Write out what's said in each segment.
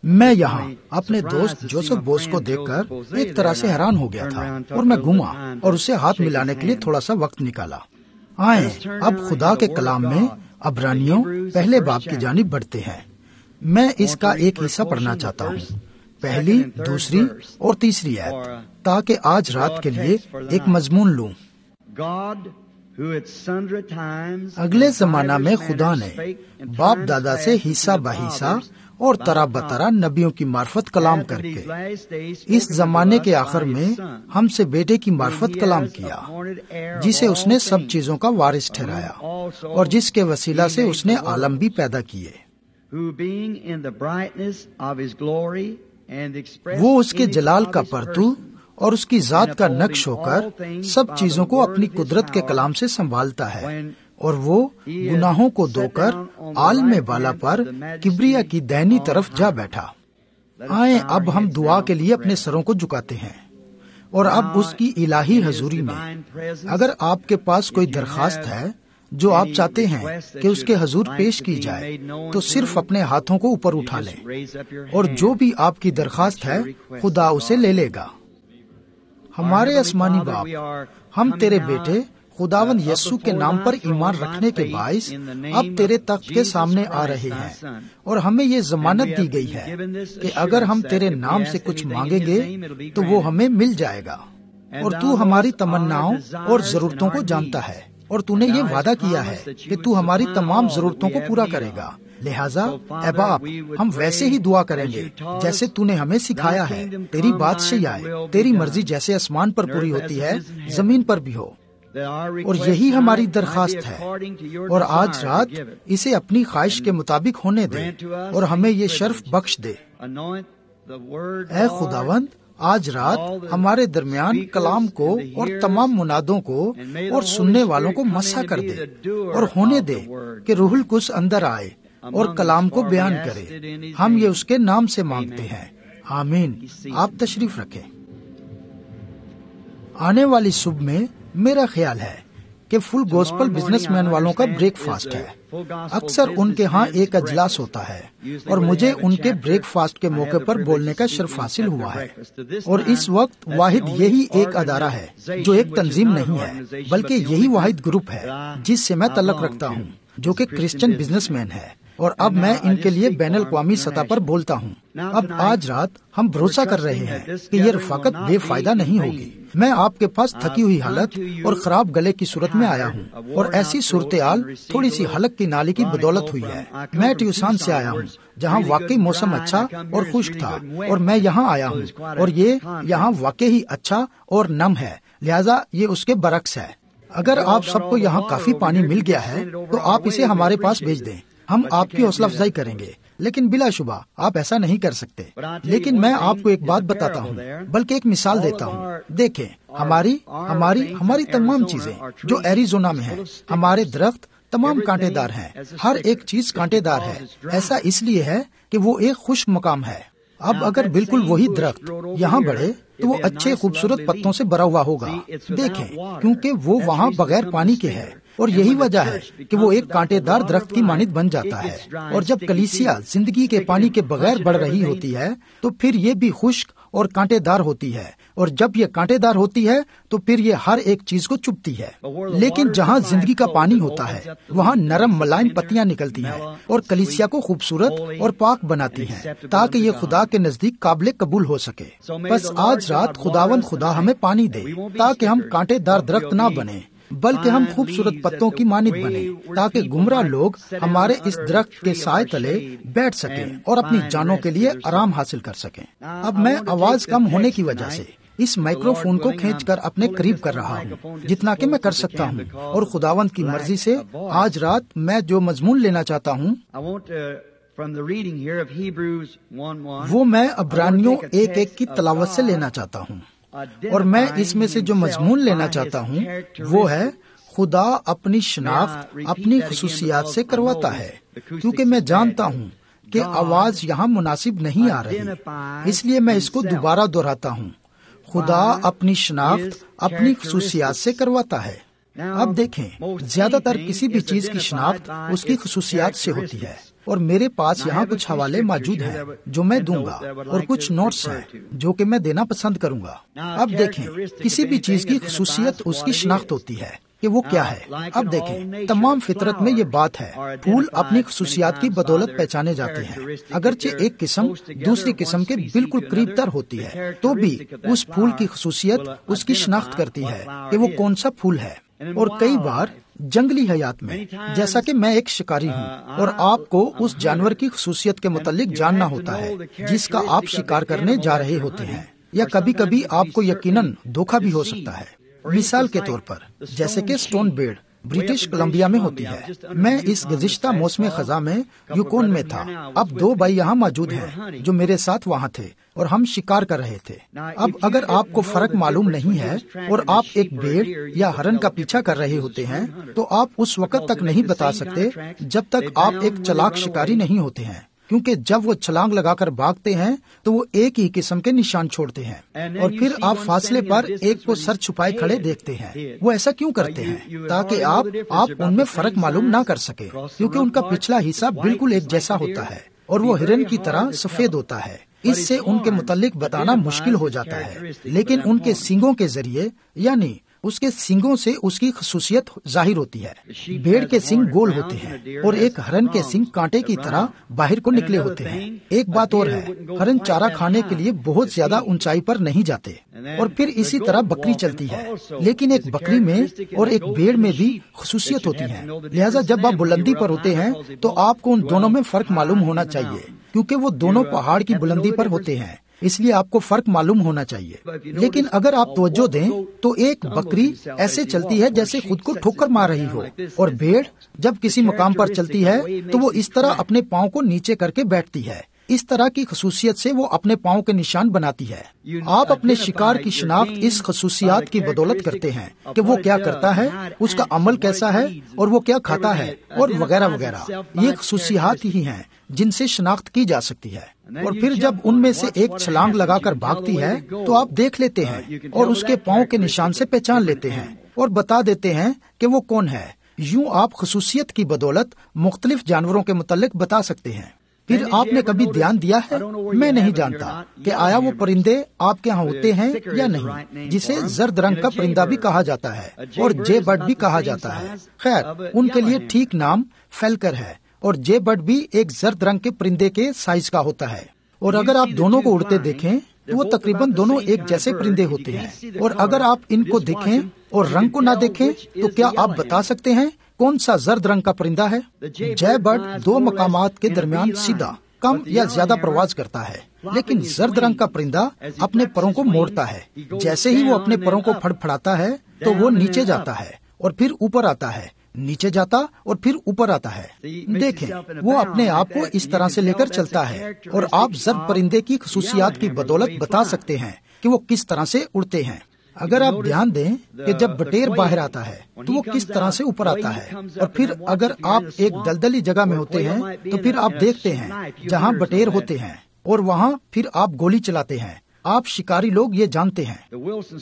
میں یہاں اپنے دوست جوزف بوس کو دیکھ کر ایک طرح سے حیران ہو گیا تھا اور میں گھوما اور اسے ہاتھ ملانے کے لیے تھوڑا سا وقت نکالا۔ آئیں اب خدا کے کلام میں عبرانیوں پہلے باب کی جانب بڑھتے ہیں۔ میں اس کا ایک حصہ پڑھنا چاہتا ہوں، پہلی، دوسری اور تیسری آیت، تاکہ آج رات کے لیے ایک مضمون لوں۔ اگلے زمانہ میں خدا نے باپ دادا سے حصہ بہ حصہ اور طرح بطرح نبیوں کی معرفت کلام کر کے اس زمانے کے آخر میں ہم سے بیٹے کی معرفت کلام کیا، جسے اس نے سب چیزوں کا وارث ٹھہرایا اور جس کے وسیلہ سے اس نے عالم بھی پیدا کیے۔ وہ اس کے جلال کا پرتو اور اس کی ذات کا نقش ہو کر سب چیزوں کو اپنی قدرت کے کلام سے سنبھالتا ہے، اور وہ گناہوں کو دھو کر عالم بالا پر کبریا کی دہنی طرف جا بیٹھا۔ آئیں اب ہم دعا کے لیے اپنے سروں کو جھکاتے ہیں، اور اب اس کی الہی حضوری میں اگر آپ کے پاس کوئی درخواست ہے جو آپ چاہتے ہیں کہ اس کے حضور پیش کی جائے، تو صرف اپنے ہاتھوں کو اوپر اٹھا لیں، اور جو بھی آپ کی درخواست ہے خدا اسے لے لے گا۔ ہمارے آسمانی باپ، ہم تیرے بیٹے خداوند یسوع کے نام پر ایمان رکھنے کے باعث اب تیرے تخت کے سامنے آ رہے ہیں، اور ہمیں یہ ضمانت دی گئی ہے کہ اگر ہم تیرے نام سے کچھ مانگیں گے تو وہ ہمیں مل جائے گا، اور تو ہماری تمناؤں اور ضرورتوں کو جانتا ہے، اور تو نے یہ وعدہ کیا ہے کہ تو ہماری تمام ضرورتوں کو پورا کرے گا۔ لہٰذا اے باپ، ہم ویسے ہی دعا کریں گے جیسے تو نے ہمیں سکھایا ہے۔ تیری بادشاہی آئے، تیری مرضی جیسے آسمان پر پوری ہوتی ہے زمین پر بھی ہو، اور یہی ہماری درخواست ہے، اور آج رات اسے اپنی خواہش کے مطابق ہونے دے اور ہمیں یہ شرف بخش دے۔ اے خداوند، آج رات ہمارے درمیان کلام کو اور تمام منادوں کو اور سننے والوں کو مسح کر دے، اور ہونے دے کہ روح القدس اندر آئے اور کلام کو بیان کرے۔ ہم یہ اس کے نام سے مانگتے ہیں، آمین۔ آپ تشریف رکھیں۔ آنے والی صبح میں میرا خیال ہے کہ فل گوسپل بزنس مین والوں کا بریک فاسٹ ہے۔ اکثر ان کے ہاں ایک اجلاس ہوتا ہے، اور مجھے ان کے بریک فاسٹ کے موقع پر بولنے کا شرف حاصل ہوا ہے، اور اس وقت واحد یہی ایک ادارہ ہے جو ایک تنظیم نہیں ہے، بلکہ یہی واحد گروپ ہے جس سے میں تعلق رکھتا ہوں، جو کہ کرسچن بزنس مین ہے، اور اب میں ان کے لیے بین الاقوامی سطح پر بولتا ہوں۔ اب آج رات ہم بھروسہ کر رہے ہیں کہ یہ رفاقت بے فائدہ نہیں ہوگی۔ میں آپ کے پاس تھکی ہوئی حالت اور خراب گلے کی صورت میں آیا ہوں، اور ایسی صورتحال تھوڑی سی حلق کی نالی کی بدولت ہوئی ہے۔ میں ٹیوسان سے آیا ہوں، جہاں واقعی موسم اچھا اور خشک تھا، اور میں یہاں آیا ہوں اور یہ یہاں واقعی اچھا اور نم ہے، لہٰذا یہ اس کے برعکس ہے۔ اگر آپ سب کو یہاں کافی پانی مل گیا ہے تو آپ اسے ہمارے پاس بھیج دیں، ہم آپ کی حوصلہ افزائی کریں گے، لیکن بلا شبہ آپ ایسا نہیں کر سکتے۔ لیکن میں آپ کو ایک بات بتاتا ہوں، بلکہ ایک مثال دیتا ہوں۔ دیکھیں، ہماری تمام چیزیں جو ایریزونا میں ہیں، ہمارے درخت تمام کانٹے دار ہیں، ہر ایک چیز کانٹے دار ہے۔ ایسا اس لیے ہے کہ وہ ایک خشک مقام ہے۔ اب اگر بالکل وہی درخت یہاں بڑھے تو وہ اچھے خوبصورت پتوں سے بھرا ہوا ہوگا۔ دیکھیں، کیونکہ وہ وہاں بغیر پانی کے ہے، اور یہی وجہ ہے کہ وہ ایک کانٹے دار درخت کی مانند بن جاتا ہے۔ اور جب کلیسیا زندگی کے پانی کے بغیر بڑھ رہی ہوتی ہے تو پھر یہ بھی خشک اور کانٹے دار ہوتی ہے، اور جب یہ کانٹے دار ہوتی ہے تو پھر یہ ہر ایک چیز کو چبھتی ہے۔ لیکن جہاں زندگی کا پانی ہوتا ہے وہاں نرم ملائم پتیاں نکلتی ہیں اور کلیسیا کو خوبصورت اور پاک بناتی ہیں، تاکہ یہ خدا کے نزدیک قابل قبول ہو سکے۔ بس آج رات خداوند خدا ہمیں پانی دے تاکہ ہم کانٹے دار درخت نہ بنیں، بلکہ ہم خوبصورت پتوں کی مانند بنیں، تاکہ گمراہ لوگ ہمارے اس درخت کے سائے تلے بیٹھ سکیں اور اپنی جانوں کے لیے آرام حاصل کر سکیں۔ اب میں آواز کم ہونے کی وجہ سے اس مائکرو فون کو کھینچ کر اپنے قریب کر رہا ہوں جتنا کہ میں کر سکتا ہوں، اور خداوند کی مرضی سے آج رات میں جو مضمون لینا چاہتا ہوں وہ میں عبرانیوں 1:1 کی تلاوت سے لینا چاہتا ہوں، اور میں اس میں سے جو مضمون لینا چاہتا ہوں وہ ہے خدا اپنی شناخت اپنی خصوصیات سے کرواتا ہے، کیونکہ میں جانتا ہوں کہ آواز یہاں مناسب نہیں آ رہی، اس لیے میں اس کو دوبارہ دہراتا ہوں۔ خدا اپنی شناخت اپنی خصوصیات سے کرواتا ہے۔ اب دیکھیں، زیادہ تر کسی بھی چیز کی شناخت اس کی خصوصیات سے ہوتی ہے۔ اور میرے پاس یہاں کچھ حوالے موجود ہیں جو میں دوں گا اور کچھ نوٹس ہیں جو کہ میں دینا پسند کروں گا۔ اب دیکھیں، کسی بھی چیز کی خصوصیت اس کی شناخت ہوتی ہے کہ وہ کیا ہے۔ اب دیکھیں، تمام فطرت میں یہ بات ہے، پھول اپنی خصوصیات کی بدولت پہچانے جاتے ہیں۔ اگرچہ ایک قسم دوسری قسم کے بالکل قریب تر ہوتی ہے، تو بھی اس پھول کی خصوصیت اس کی شناخت کرتی ہے کہ وہ کون سا پھول ہے۔ اور کئی بار جنگلی حیات میں، جیسا کہ میں ایک شکاری ہوں اور آپ کو اس جانور کی خصوصیت کے متعلق جاننا ہوتا ہے جس کا آپ شکار کرنے جا رہے ہوتے ہیں، یا کبھی کبھی آپ کو یقیناً دھوکہ بھی ہو سکتا ہے۔ مثال کے طور پر جیسے کہ اسٹون بیڈ برٹش کولمبیا میں ہوتی ہے۔ میں اس گزشتہ موسم خزاں میں یوکون میں تھا۔ اب 2 بھائی یہاں موجود ہیں جو میرے ساتھ وہاں تھے اور ہم شکار کر رہے تھے۔ اب اگر آپ کو فرق معلوم نہیں ہے اور آپ ایک بھیڑ یا ہرن کا پیچھا کر رہے ہوتے ہیں، تو آپ اس وقت تک نہیں بتا سکتے جب تک آپ ایک چلاک شکاری نہیں ہوتے ہیں، کیونکہ جب وہ چھلانگ لگا کر بھاگتے ہیں تو وہ ایک ہی قسم کے نشان چھوڑتے ہیں، اور پھر آپ فاصلے پر ایک کو سر چھپائے کھڑے دیکھتے ہیں۔ وہ ایسا کیوں کرتے ہیں؟ تاکہ آپ ان میں فرق معلوم نہ کر سکے، کیونکہ ان کا پچھلا حصہ بالکل ایک جیسا ہوتا ہے اور وہ ہرن کی طرح سفید ہوتا ہے۔ اس سے ان کے متعلق بتانا مشکل ہو جاتا ہے، لیکن ان کے سینگوں کے ذریعے، یعنی اس کے سینگوں سے اس کی خصوصیت ظاہر ہوتی ہے۔ بھیڑ کے سینگ گول ہوتے ہیں اور ایک ہرن کے سینگ کانٹے کی طرح باہر کو نکلے ہوتے ہیں۔ ایک بات اور ہے، ہرن چارہ کھانے کے لیے بہت زیادہ اونچائی پر نہیں جاتے، اور پھر اسی طرح بکری چلتی ہے، لیکن ایک بکری میں اور ایک بھیڑ میں بھی خصوصیت ہوتی ہے۔ لہٰذا جب آپ بلندی پر ہوتے ہیں تو آپ کو ان دونوں میں فرق معلوم ہونا چاہیے، کیونکہ وہ دونوں پہاڑ کی بلندی پر ہوتے ہیں، اس لیے آپ کو فرق معلوم ہونا چاہیے۔ لیکن اگر آپ توجہ دیں تو ایک بکری ایسے چلتی ہے جیسے خود کو ٹھوکر مار رہی ہو، اور بھیڑ جب کسی مقام پر چلتی ہے تو وہ اس طرح اپنے پاؤں کو نیچے کر کے بیٹھتی ہے۔ اس طرح کی خصوصیت سے وہ اپنے پاؤں کے نشان بناتی ہے۔ آپ اپنے شکار کی شناخت اس خصوصیات کی بدولت کرتے ہیں کہ وہ کیا کرتا ہے، اس کا عمل کیسا ہے، اور وہ کیا کھاتا ہے، اور وغیرہ وغیرہ۔ یہ خصوصیات ہی ہیں جن سے شناخت کی جا سکتی ہے، اور پھر جب ان میں سے ایک چھلانگ لگا کر بھاگتی ہے تو آپ دیکھ لیتے ہیں اور اس کے پاؤں کے نشان سے پہچان لیتے ہیں اور بتا دیتے ہیں کہ وہ کون ہے۔ یوں آپ خصوصیت کی بدولت مختلف جانوروں کے متعلق بتا سکتے ہیں۔ پھر آپ نے کبھی دھیان دیا ہے، میں نہیں جانتا کہ آیا وہ پرندے آپ کے ہاں ہوتے ہیں یا نہیں، جسے زرد رنگ کا پرندہ بھی کہا جاتا ہے اور جے برڈ بھی کہا جاتا ہے۔ خیر، ان کے لیے ٹھیک نام فیلکر ہے، اور جے برڈ بھی ایک زرد رنگ کے پرندے کے سائز کا ہوتا ہے، اور اگر آپ دونوں کو اڑتے دیکھیں تو وہ تقریباً دونوں ایک جیسے پرندے ہوتے ہیں، اور اگر آپ ان کو دیکھیں اور رنگ کو نہ دیکھیں تو کیا آپ بتا سکتے ہیں کون سا زرد رنگ کا پرندہ ہے؟ جے برڈ 2 مقامات کے درمیان سیدھا کم یا زیادہ پرواز کرتا ہے، لیکن زرد رنگ کا پرندہ اپنے پروں کو موڑتا ہے۔ جیسے ہی وہ اپنے پروں کو پھڑ پھڑاتا ہے تو وہ نیچے جاتا ہے اور پھر اوپر آتا ہے، نیچے جاتا اور پھر اوپر آتا ہے۔ دیکھیں، وہ اپنے آپ کو اس طرح سے لے کر چلتا ہے، اور آپ زرد پرندے کی خصوصیات کی بدولت بتا سکتے ہیں کہ وہ کس طرح سے اڑتے ہیں۔ اگر آپ دھیان دیں کہ جب بٹیر باہر آتا ہے تو وہ کس طرح سے اوپر آتا ہے، اور پھر اگر آپ ایک دلدلی جگہ میں ہوتے ہیں تو پھر آپ دیکھتے ہیں جہاں بٹیر ہوتے ہیں، اور وہاں پھر آپ گولی چلاتے ہیں۔ آپ شکاری لوگ یہ جانتے ہیں۔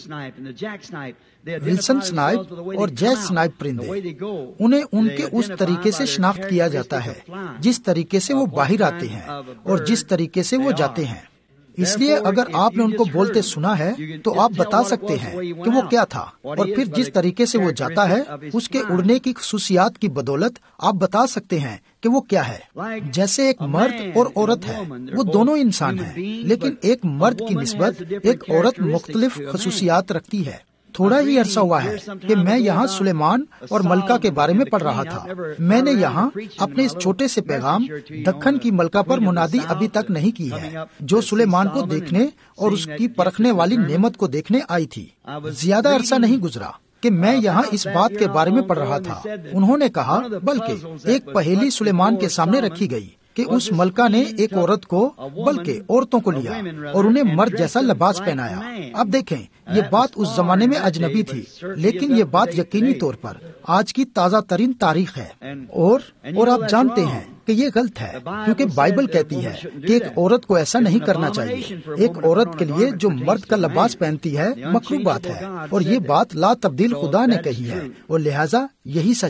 ولسن سنائپ اور جیک سنائپ پرندے، انہیں ان کے اس طریقے سے شناخت کیا جاتا ہے جس طریقے سے وہ باہر آتے ہیں اور جس طریقے سے وہ جاتے ہیں۔ اس لیے اگر آپ نے ان کو بولتے سنا ہے تو آپ بتا سکتے ہیں کہ وہ کیا تھا، اور پھر جس طریقے سے وہ جاتا ہے اس کے اڑنے کی خصوصیات کی بدولت آپ بتا سکتے ہیں کہ وہ کیا ہے۔ جیسے ایک مرد اور عورت ہے، وہ دونوں انسان ہیں، لیکن ایک مرد کی نسبت ایک عورت مختلف خصوصیات رکھتی ہے۔ تھوڑا ہی عرصہ ہوا ہے کہ میں یہاں سلیمان اور ملکہ کے بارے میں پڑھ رہا تھا۔ میں نے یہاں اپنے اس چھوٹے سے پیغام دکن کی ملکہ پر منادی ابھی تک نہیں کی ہے، جو سلیمان کو دیکھنے اور اس کی پرکھنے والی نعمت کو دیکھنے آئی تھی۔ زیادہ عرصہ نہیں گزرا کہ میں یہاں اس بات کے بارے میں پڑھ رہا تھا۔ انہوں نے کہا، بلکہ ایک پہیلی سلیمان کے سامنے رکھی گئی کہ اس ملکہ نے ایک عورت کو، بلکہ عورتوں کو لیا اور انہیں مرد جیسا لباس پہنایا۔ اب دیکھیں، یہ بات اس زمانے میں اجنبی تھی، لیکن یہ بات یقینی طور پر آج کی تازہ ترین تاریخ ہے، اور آپ جانتے ہیں کہ یہ غلط ہے، کیونکہ بائبل کہتی ہے کہ ایک عورت کو ایسا نہیں کرنا چاہیے۔ ایک عورت کے لیے جو مرد کا لباس پہنتی ہے مکروہ بات ہے، اور یہ بات لا تبدیل خدا نے کہی ہے، اور لہٰذا یہی سچ ہے۔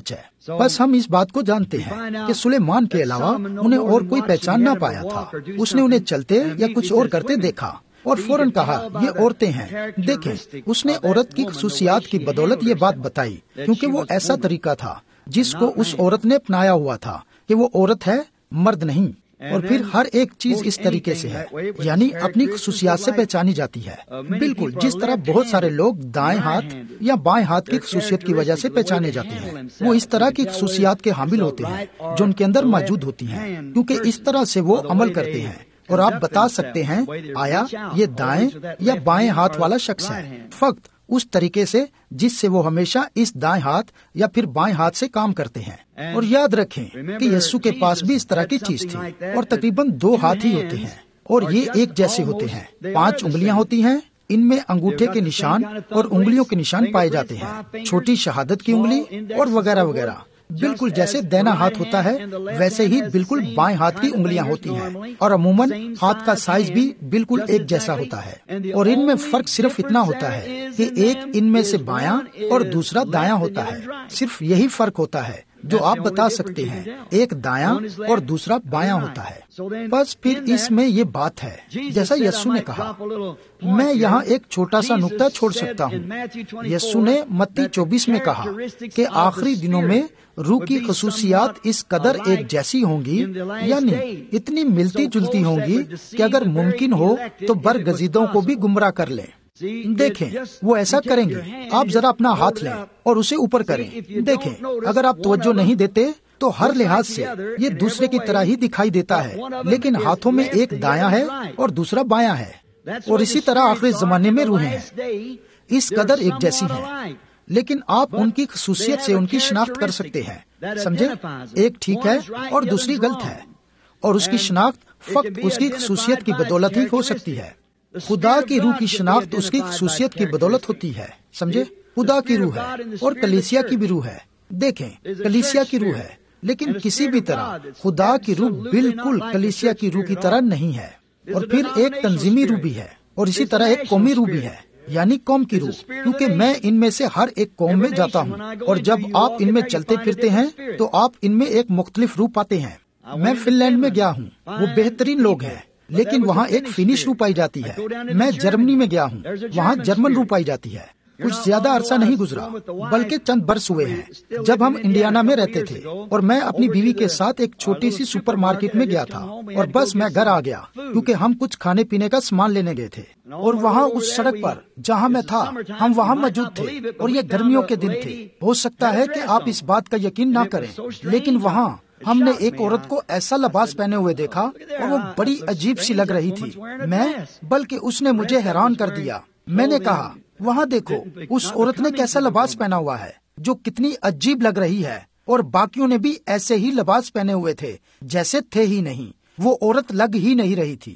بس ہم اس بات کو جانتے ہیں کہ سلیمان کے علاوہ انہیں اور کوئی پہچان نہ پایا تھا. اس نے انہیں چلتے یا کچھ اور کرتے دیکھا اور فوراً کہا یہ عورتیں ہیں. دیکھیں, اس نے عورت کی خصوصیات کی بدولت یہ بات بتائی, کیونکہ وہ ایسا طریقہ تھا جس کو اس عورت نے اپنایا ہوا تھا کہ وہ عورت ہے, مرد نہیں. اور پھر ہر ایک چیز اس طریقے سے ہے, یعنی اپنی خصوصیات سے پہچانی جاتی ہے. بالکل جس طرح بہت سارے لوگ دائیں ہاتھ یا بائیں ہاتھ کی خصوصیت کی وجہ سے پہچانے جاتے ہیں, وہ اس طرح کی خصوصیات کے حامل ہوتے ہیں جو ان کے اندر موجود ہوتی ہیں, کیونکہ اس طرح سے وہ عمل کرتے ہیں. اور آپ بتا سکتے ہیں آیا یہ دائیں یا بائیں ہاتھ والا شخص ہے, فقط اس طریقے سے جس سے وہ ہمیشہ اس دائیں ہاتھ یا پھر بائیں ہاتھ سے کام کرتے ہیں. اور یاد رکھیں کہ یسوع کے پاس بھی اس طرح کی چیز تھی, اور تقریباً 2 ہاتھ ہی ہوتے ہیں اور یہ ایک جیسے ہوتے ہیں. 5 انگلیاں ہوتی ہیں, ان میں انگوٹھے کے نشان اور انگلیوں کے نشان پائے جاتے ہیں, چھوٹی شہادت کی انگلی اور وغیرہ وغیرہ. بالکل جیسے دینا ہاتھ ہوتا ہے ویسے ہی بالکل بائیں ہاتھ کی انگلیاں ہوتی ہیں, اور عموماً ہاتھ کا سائز بھی بالکل ایک جیسا ہوتا ہے. اور ان میں فرق صرف اتنا ہوتا ہے کہ ایک ان میں سے بایاں اور دوسرا دایاں ہوتا ہے. صرف یہی فرق ہوتا ہے جو آپ بتا سکتے ہیں, ایک دایاں اور دوسرا بایاں ہوتا ہے. بس پھر اس میں یہ بات ہے جیسا یسوع نے کہا. میں یہاں ایک چھوٹا سا نقطہ چھوڑ سکتا ہوں. یسوع نے متی 24 میں کہا کہ آخری دنوں میں روح کی خصوصیات اس قدر ایک جیسی ہوں گی, یعنی اتنی ملتی جلتی ہوں گی کہ اگر ممکن ہو تو برگزیدوں کو بھی گمراہ کر لیں. دیکھیں وہ ایسا کریں گے. آپ ذرا اپنا ہاتھ لیں اور اسے اوپر کریں. دیکھیں اگر آپ توجہ نہیں دیتے تو ہر لحاظ سے یہ دوسرے کی طرح ہی دکھائی دیتا ہے, لیکن ہاتھوں میں ایک دایاں ہے اور دوسرا بایاں ہے. اور اسی طرح آخری زمانے میں روحیں ہیں, اس قدر ایک جیسی ہیں, لیکن آپ ان کی خصوصیت سے ان کی شناخت کر سکتے ہیں. سمجھے, ایک ٹھیک ہے اور دوسری غلط ہے, اور اس کی شناخت فقط اس کی خصوصیت کی بدولت ہی ہو سکتی ہے. خدا کی روح کی شناخت اس کی خصوصیت کی بدولت ہوتی ہے. سمجھے, خدا کی روح ہے اور کلیسیا کی بھی روح ہے. دیکھیں کلیسیا کی روح ہے, لیکن کسی بھی طرح خدا کی روح بالکل کلیسیا کی روح کی طرح نہیں ہے. اور پھر ایک تنظیمی روح بھی ہے, اور اسی طرح ایک قومی روح بھی ہے, یعنی قوم کی روح. کیونکہ میں ان میں سے ہر ایک قوم میں جاتا ہوں, اور جب آپ ان میں چلتے پھرتے ہیں تو آپ ان میں ایک مختلف روح پاتے ہیں. میں فن لینڈ میں گیا ہوں, وہ بہترین لوگ ہیں, لیکن وہاں ایک فینش روح پائی جاتی ہے. میں جرمنی میں گیا ہوں, وہاں جرمن روح پائی جاتی ہے. کچھ زیادہ عرصہ نہیں گزرا بلکہ چند برس ہوئے ہیں جب ہم انڈیانا میں رہتے تھے, اور میں اپنی بیوی کے ساتھ ایک چھوٹی سی سپر مارکیٹ میں گیا تھا, اور بس میں گھر آ گیا کیونکہ ہم کچھ کھانے پینے کا سامان لینے گئے تھے. اور وہاں اس سڑک پر جہاں میں تھا ہم وہاں موجود تھے, اور یہ گرمیوں کے دن تھے. ہو سکتا ہے کہ آپ اس بات کا یقین نہ کریں, لیکن وہاں ہم نے ایک عورت کو ایسا لباس پہنے ہوئے دیکھا اور وہ بڑی عجیب سی لگ رہی تھی. بلکہ اس نے مجھے حیران کر دیا. میں نے کہا وہاں دیکھو اس عورت نے کیسا لباس پہنا ہوا ہے جو کتنی عجیب لگ رہی ہے, اور باقیوں نے بھی ایسے ہی لباس پہنے ہوئے تھے جیسے تھے ہی نہیں. وہ عورت لگ ہی نہیں رہی تھی.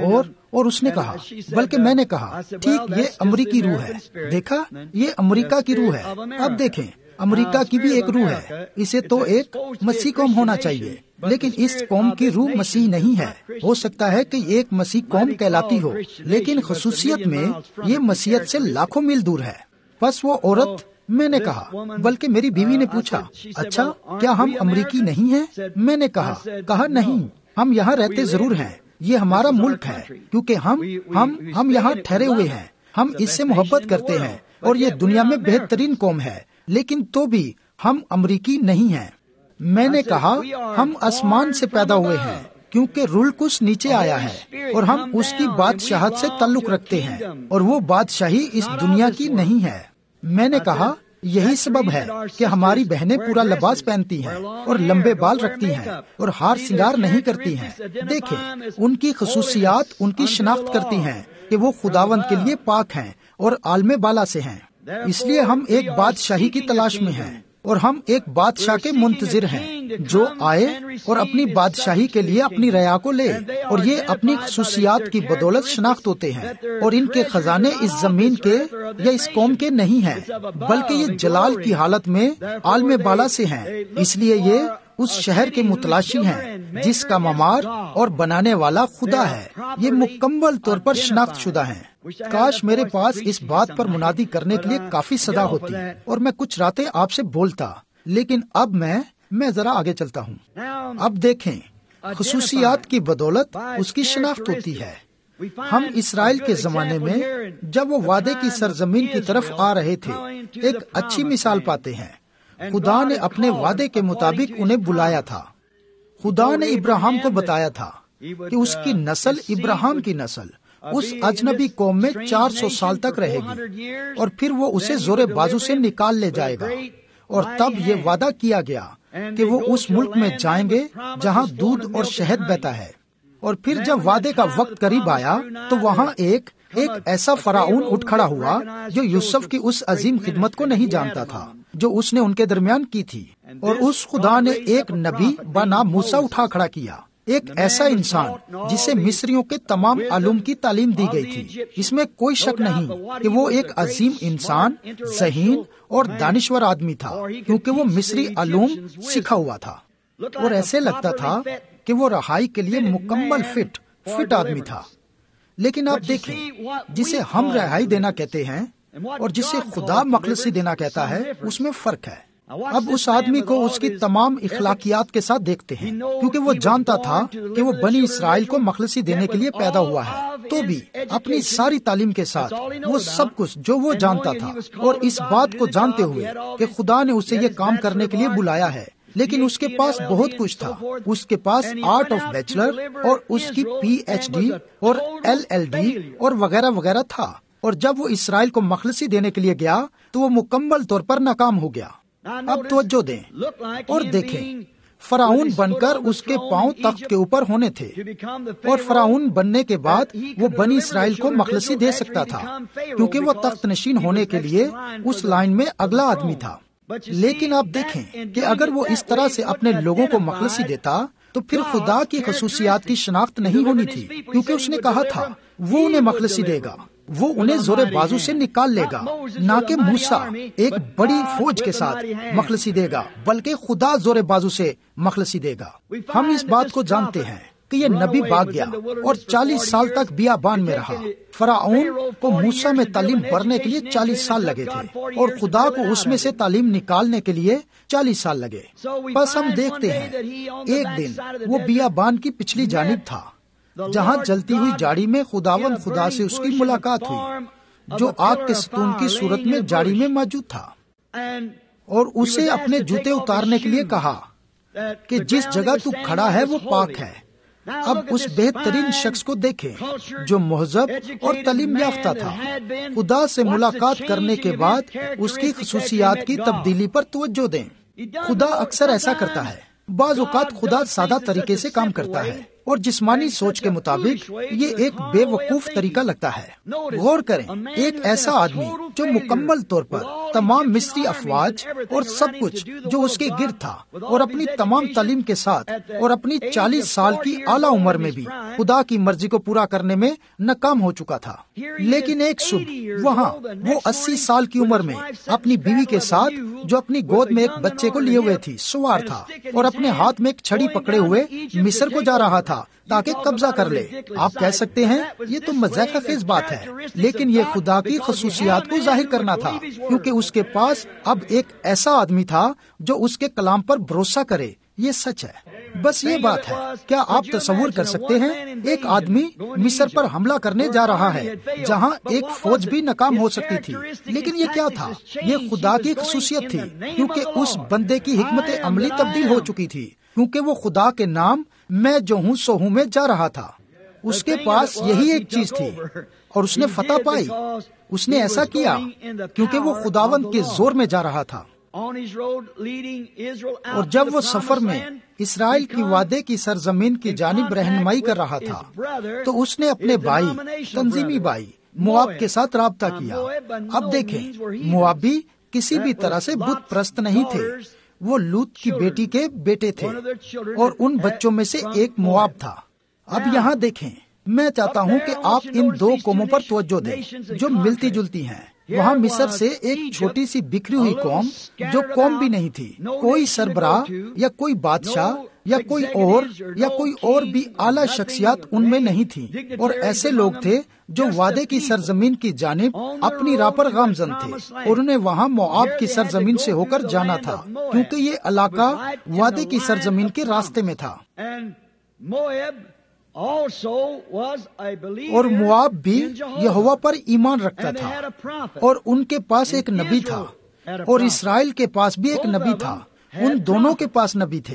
اور اس نے کہا, بلکہ میں نے کہا ٹھیک یہ امریکی روح ہے. دیکھا یہ امریکہ کی روح ہے. اب دیکھیں امریکہ کی بھی ایک روح ہے, اسے تو ایک مسیح قوم ہونا چاہیے, لیکن اس قوم کی روح مسیح نہیں ہے. ہو سکتا ہے کہ ایک مسیح قوم کہلاتی ہو, لیکن خصوصیت میں یہ مسیحیت سے لاکھوں میل دور ہے. بس وہ عورت, میں نے کہا, بلکہ میری بیوی نے پوچھا اچھا کیا ہم امریکی نہیں ہیں؟ میں نے کہا نہیں, ہم یہاں رہتے ضرور ہیں, یہ ہمارا ملک ہے, کیونکہ ہم یہاں ٹھہرے ہوئے ہیں, ہم اس سے محبت کرتے ہیں, اور یہ دنیا میں بہترین قوم ہے, لیکن تو بھی ہم امریکی نہیں ہیں. میں نے کہا ہم آسمان سے پیدا ہوئے ہیں, کیونکہ رول کچھ نیچے آیا ہے, اور ہم اس کی بادشاہت سے تعلق رکھتے ہیں, اور وہ بادشاہی اس دنیا کی نہیں ہے. میں نے کہا یہی سبب ہے کہ ہماری بہنیں پورا لباس پہنتی ہیں اور لمبے بال رکھتی ہیں اور ہار سنگار نہیں کرتی ہیں. دیکھیں ان کی خصوصیات ان کی شناخت کرتی ہیں کہ وہ خداوند کے لیے پاک ہیں اور عالم بالا سے ہیں. اس لیے ہم ایک بادشاہی کی تلاش میں ہیں, اور ہم ایک بادشاہ کے منتظر ہیں جو آئے اور اپنی بادشاہی کے لیے اپنی رعایا کو لے. اور یہ اپنی خصوصیات کی بدولت شناخت ہوتے ہیں, اور ان کے خزانے اس زمین کے یا اس قوم کے نہیں ہیں, بلکہ یہ جلال کی حالت میں عالم بالا سے ہیں. اس لیے یہ اس شہر کے متلاشی ہیں جس کا معمار اور بنانے والا خدا ہے. یہ مکمل طور پر شناخت شدہ ہیں. کاش میرے پاس اس بات پر منادی کرنے کے لیے کافی صدا ہوتی, اور میں کچھ راتیں آپ سے بولتا, لیکن اب میں ذرا آگے چلتا ہوں. اب دیکھیں، خصوصیات کی بدولت اس کی شناخت ہوتی ہے. ہم اسرائیل کے زمانے میں جب وہ وعدے کی سرزمین کی طرف آ رہے تھے ایک اچھی مثال پاتے ہیں. خدا نے اپنے وعدے کے مطابق انہیں بلایا تھا. خدا نے ابراہیم کو بتایا تھا کہ اس کی نسل ابراہیم کی نسل اس اجنبی قوم میں 400 سال تک رہے گی اور پھر وہ اسے زور بازو سے نکال لے جائے گا. اور تب یہ وعدہ کیا گیا کہ وہ اس ملک میں جائیں گے جہاں دودھ اور شہد بہتا ہے. اور پھر جب وعدے کا وقت قریب آیا تو وہاں ایک ایسا فرعون اٹھ کھڑا ہوا جو یوسف کی اس عظیم خدمت کو نہیں جانتا تھا جو اس نے ان کے درمیان کی تھی. اور اس خدا نے ایک نبی بنام موسیٰ اٹھا کھڑا کیا، ایک ایسا انسان جسے مصریوں کے تمام علوم کی تعلیم دی گئی تھی. اس میں کوئی شک نہیں کہ وہ ایک عظیم انسان، ذہین اور دانشور آدمی تھا، کیونکہ وہ مصری علوم سیکھا ہوا تھا اور ایسے لگتا تھا کہ وہ رہائی کے لیے مکمل فٹ آدمی تھا. لیکن آپ دیکھیں، جسے ہم رہائی دینا کہتے ہیں اور جسے خدا مخلصی دینا کہتا ہے، اس میں فرق ہے. اب اس آدمی کو اس کی تمام اخلاقیات کے ساتھ دیکھتے ہیں، کیونکہ وہ جانتا تھا کہ وہ بنی اسرائیل کو مخلصی دینے کے لیے پیدا ہوا ہے. تو بھی اپنی ساری تعلیم کے ساتھ وہ سب کچھ جو وہ جانتا تھا اور اس بات کو جانتے ہوئے کہ خدا نے اسے یہ کام کرنے کے لیے بلایا ہے، لیکن اس کے پاس بہت کچھ تھا. اس کے پاس آرٹ آف بیچلر اور اس کی PhD اور LLD اور وغیرہ وغیرہ تھا. اور جب وہ اسرائیل کو مخلصی دینے کے لیے گیا تو وہ مکمل طور پر ناکام ہو گیا. اب توجہ دیں اور دیکھیں، فرعون بن کر اس کے پاؤں تخت کے اوپر ہونے تھے، اور فرعون بننے کے بعد وہ بنی اسرائیل کو مخلصی دے سکتا تھا کیونکہ وہ تخت نشین ہونے کے لیے اس لائن میں اگلا آدمی تھا. لیکن آپ دیکھیں کہ اگر وہ اس طرح سے اپنے لوگوں کو مخلصی دیتا تو پھر خدا کی خصوصیات کی شناخت نہیں ہونی تھی، کیونکہ اس نے کہا تھا وہ انہیں مخلصی دے گا، وہ انہیں زور بازو سے نکال لے گا، نہ کہ موسیٰ ایک بڑی فوج کے ساتھ مخلصی دے گا، بلکہ خدا زور بازو سے مخلصی دے گا. ہم اس بات کو جانتے ہیں کہ یہ نبی بھاگ گیا اور 40 سال تک بیابان میں رہا. فرعون کو موسیٰ میں تعلیم پڑھنے کے لیے 40 سال لگے تھے اور خدا کو اس میں سے تعلیم نکالنے کے لیے 40 سال لگے. بس ہم دیکھتے ہیں ایک دن وہ بیابان کی پچھلی جانب تھا جہاں جلتی ہوئی جاڑی میں خداوند خدا سے اس کی ملاقات ہوئی جو آگ کے ستون کی صورت میں جاڑی میں موجود تھا، اور اسے اپنے جوتے اتارنے کے لیے کہا کہ جس جگہ تو کھڑا ہے وہ پاک ہے. اب اس بہترین شخص کو دیکھیں جو مہذب اور تعلیم یافتہ تھا. خدا سے ملاقات کرنے کے بعد اس کی خصوصیات کی تبدیلی پر توجہ دیں. خدا اکثر ایسا کرتا ہے. بعض اوقات خدا سادہ طریقے سے کام کرتا ہے اور جسمانی سوچ کے مطابق یہ ایک بے وقوف طریقہ لگتا ہے. غور کریں، ایک ایسا آدمی جو مکمل طور پر تمام مصری افواج اور سب کچھ جو اس کے گرد تھا اور اپنی تمام تعلیم کے ساتھ اور اپنی 40 سال کی اعلیٰ عمر میں بھی خدا کی مرضی کو پورا کرنے میں ناکام ہو چکا تھا. لیکن ایک صبح وہاں وہ 80 سال کی عمر میں اپنی بیوی کے ساتھ جو اپنی گود میں ایک بچے کو لیے ہوئے تھی سوار تھا اور اپنے ہاتھ میں ایک چھڑی پکڑے ہوئے مصر کو جا رہا تھا تاکہ قبضہ کر لے. آپ کہہ سکتے ہیں یہ تو مذاق خیز بات ہے، لیکن یہ خدا کی خصوصیات کو ظاہر کرنا تھا کیونکہ اس کے پاس اب ایک ایسا آدمی تھا جو اس کے کلام پر بھروسہ کرے. یہ سچ ہے. بس یہ بات ہے. کیا آپ تصور کر سکتے ہیں ایک آدمی مصر پر حملہ کرنے جا رہا ہے جہاں ایک فوج بھی ناکام ہو سکتی تھی، لیکن یہ کیا تھا؟ یہ خدا کی خصوصیت تھی کیونکہ اس بندے کی حکمت عملی تبدیل ہو چکی تھی، کیونکہ وہ خدا کے نام میں جو ہوں سو ہوں میں جا رہا تھا. اس کے پاس یہی ایک چیز تھی اور اس نے فتح پائی. اس نے ایسا کیا کیونکہ وہ خداوند کے زور میں جا رہا تھا. اور جب وہ سفر میں اسرائیل کی وعدے کی سرزمین کی جانب رہنمائی کر رہا تھا تو اس نے اپنے بھائی تنظیمی بھائی مواب کے ساتھ رابطہ کیا. اب دیکھیں، موابی کسی بھی طرح سے بت پرست نہیں تھے. وہ لوط کی بیٹی کے بیٹے تھے اور ان بچوں میں سے ایک مواب تھا. اب یہاں دیکھیں، میں چاہتا ہوں کہ آپ ان دو قوموں پر توجہ دیں جو ملتی جلتی ہیں. وہاں مصر سے ایک چھوٹی سی بکھری ہوئی قوم جو قوم بھی نہیں تھی، کوئی سربراہ یا کوئی بادشاہ یا کوئی اور بھی اعلیٰ شخصیات ان میں نہیں تھیں، اور ایسے لوگ تھے جو وعدے کی سرزمین کی جانب اپنی راہ پر گامزن تھے، اور انہیں وہاں موآب کی سرزمین سے ہو کر جانا تھا، کیونکہ یہ علاقہ وعدے کی سرزمین کے راستے میں تھا۔ اور موآب بھی یہوہ پر ایمان رکھتا تھا، اور ان کے پاس ایک نبی تھا، اور اسرائیل کے پاس بھی ایک نبی تھا، ان دونوں کے پاس نبی تھے۔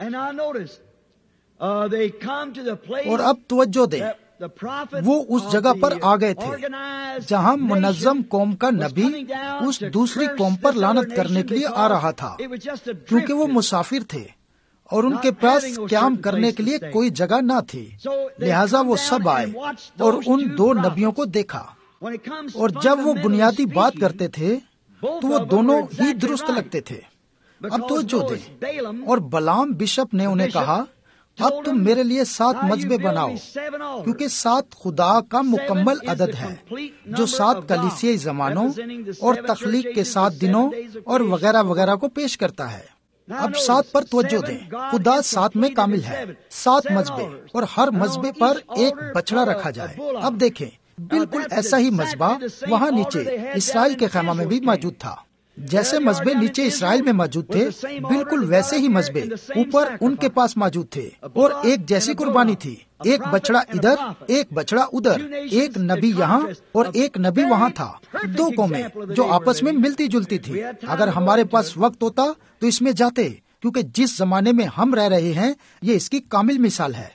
اور اب توجہ دیں، وہ اس جگہ پر آ گئے تھے جہاں منظم قوم کا نبی اس دوسری قوم پر لعنت کرنے کے لیے آ رہا تھا، کیونکہ وہ مسافر تھے اور ان کے پاس قیام کرنے کے لیے کوئی جگہ نہ تھی، لہٰذا وہ سب آئے اور ان دو نبیوں کو دیکھا، اور جب وہ بنیادی بات کرتے تھے تو وہ دونوں ہی درست لگتے تھے۔ اب توجہ دیں، اور بلام بشپ نے انہیں کہا، اب تم میرے لیے 7 مذبے بناؤ، کیونکہ 7 خدا کا مکمل عدد ہے، جو 7 کلیسیائی زمانوں اور تخلیق کے 7 دنوں اور وغیرہ وغیرہ کو پیش کرتا ہے۔ اب 7 پر توجہ دیں، خدا 7 میں کامل ہے، 7 مذبے، اور ہر مذبے پر ایک بچڑا رکھا جائے۔ اب دیکھیں، بالکل ایسا ہی مذبح وہاں نیچے اسرائیل کے خیمہ میں بھی موجود تھا۔ جیسے مذبے نیچے اسرائیل میں موجود تھے، بالکل ویسے ہی مذبے اوپر ان کے پاس موجود تھے، اور ایک جیسی قربانی تھی، ایک بچڑا ادھر، ایک بچڑا ادھر، ایک نبی یہاں اور ایک نبی وہاں تھا، 2 قومیں جو آپس میں ملتی جلتی تھی۔ اگر ہمارے پاس وقت ہوتا تو اس میں جاتے، کیونکہ جس زمانے میں ہم رہ رہے ہیں یہ اس کی کامل مثال ہے۔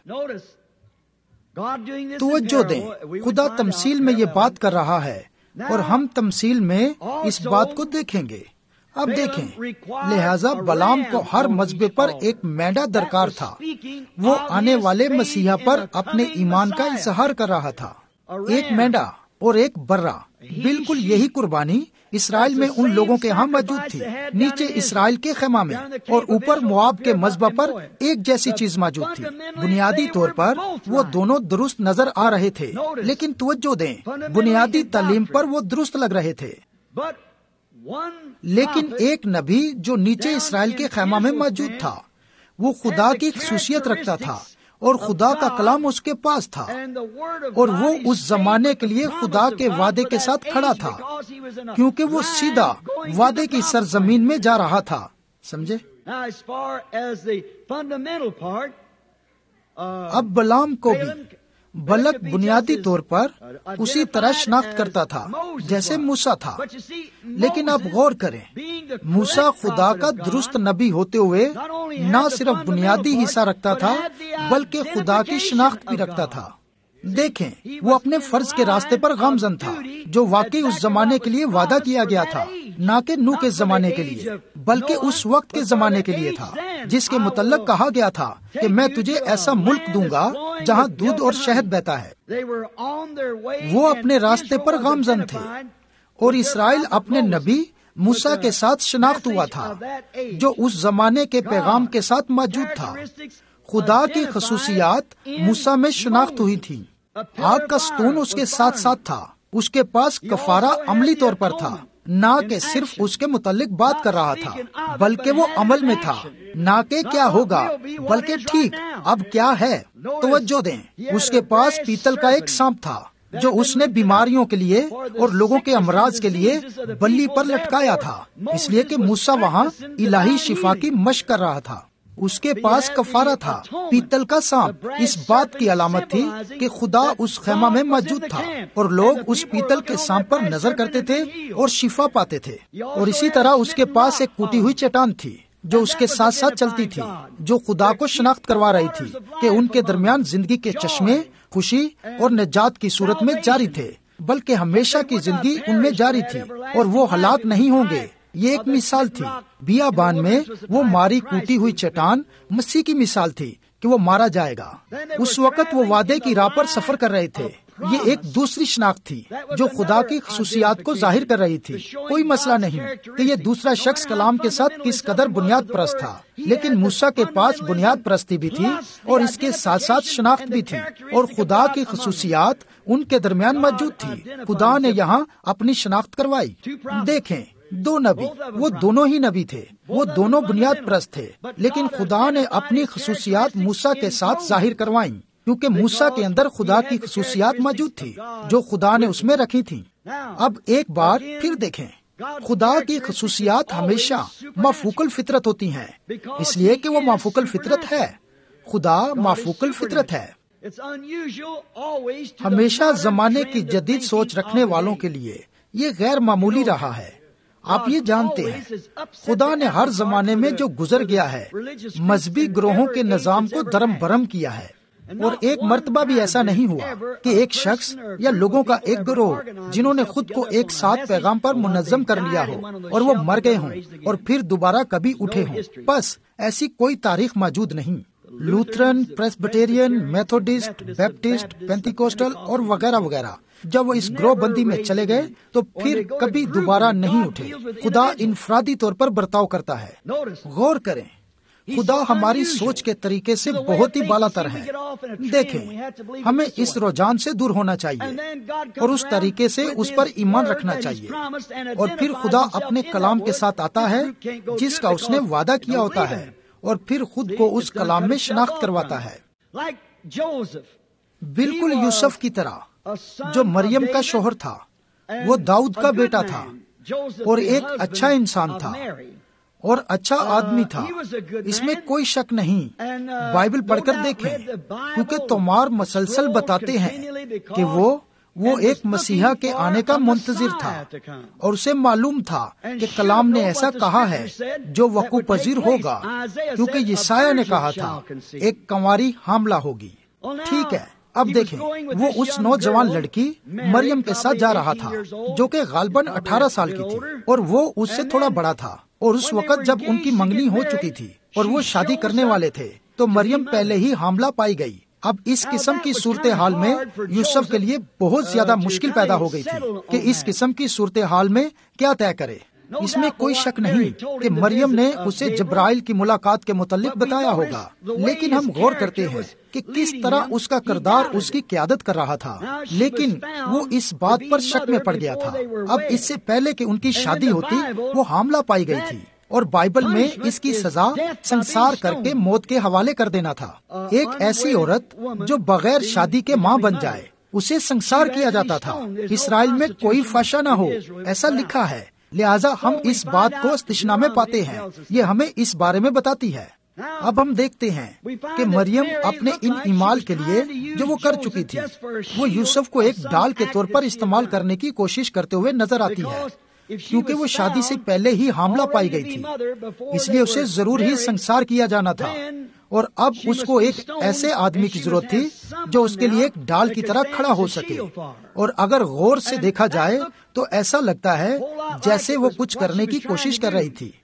توجہ دیں، خدا تمثیل میں یہ بات کر رہا ہے، اور ہم تمثیل میں اس بات کو دیکھیں گے۔ اب دیکھیں، لہذا بلام کو ہر مذبے پر ایک مینڈا درکار تھا، وہ آنے والے مسیحا پر اپنے ایمان کا اظہار کر رہا تھا۔ ایک مینڈا اور ایک برا، بالکل یہی قربانی اسرائیل میں ان لوگوں کے ہاں موجود تھی، نیچے اسرائیل کے خیمہ میں، اور اوپر موآب کے مذبح پر ایک جیسی چیز موجود تھی۔ بنیادی طور پر وہ دونوں درست نظر آ رہے تھے، لیکن توجہ دیں، بنیادی تعلیم پر وہ درست لگ رہے تھے، لیکن ایک نبی جو نیچے اسرائیل کے خیمہ میں موجود تھا، وہ خدا کی خصوصیت رکھتا تھا، اور خدا کا کلام اس کے پاس تھا، اور وہ اس زمانے کے لیے خدا کے وعدے کے ساتھ کھڑا تھا، کیونکہ وہ سیدھا وعدے کی سرزمین میں جا رہا تھا۔ سمجھے؟ اب بلام کو بھی بلک بنیادی طور پر اسی طرح شناخت کرتا تھا جیسے موسیٰ تھا، لیکن اب غور کریں، موسیٰ خدا کا درست نبی ہوتے ہوئے نہ صرف بنیادی حصہ رکھتا تھا بلکہ خدا کی شناخت بھی رکھتا تھا۔ دیکھیں، وہ اپنے فرض کے راستے پر گامزن تھا جو واقعی اس زمانے کے لیے وعدہ کیا گیا تھا، نہ کہ نوح کے زمانے کے لیے، بلکہ اس وقت کے زمانے کے لیے تھا جس کے متعلق کہا گیا تھا کہ میں تجھے ایسا ملک دوں گا جہاں دودھ اور شہد بہتا ہے۔ وہ اپنے راستے پر گامزن تھے، اور اسرائیل اپنے نبی موسیٰ کے ساتھ شناخت ہوا تھا جو اس زمانے کے پیغام کے ساتھ موجود تھا۔ خدا کی خصوصیات موسیٰ میں شناخت ہوئی تھی۔ آگ کا ستون اس کے ساتھ ساتھ تھا، اس کے پاس کفارہ عملی طور پر تھا، نہ کہ صرف اس کے متعلق بات کر رہا تھا، بلکہ وہ عمل میں تھا، نہ کہ کیا ہوگا بلکہ ٹھیک اب کیا ہے۔ توجہ دیں، اس کے پاس پیتل کا ایک سانپ تھا جو اس نے بیماریوں کے لیے اور لوگوں کے امراض کے لیے بلی پر لٹکایا تھا، اس لیے کہ موسیٰ وہاں الہی شفا کی مشق کر رہا تھا۔ اس کے پاس کفارہ تھا، پیتل کا سانپ اس بات کی علامت تھی کہ خدا اس خیمہ میں موجود تھا، اور لوگ اس پیتل کے سانپ پر نظر کرتے تھے اور شفا پاتے تھے۔ اور اسی طرح اس کے پاس ایک ٹوٹی ہوئی چٹان تھی جو اس کے ساتھ ساتھ چلتی تھی، جو خدا کو شناخت کروا رہی تھی کہ ان کے درمیان زندگی کے چشمے خوشی اور نجات کی صورت میں جاری تھے، بلکہ ہمیشہ کی زندگی ان میں جاری تھی، اور وہ ہلاک نہیں ہوں گے۔ یہ ایک مثال تھی، بیابان میں وہ ماری کوٹی ہوئی چٹان مسیح کی مثال تھی کہ وہ مارا جائے گا۔ اس وقت وہ وعدے کی راہ پر سفر کر رہے تھے۔ یہ ایک دوسری شناخت تھی جو خدا کی خصوصیات کو ظاہر کر رہی تھی۔ کوئی مسئلہ نہیں کہ یہ دوسرا شخص کلام کے ساتھ کس قدر بنیاد پرست تھا، لیکن موسیٰ کے پاس بنیاد پرستی بھی تھی اور اس کے ساتھ ساتھ شناخت بھی تھی، اور خدا کی خصوصیات ان کے درمیان موجود تھی۔ خدا نے یہاں اپنی شناخت کروائی۔ دیکھیں، دو نبی، وہ دونوں ہی نبی تھے، وہ دونوں بنیاد پرست تھے، لیکن خدا نے اپنی خصوصیات موسیٰ کے ساتھ ظاہر کروائیں، کیونکہ موسیٰ کے اندر خدا کی خصوصیات موجود تھی جو خدا نے اس میں رکھی تھیں۔ اب ایک بار پھر دیکھیں، خدا کی خصوصیات ہمیشہ مافوق الفطرت ہوتی ہیں، اس لیے کہ وہ مافوق الفطرت ہے۔ خدا مافوق الفطرت ہے۔ ہمیشہ زمانے کی جدید سوچ رکھنے والوں کے لیے یہ غیر معمولی رہا ہے۔ آپ یہ جانتے ہیں، خدا نے ہر زمانے میں جو گزر گیا ہے مذہبی گروہوں کے نظام کو درم برم کیا ہے، اور ایک مرتبہ بھی ایسا نہیں ہوا کہ ایک شخص یا لوگوں کا ایک گروہ جنہوں نے خود کو ایک ساتھ پیغام پر منظم کر لیا ہو اور وہ مر گئے ہوں اور پھر دوبارہ کبھی اٹھے ہوں۔ بس ایسی کوئی تاریخ موجود نہیں۔ Lutheran, Presbyterian, Methodist, Baptist, Pentecostal اور وغیرہ وغیرہ جب وہ اس گروہ بندی میں چلے گئے تو پھر کبھی دوبارہ نہیں اٹھے۔ خدا انفرادی طور پر برتاؤ کرتا ہے۔ غور کریں، خدا ہماری سوچ کے طریقے سے بہت ہی بالا تر ہے۔ دیکھیں، ہمیں اس رجحان سے دور ہونا چاہیے اور اس طریقے سے اس پر ایمان رکھنا چاہیے، اور پھر خدا اپنے کلام کے ساتھ آتا ہے جس کا اس نے وعدہ کیا ہوتا ہے، اور پھر خود کو اس کلام میں شناخت کرواتا ہے۔ بالکل یوسف کی طرح جو مریم کا شوہر تھا، وہ داؤد کا بیٹا تھا اور ایک اچھا انسان تھا اور اچھا آدمی تھا، اس میں کوئی شک نہیں۔ بائبل پڑھ کر دیکھیں، کیونکہ تومار مسلسل بتاتے ہیں کہ وہ ایک مسیحا کے آنے کا منتظر تھا، اور اسے معلوم تھا کہ کلام نے ایسا کہا ہے جو وقوع پذیر ہوگا، کیونکہ یسایہ نے کہا تھا ایک کنواری حاملہ ہوگی۔ ٹھیک ہے، اب دیکھیں، وہ اس نوجوان لڑکی مریم کے ساتھ جا رہا تھا جو کہ غالباً 18 سال کی تھی، اور وہ اس سے تھوڑا بڑا تھا، اور اس وقت جب ان کی منگنی ہو چکی تھی اور وہ شادی کرنے والے تھے تو مریم پہلے ہی حاملہ پائی گئی۔ اب اس قسم کی صورتحال میں یوسف کے لیے بہت زیادہ مشکل پیدا ہو گئی تھی کہ اس قسم کی صورتحال میں کیا طے کرے۔ اس میں کوئی شک نہیں کہ مریم نے اسے جبرائیل کی ملاقات کے متعلق بتایا ہوگا، لیکن ہم غور کرتے ہیں کہ کس طرح اس کا کردار اس کی قیادت کر رہا تھا، لیکن وہ اس بات پر شک میں پڑ گیا تھا۔ اب اس سے پہلے کہ ان کی شادی ہوتی وہ حاملہ پائی گئی تھی، اور بائبل میں اس کی سزا سنسار کر کے موت کے حوالے کر دینا تھا۔ ایک ایسی عورت جو بغیر شادی کے ماں بن جائے اسے سنسار کیا جاتا تھا۔ اسرائیل میں کوئی فحشہ نہ ہو، ایسا لکھا ہے، لہٰذا ہم اس بات کو استثنا میں پاتے ہیں۔ یہ ہمیں اس بارے میں بتاتی ہے۔ اب ہم دیکھتے ہیں کہ مریم اپنے ان اعمال کے لیے جو وہ کر چکی تھی، وہ یوسف کو ایک ڈال کے طور پر استعمال کرنے کی کوشش کرتے ہوئے نظر آتی ہے، کیونکہ وہ شادی سے پہلے ہی حاملہ پائی گئی تھی، اس لیے اسے ضرور ہی سنسار کیا جانا تھا، اور اب اس کو ایک ایسے آدمی کی ضرورت تھی جو اس کے لیے ایک ڈال کی طرح کھڑا ہو سکے۔ اور اگر غور سے دیکھا جائے تو ایسا لگتا ہے جیسے وہ کچھ کرنے کی کوشش کر رہی تھی،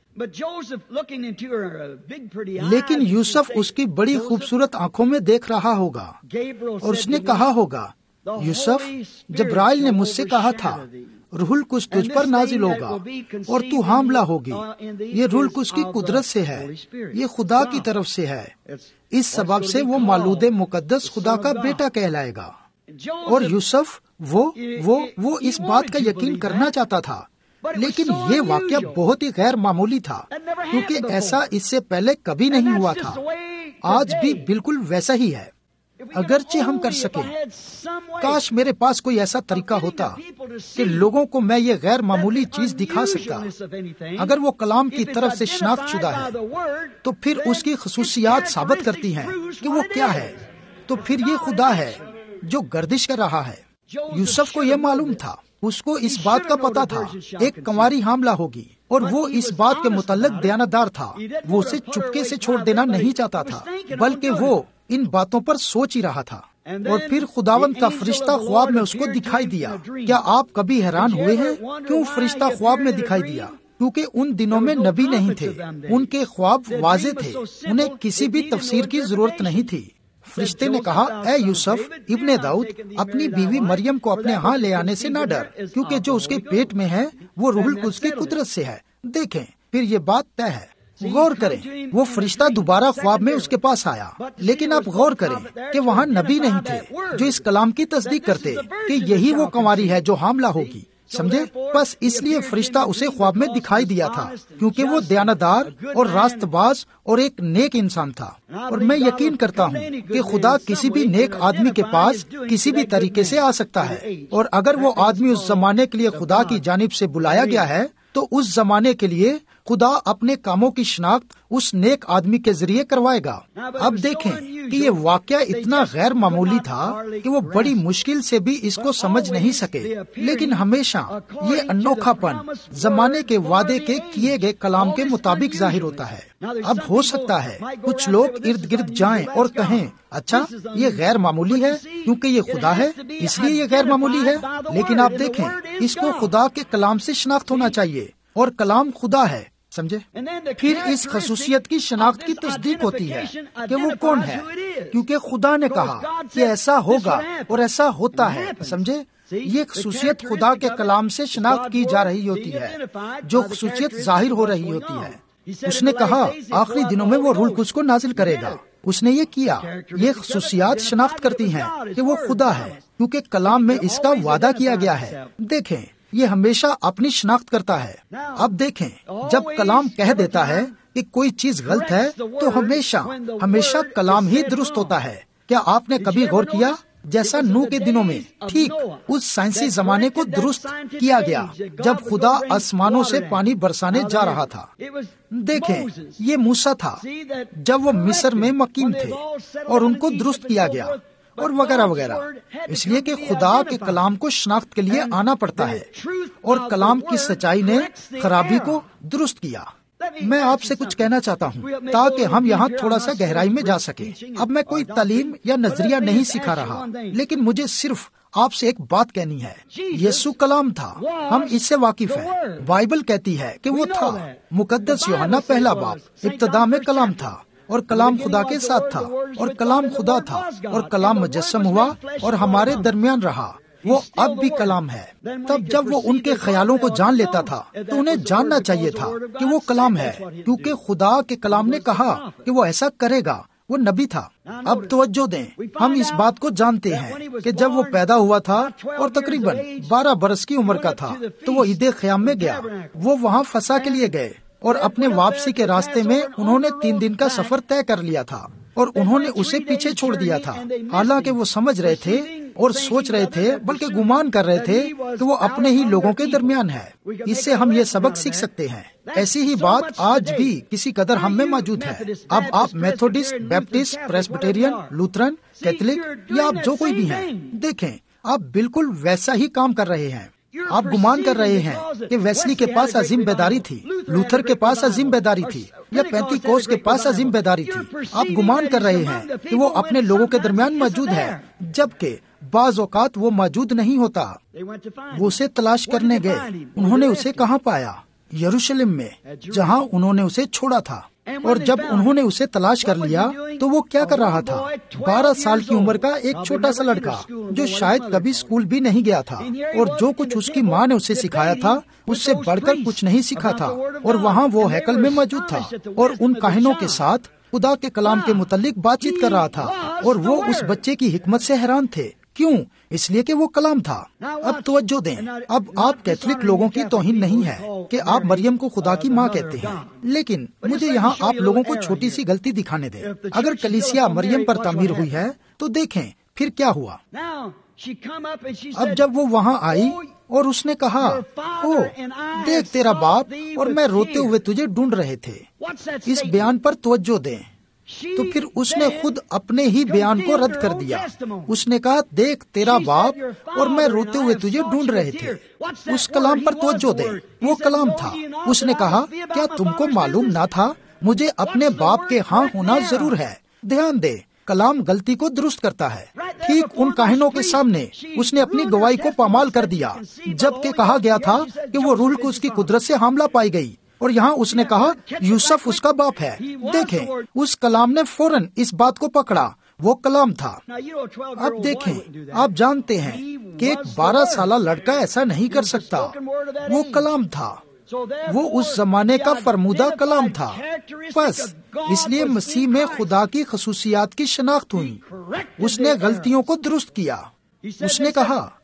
لیکن یوسف اس کی بڑی خوبصورت آنکھوں میں دیکھ رہا ہوگا، اور اس نے کہا ہوگا، یوسف، جبرائیل نے مجھ سے کہا تھا روح القدس تجھ پر نازل ہوگا اور تو حاملہ ہوگی۔ یہ روح القدس کی قدرت سے ہے، یہ خدا کی طرف سے ہے، اس سبب سے وہ مولود مقدس خدا کا بیٹا کہلائے گا۔ اور یوسف وہ اس بات کا یقین کرنا چاہتا تھا، لیکن یہ واقعہ بہت ہی غیر معمولی تھا، کیونکہ ایسا اس سے پہلے کبھی نہیں ہوا تھا۔ آج بھی بالکل ویسا ہی ہے۔ اگرچہ ہم کر سکیں، کاش میرے پاس کوئی ایسا طریقہ ہوتا کہ لوگوں کو میں یہ غیر معمولی چیز دکھا سکتا۔ اگر وہ کلام کی طرف سے شناخت شدہ ہے تو پھر اس کی خصوصیات ثابت کرتی ہیں کہ وہ کیا ہے، تو پھر یہ خدا ہے جو گردش کر رہا ہے۔ یوسف کو یہ معلوم تھا، اس کو اس بات کا پتا تھا ایک کنواری حاملہ ہوگی، اور وہ اس بات کے متعلق دیانتدار تھا۔ وہ اسے چپکے سے چھوڑ دینا نہیں چاہتا تھا، بلکہ وہ ان باتوں پر سوچ ہی رہا تھا۔ اور پھر خداوند کا فرشتہ خواب میں اس کو دکھائی دیا۔ کیا آپ کبھی حیران ہوئے ہیں کیوں فرشتہ خواب میں دکھائی دیا؟ کیونکہ ان دنوں میں نبی نہیں تھے، ان کے خواب واضح تھے، انہیں کسی بھی تفسیر کی ضرورت نہیں تھی۔ فرشتے نے کہا، اے یوسف ابن داؤد، اپنی بیوی مریم کو اپنے ہاں لے آنے سے نہ ڈر، کیونکہ جو اس کے پیٹ میں ہے وہ روح القدس کی قدرت سے ہے۔ دیکھیں، پھر یہ بات طے ہے۔ غور کریں، وہ فرشتہ دوبارہ خواب میں اس کے پاس آیا، لیکن آپ غور کریں کہ وہاں نبی نہیں تھے جو اس کلام کی تصدیق کرتے کہ یہی وہ کنواری ہے جو حاملہ ہوگی۔ سمجھے؟ بس اس لیے فرشتہ اسے خواب میں دکھائی دیا تھا، کیونکہ وہ دیانتدار اور راست باز اور ایک نیک انسان تھا۔ اور میں یقین کرتا ہوں کہ خدا کسی بھی نیک آدمی کے پاس کسی بھی طریقے سے آ سکتا ہے، اور اگر وہ آدمی اس زمانے کے لیے خدا کی جانب سے بلایا گیا ہے تو اس زمانے کے لیے خدا اپنے کاموں کی شناخت اس نیک آدمی کے ذریعے کروائے گا۔ اب دیکھیں کہ یہ واقعہ اتنا غیر معمولی تھا کہ وہ بڑی مشکل سے بھی اس کو سمجھ نہیں سکے، لیکن ہمیشہ یہ انوکھا پن زمانے کے وعدے کے کیے گئے کلام کے مطابق ظاہر ہوتا ہے۔ اب ہو سکتا ہے کچھ لوگ ارد گرد جائیں اور کہیں اچھا یہ غیر معمولی ہے کیونکہ یہ خدا ہے اس لیے یہ غیر معمولی ہے، لیکن آپ دیکھیں اس کو خدا کے کلام سے شناخت ہونا چاہیے، اور کلام خدا ہے، سمجھے؟ پھر اس خصوصیت کی شناخت کی تصدیق ہوتی ہے کہ وہ کون ہے، کیونکہ خدا نے کہا کہ ایسا ہوگا اور ایسا ہوتا ہے، سمجھے؟ یہ خصوصیت خدا کے کلام سے شناخت کی جا رہی ہوتی ہے، جو خصوصیت ظاہر ہو رہی ہوتی ہے۔ اس نے کہا آخری دنوں میں وہ روح القدس کو نازل کرے گا، اس نے یہ کیا۔ یہ خصوصیات شناخت کرتی ہیں کہ وہ خدا ہے، کیونکہ کلام میں اس کا وعدہ کیا گیا ہے۔ دیکھیں یہ ہمیشہ اپنی شناخت کرتا ہے۔ اب دیکھیں جب کلام کہہ دیتا ہے کہ کوئی چیز غلط ہے تو ہمیشہ کلام ہی درست ہوتا ہے۔ کیا آپ نے کبھی غور کیا جیسا نوح کے دنوں میں ٹھیک اس سائنسی زمانے کو درست کیا گیا جب خدا آسمانوں سے پانی برسانے جا رہا تھا؟ دیکھیں یہ موسیٰ تھا جب وہ مصر میں مقیم تھے اور ان کو درست کیا گیا، اور وغیرہ وغیرہ، اس لیے کہ خدا کے کلام کو شناخت کے لیے آنا پڑتا ہے، اور کلام کی سچائی نے خرابی کو درست کیا۔ میں آپ سے کچھ کہنا چاہتا ہوں تاکہ ہم یہاں تھوڑا سا گہرائی میں جا سکیں۔ اب میں کوئی تعلیم یا نظریہ نہیں سکھا رہا، لیکن مجھے صرف آپ سے ایک بات کہنی ہے۔ یسوع کلام تھا، ہم اس سے واقف ہیں۔ بائبل کہتی ہے کہ وہ تھا۔ مقدس یوحنا پہلا باب، ابتدا میں کلام تھا، اور کلام خدا کے ساتھ تھا، اور کلام خدا تھا، اور کلام مجسم ہوا اور ہمارے درمیان رہا۔ وہ اب بھی کلام ہے۔ تب جب وہ ان کے خیالوں کو جان لیتا تھا تو انہیں جاننا چاہیے تھا کہ وہ کلام ہے، کیونکہ خدا کے کلام نے کہا کہ وہ ایسا کرے گا۔ وہ نبی تھا۔ اب توجہ دیں، ہم اس بات کو جانتے ہیں کہ جب وہ پیدا ہوا تھا اور تقریباً 12 برس کی عمر کا تھا تو وہ عید خیام میں گیا۔ وہ وہاں فسح کے لیے گئے، اور اپنے واپسی کے راستے میں انہوں نے 3 دن کا سفر طے کر لیا تھا، اور انہوں نے اسے پیچھے چھوڑ دیا تھا، حالانکہ وہ سمجھ رہے تھے اور سوچ رہے تھے، بلکہ گمان کر رہے تھے کہ وہ اپنے ہی لوگوں کے درمیان ہے۔ اس سے ہم یہ سبق سیکھ سکتے ہیں۔ ایسی ہی بات آج بھی کسی قدر ہم میں موجود ہے۔ اب آپ Methodist, Baptist, Presbyterian, Lutheran, Catholic یا آپ جو کوئی بھی ہیں، دیکھیں آپ بالکل ویسا ہی کام کر رہے ہیں۔ آپ گمان کر رہے ہیں کہ ویسلی کے پاس عظیم بیداری تھی، لوتھر کے پاس عظیم بیداری تھی، یا پینتیکوست کے پاس عظیم بیداری تھی۔ آپ گمان کر رہے ہیں کہ وہ اپنے لوگوں کے درمیان موجود ہے، جبکہ بعض اوقات وہ موجود نہیں ہوتا۔ وہ اسے تلاش کرنے گئے۔ انہوں نے اسے کہاں پایا؟ یروشلم میں، جہاں انہوں نے اسے چھوڑا تھا۔ اور جب انہوں نے اسے تلاش کر لیا تو وہ کیا کر رہا تھا؟ 12 سال کی عمر کا ایک چھوٹا سا لڑکا جو شاید کبھی اسکول بھی نہیں گیا تھا، اور جو کچھ اس کی ماں نے اسے سکھایا تھا اس سے بڑھ کر کچھ نہیں سیکھا تھا، اور وہاں وہ ہیکل میں موجود تھا اور ان کاہنوں کے ساتھ خدا کے کلام کے متعلق بات چیت کر رہا تھا، اور وہ اس بچے کی حکمت سے حیران تھے۔ کیوں؟ اس لیے کہ وہ کلام تھا۔ اب توجہ دیں، اب آپ کیتھولک لوگوں کی توہین نہیں ہے کہ آپ مریم کو خدا کی ماں کہتے ہیں، لیکن مجھے یہاں آپ لوگوں کو چھوٹی سی غلطی دکھانے دیں۔ اگر کلیسیا مریم پر تعمیر ہوئی ہے تو دیکھیں پھر کیا ہوا۔ اب جب وہ وہاں آئی اور اس نے کہا، او دیکھ تیرا باپ اور میں روتے ہوئے تجھے ڈھونڈ رہے تھے۔ اس بیان پر توجہ دیں، تو پھر اس نے خود اپنے ہی بیان کو رد کر دیا۔ اس نے کہا، دیکھ تیرا باپ اور میں روتے ہوئے تجھے ڈھونڈ رہے تھے۔ اس کلام پر توجہ دیں، وہ کلام تھا۔ اس نے کہا، کیا تم کو معلوم نہ تھا؟ مجھے اپنے باپ کے ہاں ہونا ضرور ہے۔ دھیان دے، کلام غلطی کو درست کرتا ہے۔ ٹھیک ان کاہنوں کے سامنے اس نے اپنی گواہی کو پامال کر دیا، جبکہ کہا گیا تھا کہ وہ روح القدس کی قدرت سے حاملہ پائی گئی، اور یہاں اس نے کہا یوسف اس کا باپ ہے۔ دیکھیں اس کلام نے فوراً اس بات کو پکڑا، وہ کلام تھا۔ اب دیکھیں، آپ جانتے ہیں کہ ایک 12 سالہ لڑکا ایسا نہیں کر سکتا، وہ کلام تھا، وہ اس زمانے کا فرمودہ کلام تھا۔ بس اس لیے مسیح میں خدا کی خصوصیات کی شناخت ہوئی۔ اس نے غلطیوں کو درست کیا۔ اس نے کہا،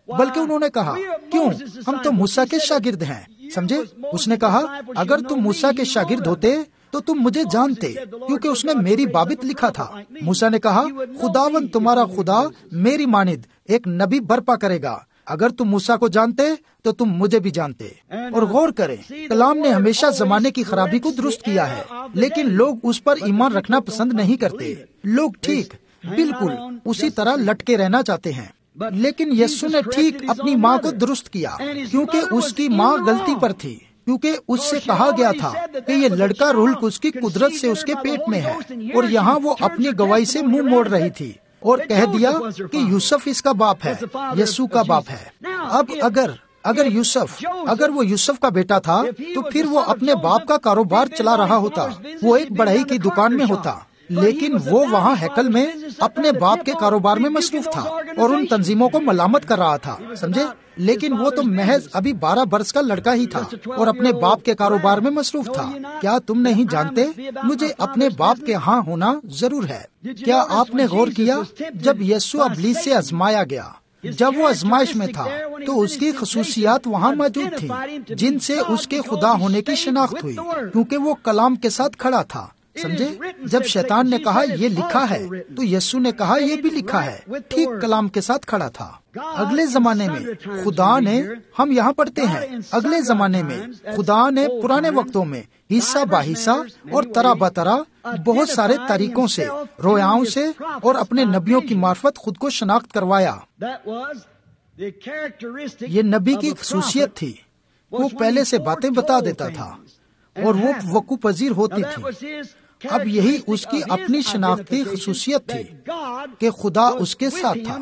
بلکہ انہوں نے کہا کیوں، ہم تو موسیٰ کے شاگرد ہیں. سمجھے؟ اس نے کہا اگر تم موسیٰ کے شاگرد ہوتے تو تم مجھے جانتے، کیونکہ اس نے میری بابت لکھا تھا. موسیٰ نے کہا خداوند تمہارا خدا میری مانند ایک نبی برپا کرے گا. اگر تم موسیٰ کو جانتے تو تم مجھے بھی جانتے. اور غور کریں، کلام نے ہمیشہ زمانے کی خرابی کو درست کیا ہے، لیکن لوگ اس پر ایمان رکھنا پسند نہیں کرتے. لوگ ٹھیک بالکل اسی طرح لٹکے رہنا چاہتے ہیں. لیکن یسوع نے ٹھیک اپنی ماں کو درست کیا، کیونکہ اس کی ماں غلطی پر تھی، کیونکہ اس سے کہا گیا تھا کہ یہ لڑکا روح القدس کی قدرت سے اس کے پیٹ میں ہے. اور یہاں وہ اپنی گواہی سے منہ موڑ رہی تھی اور کہہ دیا کہ یوسف اس کا باپ ہے، یسوع کا باپ ہے. اب اگر وہ یوسف کا بیٹا تھا تو پھر وہ اپنے باپ کا کاروبار چلا رہا ہوتا، وہ ایک بڑھئی کی دکان میں ہوتا. لیکن وہ وہاں ہیکل میں اپنے باپ کے کاروبار میں مصروف تھا اور ان تنظیموں کو ملامت کر رہا تھا. سمجھے؟ لیکن وہ تو محض ابھی 12 برس کا لڑکا ہی تھا اور اپنے باپ کے کاروبار میں مصروف تھا. کیا تم نہیں جانتے مجھے اپنے باپ کے ہاں ہونا ضرور ہے؟ کیا آپ نے غور کیا جب یسوع ابلیس سے آزمایا گیا، جب وہ آزمائش میں تھا تو اس کی خصوصیات وہاں موجود تھیں جن سے اس کے خدا ہونے کی شناخت ہوئی، کیونکہ وہ کلام کے ساتھ کھڑا تھا. سمجھے؟ جب شیطان نے کہا یہ لکھا ہے تو یسوع نے کہا یہ بھی لکھا ہے، ٹھیک کلام کے ساتھ کھڑا تھا. اگلے زمانے میں خدا نے، ہم یہاں پڑھتے ہیں، اگلے زمانے میں خدا نے پرانے وقتوں میں حصہ بحصہ اور طرح بطرح بہت سارے طریقوں سے، رویاؤں سے اور اپنے نبیوں کی معرفت خود کو شناخت کروایا. یہ نبی کی خصوصیت تھی، وہ پہلے سے باتیں بتا دیتا تھا اور وہ وقوع پذیر ہوتی تھی. اب یہی اس کی اپنی شناخت کی خصوصیت تھی کہ خدا اس کے ساتھ تھا.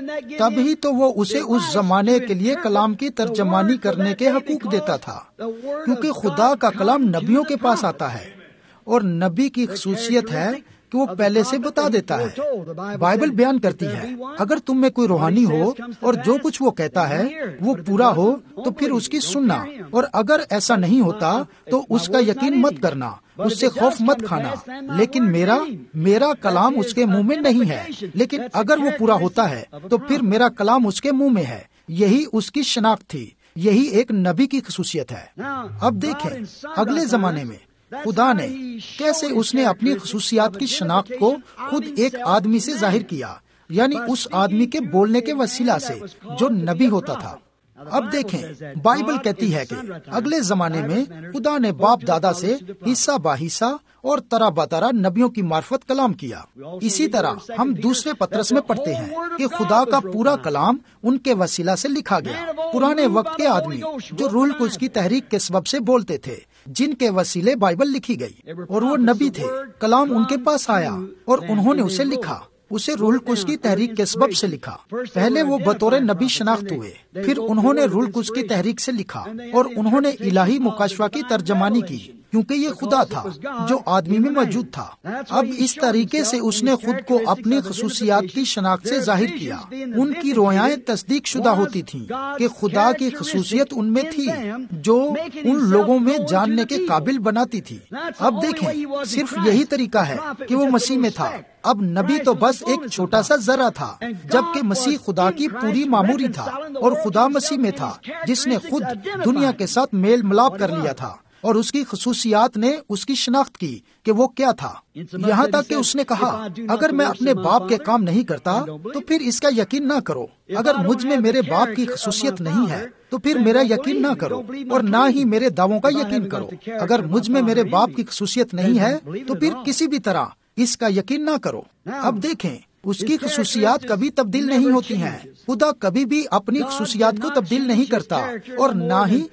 تبھی تو وہ اسے اس زمانے کے لیے کلام کی ترجمانی کرنے کے حقوق دیتا تھا، کیونکہ خدا کا کلام نبیوں کے پاس آتا ہے اور نبی کی خصوصیت ہے کہ وہ پہلے سے بتا دیتا ہے. بائبل بیان کرتی ہے اگر تم میں کوئی روحانی ہو اور جو کچھ وہ کہتا ہے وہ پورا ہو تو پھر اس کی سننا، اور اگر ایسا نہیں ہوتا تو اس کا یقین مت کرنا، اس سے خوف مت کھانا. لیکن میرا کلام اس کے منہ میں نہیں ہے، لیکن اگر وہ پورا ہوتا ہے تو پھر میرا کلام اس کے منہ میں ہے. یہی اس کی شناخت تھی، یہی ایک نبی کی خصوصیت ہے. اب دیکھیں اگلے زمانے میں خدا نے کیسے اس نے اپنی خصوصیات کی شناخت کو خود ایک آدمی سے ظاہر کیا، یعنی اس آدمی کے بولنے کے وسیلہ سے جو نبی ہوتا تھا. اب دیکھیں بائبل کہتی ہے کہ اگلے زمانے میں خدا نے باپ دادا سے حصہ بحصہ اور طرح بطرح نبیوں کی معرفت کلام کیا. اسی طرح ہم دوسرے پطرس میں پڑھتے ہیں کہ خدا کا پورا کلام ان کے وسیلہ سے لکھا گیا. پرانے وقت کے آدمی جو روح القدس کی تحریک کے سبب سے بولتے تھے، جن کے وسیلے بائبل لکھی گئی، اور وہ نبی تھے. کلام ان کے پاس آیا اور انہوں نے اسے لکھا، اسے روح القدس کی تحریک کے سبب سے لکھا. پہلے وہ بطور نبی شناخت ہوئے، پھر انہوں نے روح القدس کی تحریک سے لکھا اور انہوں نے الہی مکاشفہ کی ترجمانی کی، کیونکہ یہ خدا تھا جو آدمی میں موجود تھا. اب اس طریقے سے اس نے خود کو اپنی خصوصیات کی شناخت سے ظاہر کیا. ان کی رویائیں تصدیق شدہ ہوتی تھیں کہ خدا کی خصوصیت ان میں تھی جو ان لوگوں میں جاننے کے قابل بناتی تھی. اب دیکھیں صرف یہی طریقہ ہے کہ وہ مسیح میں تھا. اب نبی تو بس ایک چھوٹا سا ذرہ تھا، جبکہ مسیح خدا کی پوری معموری تھا، اور خدا مسیح میں تھا جس نے خود دنیا کے ساتھ میل ملاپ کر لیا تھا، اور اس کی خصوصیات نے اس کی شناخت کی کہ وہ کیا تھا. یہاں تک کہ اس نے کہا اگر میں اپنے باپ کے کام نہیں کرتا تو پھر اس کا یقین نہ کرو. اگر مجھ میں میرے باپ کی خصوصیت نہیں ہے تو پھر میرا یقین نہ کرو، اور نہ ہی میرے دعووں کا یقین کرو. اگر مجھ میں میرے باپ کی خصوصیت نہیں ہے تو پھر کسی بھی طرح اس کا یقین نہ کرو. اب دیکھیں اس کی خصوصیات کبھی تبدیل نہیں ہوتی ہیں. خدا کبھی بھی اپنی خصوصیات کو تبدیل نہیں کرتا، اور نہ ہی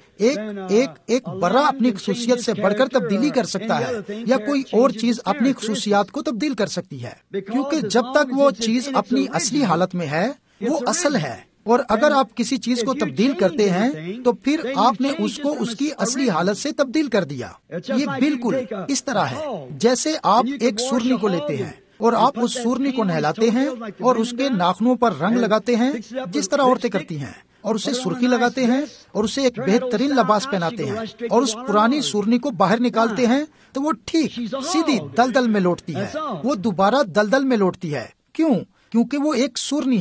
ایک برا اپنی خصوصیت سے بڑھ کر تبدیلی کر سکتا ہے، یا کوئی اور چیز اپنی خصوصیات کو تبدیل کر سکتی ہے. کیونکہ جب تک وہ چیز اپنی اصلی حالت میں ہے وہ اصل ہے، اور اگر آپ کسی چیز کو تبدیل کرتے ہیں تو پھر آپ نے اس کو اس کی اصلی حالت سے تبدیل کر دیا. یہ بالکل اس طرح ہے جیسے آپ ایک سورنی کو لیتے ہیں اور آپ اس سورنی کو نہلاتے ہیں اور اس کے ناخنوں پر رنگ لگاتے ہیں جس طرح عورتیں کرتی ہیں، اور اسے سرخی لگاتے ہیں اور اسے ایک بہترین لباس پہناتے ہیں، اور اس پرانی سورنی کو باہر نکالتے ہیں تو وہ ٹھیک سیدھی دلدل میں لوٹتی ہے، وہ دوبارہ دلدل میں لوٹتی ہے. کیوں؟ کیونکہ وہ ایک سورنی ہے،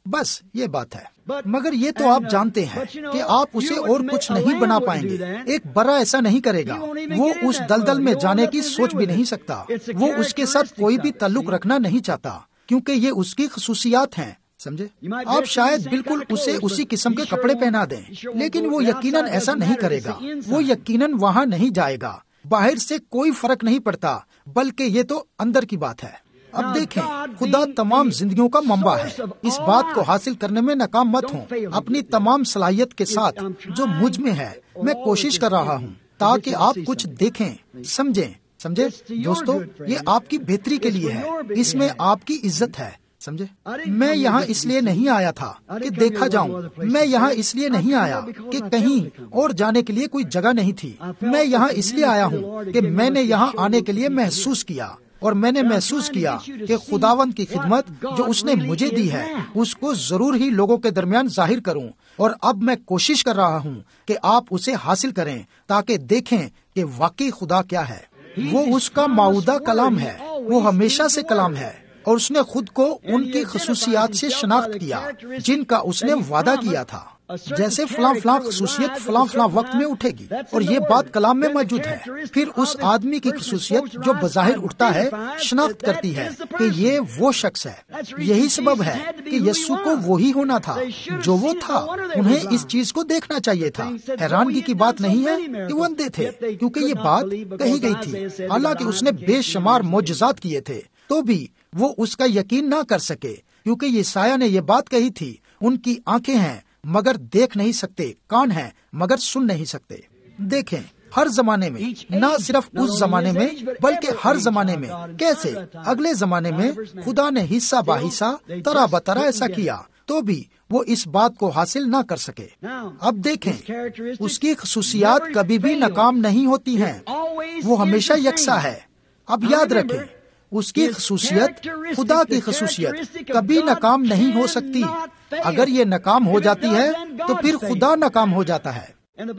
بس یہ بات ہے. مگر یہ تو آپ جانتے ہیں کہ آپ اسے اور کچھ نہیں بنا پائیں گے. ایک برا ایسا نہیں کرے گا. وہ اس دلدل میں جانے کی سوچ بھی نہیں سکتا. وہ اس کے ساتھ کوئی بھی تعلق رکھنا نہیں چاہتا کیونکہ یہ اس کی خصوصیات ہیں. سمجھے؟ آپ شاید بالکل اسے اسی قسم کے کپڑے پہنا دیں لیکن وہ یقیناً ایسا نہیں کرے گا. وہ یقیناً وہاں نہیں جائے گا. باہر سے کوئی فرق نہیں پڑتا بلکہ یہ تو اندر کی بات ہے. اب دیکھیں، خدا تمام زندگیوں کا منبع ہے. اس بات کو حاصل کرنے میں ناکام مت ہوں. اپنی تمام صلاحیت کے ساتھ جو مجھ میں ہے میں کوشش کر رہا ہوں تاکہ آپ کچھ دیکھیں، سمجھیں. سمجھے دوستو، یہ آپ کی بہتری کے لیے ہے. اس میں آپ کی عزت ہے. سمجھے؟ میں یہاں اس لیے نہیں آیا تھا کہ دیکھا جاؤں. میں یہاں اس لیے نہیں آیا کہ کہیں اور جانے کے لیے کوئی جگہ نہیں تھی. میں یہاں اس لیے آیا ہوں کہ میں نے یہاں آنے کے لیے محسوس کیا اور میں نے محسوس کیا کہ خداوند کی خدمت جو اس نے مجھے دی ہے اس کو ضرور ہی لوگوں کے درمیان ظاہر کروں. اور اب میں کوشش کر رہا ہوں کہ آپ اسے حاصل کریں تاکہ دیکھیں کہ واقعی خدا کیا ہے. وہ اس کا موعودہ کلام ہے. وہ ہمیشہ سے کلام ہے اور اس نے خود کو ان کی خصوصیات سے شناخت کیا جن کا اس نے وعدہ کیا تھا. جیسے فلاں فلاں خصوصیت فلاں فلاں وقت میں اٹھے گی اور یہ بات کلام میں موجود ہے. پھر اس آدمی کی خصوصیت جو بظاہر اٹھتا ہے شناخت کرتی ہے کہ یہ وہ شخص ہے. یہی سبب ہے کہ یسوع کو وہی ہونا تھا جو وہ تھا. انہیں اس چیز کو دیکھنا چاہیے تھا. حیرانگی کی بات نہیں ہے کہ وہ اندھے تھے کیونکہ یہ بات کہی گئی تھی. حالانکہ اس نے بے شمار معجزات کیے تھے تو بھی وہ اس کا یقین نہ کر سکے کیونکہ یسایہ نے یہ بات کہی تھی، ان کی آنکھیں ہیں مگر دیکھ نہیں سکتے، کان ہیں مگر سن نہیں سکتے. دیکھیں، ہر زمانے میں، نہ صرف اس زمانے میں بلکہ ہر زمانے میں، کیسے اگلے زمانے میں خدا نے حصہ با حصہ طرح بطرح ایسا کیا تو بھی وہ اس بات کو حاصل نہ کر سکے. اب دیکھیں، اس کی خصوصیات کبھی بھی ناکام نہیں ہوتی ہیں. وہ ہمیشہ یکساں ہے. اب یاد رکھیں، اس کی خصوصیت، خدا کی خصوصیت کبھی ناکام نہیں ہو سکتی. اگر یہ ناکام ہو جاتی ہے تو پھر خدا ناکام ہو جاتا ہے.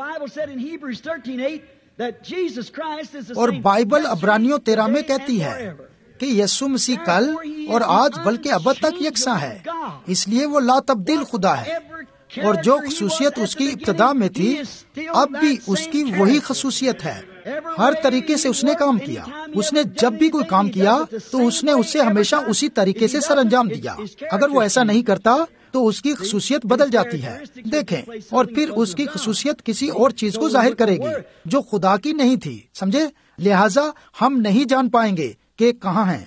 اور بائبل عبرانیوں 13 میں کہتی ہے کہ یسوع مسیح کل اور آج بلکہ ابد تک یکساں ہے. اس لیے وہ لا تبدیل خدا ہے. اور جو خصوصیت اس کی ابتدا میں تھی اب بھی اس کی وہی خصوصیت ہے. ہر طریقے سے اس نے کام کیا. اس نے جب بھی کوئی کام کیا تو اس نے اسے ہمیشہ اسی طریقے سے سر انجام دیا. اگر وہ ایسا نہیں کرتا تو اس کی خصوصیت بدل جاتی ہے. دیکھیں، اور پھر اس کی خصوصیت کسی اور چیز کو ظاہر کرے گی جو خدا کی نہیں تھی. سمجھے؟ لہٰذا ہم نہیں جان پائیں گے کہ کہاں ہیں.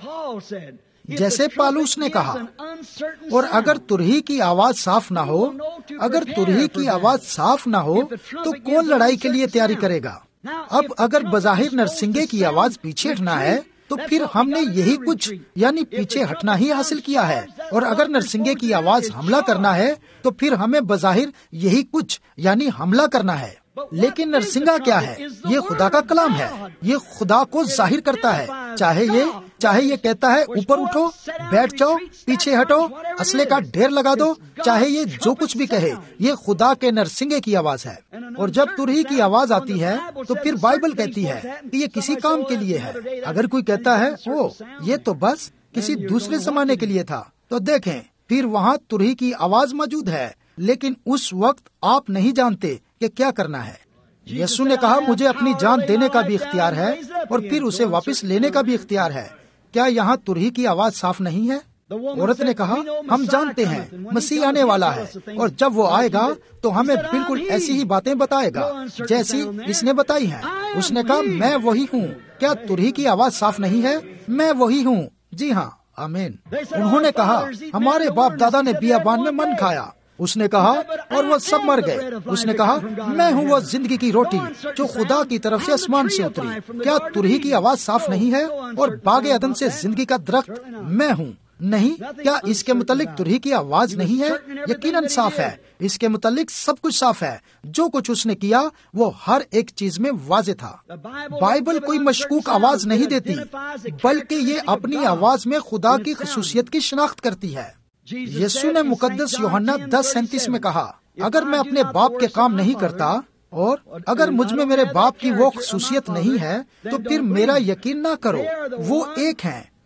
جیسے پالوس نے کہا، اور اگر ترہی کی آواز صاف نہ ہو، اگر ترہی کی آواز صاف نہ ہو تو کون لڑائی کے لیے تیاری کرے گا؟ اب اگر بظاہر نرسنگے کی آواز پیچھے ہٹنا ہے تو پھر ہم نے یہی کچھ یعنی پیچھے ہٹنا ہی حاصل کیا ہے. اور اگر نرسنگے کی آواز حملہ کرنا ہے تو پھر ہمیں بظاہر یہی کچھ یعنی حملہ کرنا ہے. لیکن نرسنگا کیا ہے؟ یہ خدا کا کلام ہے. یہ خدا کو ظاہر کرتا ہے. چاہے یہ کہتا ہے اوپر اٹھو، بیٹھ جاؤ، پیچھے ہٹو، اسلحے کا ڈھیر لگا دو، چاہے یہ جو کچھ بھی کہے، یہ خدا کے نرسنگے کی آواز ہے. اور جب ترہی کی آواز آتی ہے تو پھر بائبل کہتی ہے کہ یہ کسی کام کے لیے ہے. اگر کوئی کہتا ہے او یہ تو بس کسی دوسرے زمانے کے لیے تھا، تو دیکھیں پھر وہاں ترہی کی آواز موجود ہے لیکن اس وقت آپ نہیں جانتے کہ کیا کرنا ہے. یسوع نے کہا مجھے اپنی جان دینے کا بھی اختیار ہے اور پھر اسے واپس لینے کا بھی اختیار ہے. کیا یہاں ترہی کی آواز صاف نہیں ہے؟ عورت نے کہا ہم جانتے ہیں مسیح آنے والا ہے اور جب وہ آئے گا تو ہمیں بالکل ایسی ہی باتیں بتائے گا جیسی اس نے بتائی ہیں. اس نے کہا میں وہی ہوں. کیا ترہی کی آواز صاف نہیں ہے؟ میں وہی ہوں. جی ہاں، آمین. انہوں نے کہا ہمارے باپ دادا نے بیابان میں من کھایا. اس نے کہا اور وہ سب مر گئے. اس نے کہا میں ہوں وہ زندگی کی روٹی جو خدا کی طرف سے آسمان سے اتری. کیا ترہی کی آواز صاف نہیں ہے؟ اور باغ عدن سے زندگی کا درخت میں ہوں. نہیں، کیا اس کے متعلق ترہی کی آواز نہیں ہے؟ یقیناً صاف ہے. اس کے متعلق سب کچھ صاف ہے. جو کچھ اس نے کیا وہ ہر ایک چیز میں واضح تھا. بائبل کوئی مشکوک آواز نہیں دیتی بلکہ یہ اپنی آواز میں خدا کی خصوصیت کی شناخت کرتی ہے. یسوع نے مقدس یوحنا 10:37 میں کہا اگر میں اپنے باپ کے کام نہیں کرتا اور اگر مجھ میں میرے باپ کی وہ خصوصیت نہیں ہے تو پھر میرا یقین نہ کرو. وہ ایک ہیں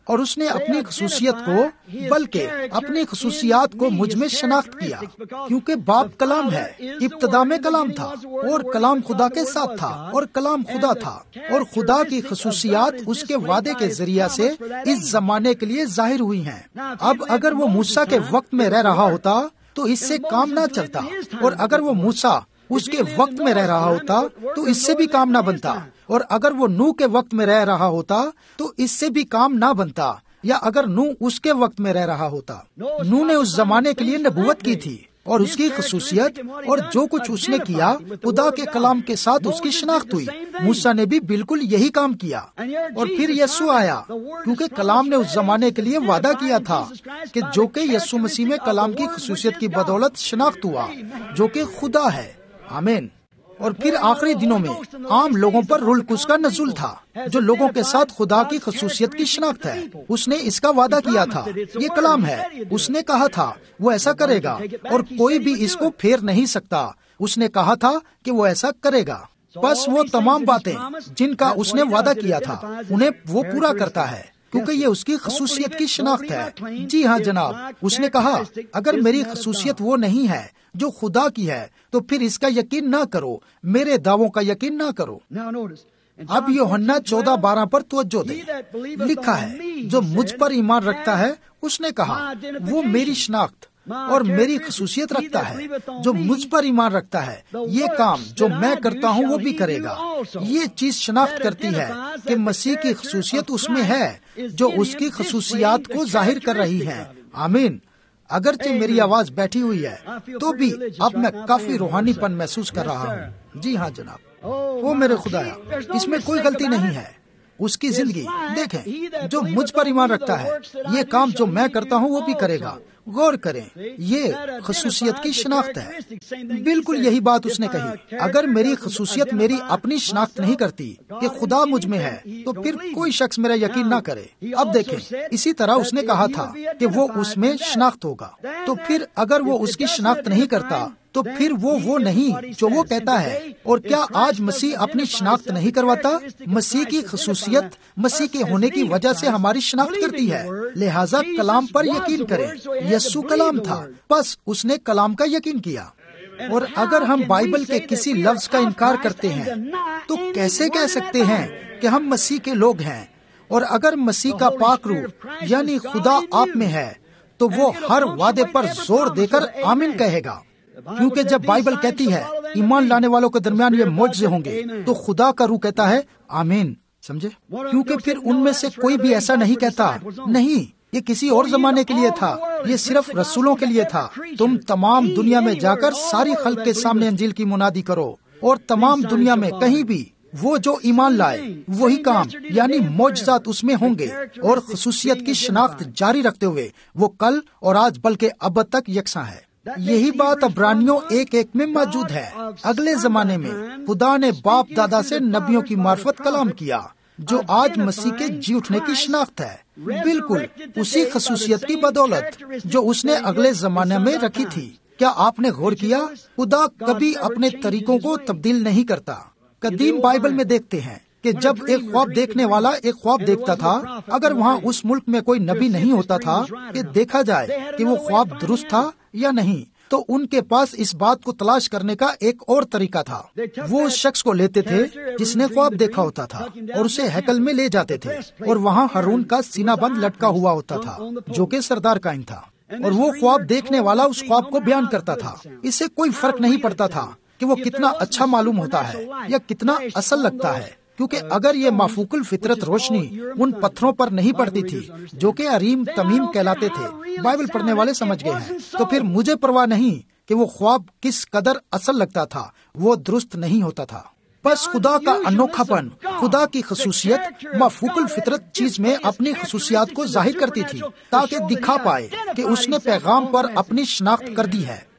اور اس نے اپنی خصوصیت کو بلکہ اپنی خصوصیات کو مجھ میں شناخت کیا، کیونکہ باپ کلام ہے، ابتدا میں کلام تھا اور کلام خدا کے ساتھ تھا اور کلام خدا تھا، اور خدا کی خصوصیات اس کے وعدے کے ذریعے سے اس زمانے کے لیے ظاہر ہوئی ہیں۔ اب اگر وہ موسیٰ کے وقت میں رہ رہا ہوتا تو اس سے کام نہ چلتا، اور اگر وہ موسیٰ اس کے وقت میں رہ رہا ہوتا تو اس سے بھی کام نہ بنتا، اور اگر وہ نوح کے وقت میں رہ رہا ہوتا تو اس سے بھی کام نہ بنتا، یا اگر نوح اس کے وقت میں رہ رہا ہوتا۔ نوح نے اس زمانے کے لیے نبوت کی تھی، اور اس کی خصوصیت اور جو کچھ اس نے کیا خدا کے کلام کے ساتھ اس کی شناخت ہوئی۔ موسیٰ نے بھی بالکل یہی کام کیا، اور پھر یسوع آیا، کیونکہ کلام نے اس زمانے کے لیے وعدہ کیا تھا کہ جو کہ یسوع مسیح میں کلام کی خصوصیت کی بدولت شناخت ہوا، جو کہ خدا ہے۔ آمین۔ اور پھر آخری دنوں میں عام لوگوں پر روح القدس کا نزول تھا، جو لوگوں کے ساتھ خدا کی خصوصیت کی شناخت ہے۔ اس نے اس کا وعدہ کیا تھا، یہ کلام ہے، اس نے کہا تھا وہ ایسا کرے گا، اور کوئی بھی اس کو پھیر نہیں سکتا۔ اس نے کہا تھا کہ وہ ایسا کرے گا، بس وہ تمام باتیں جن کا اس نے وعدہ کیا تھا انہیں وہ پورا کرتا ہے، کیونکہ یہ اس کی خصوصیت کی شناخت ہے۔ جی ہاں جناب، اس نے کہا اگر میری خصوصیت وہ نہیں ہے جو خدا کی ہے تو پھر اس کا یقین نہ کرو، میرے دعووں کا یقین نہ کرو۔ اب یوحنا 14:12 پر توجہ دیں، لکھا ہے جو مجھ پر ایمان رکھتا ہے، اس نے کہا وہ میری شناخت اور میری خصوصیت رکھتا ہے۔ جو مجھ پر ایمان رکھتا ہے یہ کام جو میں کرتا ہوں وہ بھی کرے گا۔ یہ چیز شناخت کرتی ہے کہ مسیح کی خصوصیت اس میں ہے جو اس کی خصوصیات کو ظاہر کر رہی ہے۔ آمین۔ اگرچہ میری آواز بیٹھی ہوئی ہے تو بھی اب میں کافی روحانی پن محسوس کر رہا ہوں۔ جی ہاں جناب، وہ میرے خدایا، اس میں کوئی غلطی نہیں ہے۔ اس کی زندگی دیکھیں، جو مجھ پر ایمان رکھتا ہے یہ کام جو میں کرتا ہوں وہ بھی کرے گا۔ غور کریں، یہ خصوصیت کی شناخت ہے۔ بالکل یہی بات اس نے کہی، اگر میری خصوصیت میری اپنی شناخت نہیں کرتی کہ خدا مجھ میں ہے تو پھر کوئی شخص میرا یقین نہ کرے۔ اب دیکھیں، اسی طرح اس نے کہا تھا کہ وہ اس میں شناخت ہوگا، تو پھر اگر وہ اس کی شناخت نہیں کرتا تو پھر وہ نہیں جو وہ کہتا ہے۔ اور کیا آج مسیح اپنی شناخت نہیں کرواتا؟ مسیح کی خصوصیت مسیح کے ہونے کی وجہ سے ہماری شناخت کرتی ہے، لہٰذا کلام پر یقین کریں۔ یسوع کلام تھا، بس اس نے کلام کا یقین کیا۔ اور اگر ہم بائبل کے کسی لفظ کا انکار کرتے ہیں تو کیسے کہہ سکتے ہیں کہ ہم مسیح کے لوگ ہیں؟ اور اگر مسیح کا پاک روح یعنی خدا آپ میں ہے تو وہ ہر وعدے پر زور دے کر آمین کہے گا، کیونکہ جب بائبل کہتی ہے ایمان لانے والوں کے درمیان یہ معجزے ہوں گے تو خدا کا روح کہتا ہے آمین۔ سمجھے؟ کیونکہ پھر ان میں سے کوئی بھی ایسا نہیں کہتا، نہیں یہ کسی اور زمانے کے لیے تھا، یہ صرف رسولوں کے لیے تھا۔ تم تمام دنیا میں جا کر ساری خلق کے سامنے انجیل کی منادی کرو، اور تمام دنیا میں کہیں بھی وہ جو ایمان لائے وہی کام یعنی معجزات اس میں ہوں گے، اور خصوصیت کی شناخت جاری رکھتے ہوئے وہ کل اور آج بلکہ اب تک یکساں ہے۔ یہی بات عبرانیوں 1:1 میں موجود ہے۔ اگلے زمانے میں خدا نے باپ دادا سے نبیوں کی معرفت کلام کیا، جو آج مسیح کے جی اٹھنے کی شناخت ہے، بالکل اسی خصوصیت کی بدولت جو اس نے اگلے زمانے میں رکھی تھی۔ کیا آپ نے غور کیا؟ خدا کبھی اپنے طریقوں کو تبدیل نہیں کرتا۔ قدیم بائبل میں دیکھتے ہیں کہ جب ایک خواب دیکھنے والا ایک خواب دیکھتا تھا، اگر وہاں اس ملک میں کوئی نبی نہیں ہوتا تھا کہ دیکھا جائے کہ وہ خواب درست تھا یا نہیں، تو ان کے پاس اس بات کو تلاش کرنے کا ایک اور طریقہ تھا۔ وہ اس شخص کو لیتے تھے جس نے خواب دیکھا ہوتا تھا اور اسے ہیکل میں لے جاتے تھے، اور وہاں ہارون کا سینہ بند لٹکا ہوا ہوتا تھا جو کہ سردار کائن تھا، اور وہ خواب دیکھنے والا اس خواب کو بیان کرتا تھا۔ اس سے کوئی فرق نہیں پڑتا تھا کہ وہ کتنا اچھا معلوم ہوتا ہے یا کتنا اصل لگتا ہے، کیونکہ اگر یہ مافوق الفطرت روشنی ان پتھروں پر نہیں پڑتی تھی جو کہ اریم تمیم کہلاتے تھے، بائبل پڑھنے والے سمجھ گئے ہیں، تو پھر مجھے پرواہ نہیں کہ وہ خواب کس قدر اصل لگتا تھا، وہ درست نہیں ہوتا تھا۔ بس خدا کا انوکھا پن، خدا کی خصوصیت مافوق الفطرت چیز میں اپنی خصوصیات کو ظاہر کرتی تھی تاکہ دکھا پائے کہ اس نے پیغام پر اپنی شناخت کر دی ہے۔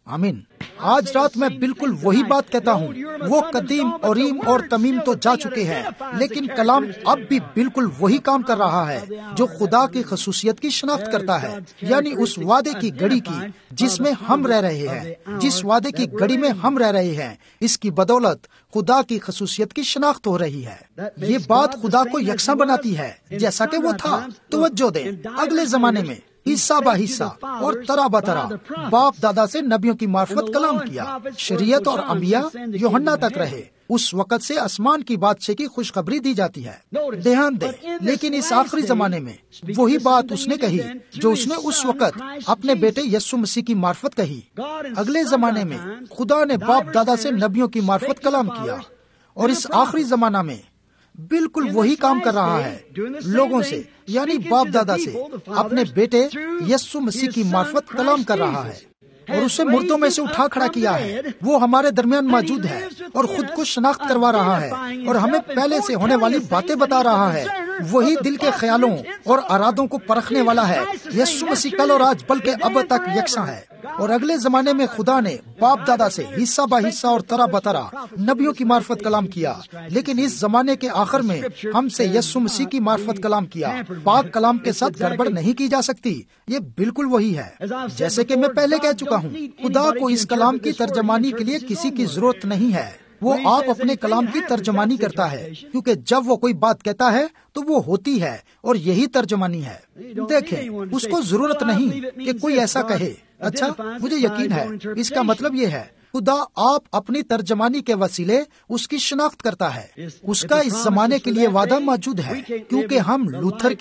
آمین۔ آج رات میں بالکل وہی بات کہتا ہوں، وہ قدیم اوریم اور تمیم تو جا چکے ہیں، لیکن کلام اب بھی بالکل وہی کام کر رہا ہے جو خدا کی خصوصیت کی شناخت کرتا ہے، یعنی اس وعدے کی گھڑی کی جس میں ہم رہ رہے ہیں، جس وعدے کی گھڑی میں ہم رہ رہے ہیں، اس کی بدولت خدا کی خصوصیت کی شناخت ہو رہی ہے۔ یہ بات خدا کو یکساں بناتی ہے جیسا کہ وہ تھا۔ توجہ دیں، اگلے زمانے میں حصہ با حصہ اور طرح بطرح باپ دادا سے نبیوں کی معرفت کلام کیا، شریعت اور انبیاء یوحنا تک رہے۔ اس وقت سے آسمان کی بادشاہی کی خوشخبری دی جاتی ہے۔ دھیان دیں، لیکن اس آخری زمانے میں وہی بات اس نے کہی جو اس نے اس وقت اپنے بیٹے یسوع مسیح کی معرفت کہی۔ اگلے زمانے میں خدا نے باپ دادا سے نبیوں کی معرفت کلام کیا، اور اس آخری زمانہ میں بالکل وہی کام کر رہا ہے، لوگوں سے یعنی باپ دادا سے اپنے بیٹے یسوع مسیح کی معرفت کلام کر رہا ہے، اور اسے مردوں میں سے اٹھا کھڑا کیا ہے۔ وہ ہمارے درمیان موجود ہے اور خود کو شناخت کروا رہا ہے، اور ہمیں پہلے سے ہونے والی باتیں بتا رہا ہے۔ وہی دل کے خیالوں اور ارادوں کو پرکھنے والا ہے۔ یسوع مسیح کل اور آج بلکہ اب تک یکساں ہے۔ اور اگلے زمانے میں خدا نے باپ دادا سے حصہ با حصہ اور طرح بطرح نبیوں کی معرفت کلام کیا، لیکن اس زمانے کے آخر میں ہم سے یسوع مسیح کی معرفت کلام کیا۔ پاک کلام کے ساتھ گڑبڑ نہیں کی جا سکتی، یہ بالکل وہی ہے۔ جیسے کہ میں پہلے کہہ چکا ہوں، خدا کو اس کلام کی ترجمانی کے لیے کسی کی ضرورت نہیں ہے۔ وہ آپ اپنے کلام کی ترجمانی کرتا ہے، کیونکہ جب وہ کوئی بات کہتا ہے تو وہ ہوتی ہے، اور یہی ترجمانی ہے۔ دیکھیں، اس کو ضرورت نہیں کہ کوئی ایسا کہے، اچھا مجھے یقین ہے۔ اس کا مطلب یہ ہے، خدا آپ اپنی ترجمانی کے وسیلے اس کی شناخت کرتا ہے۔ اس کا اس زمانے کے لیے وعدہ موجود ہے، کیونکہ ہم لوتھر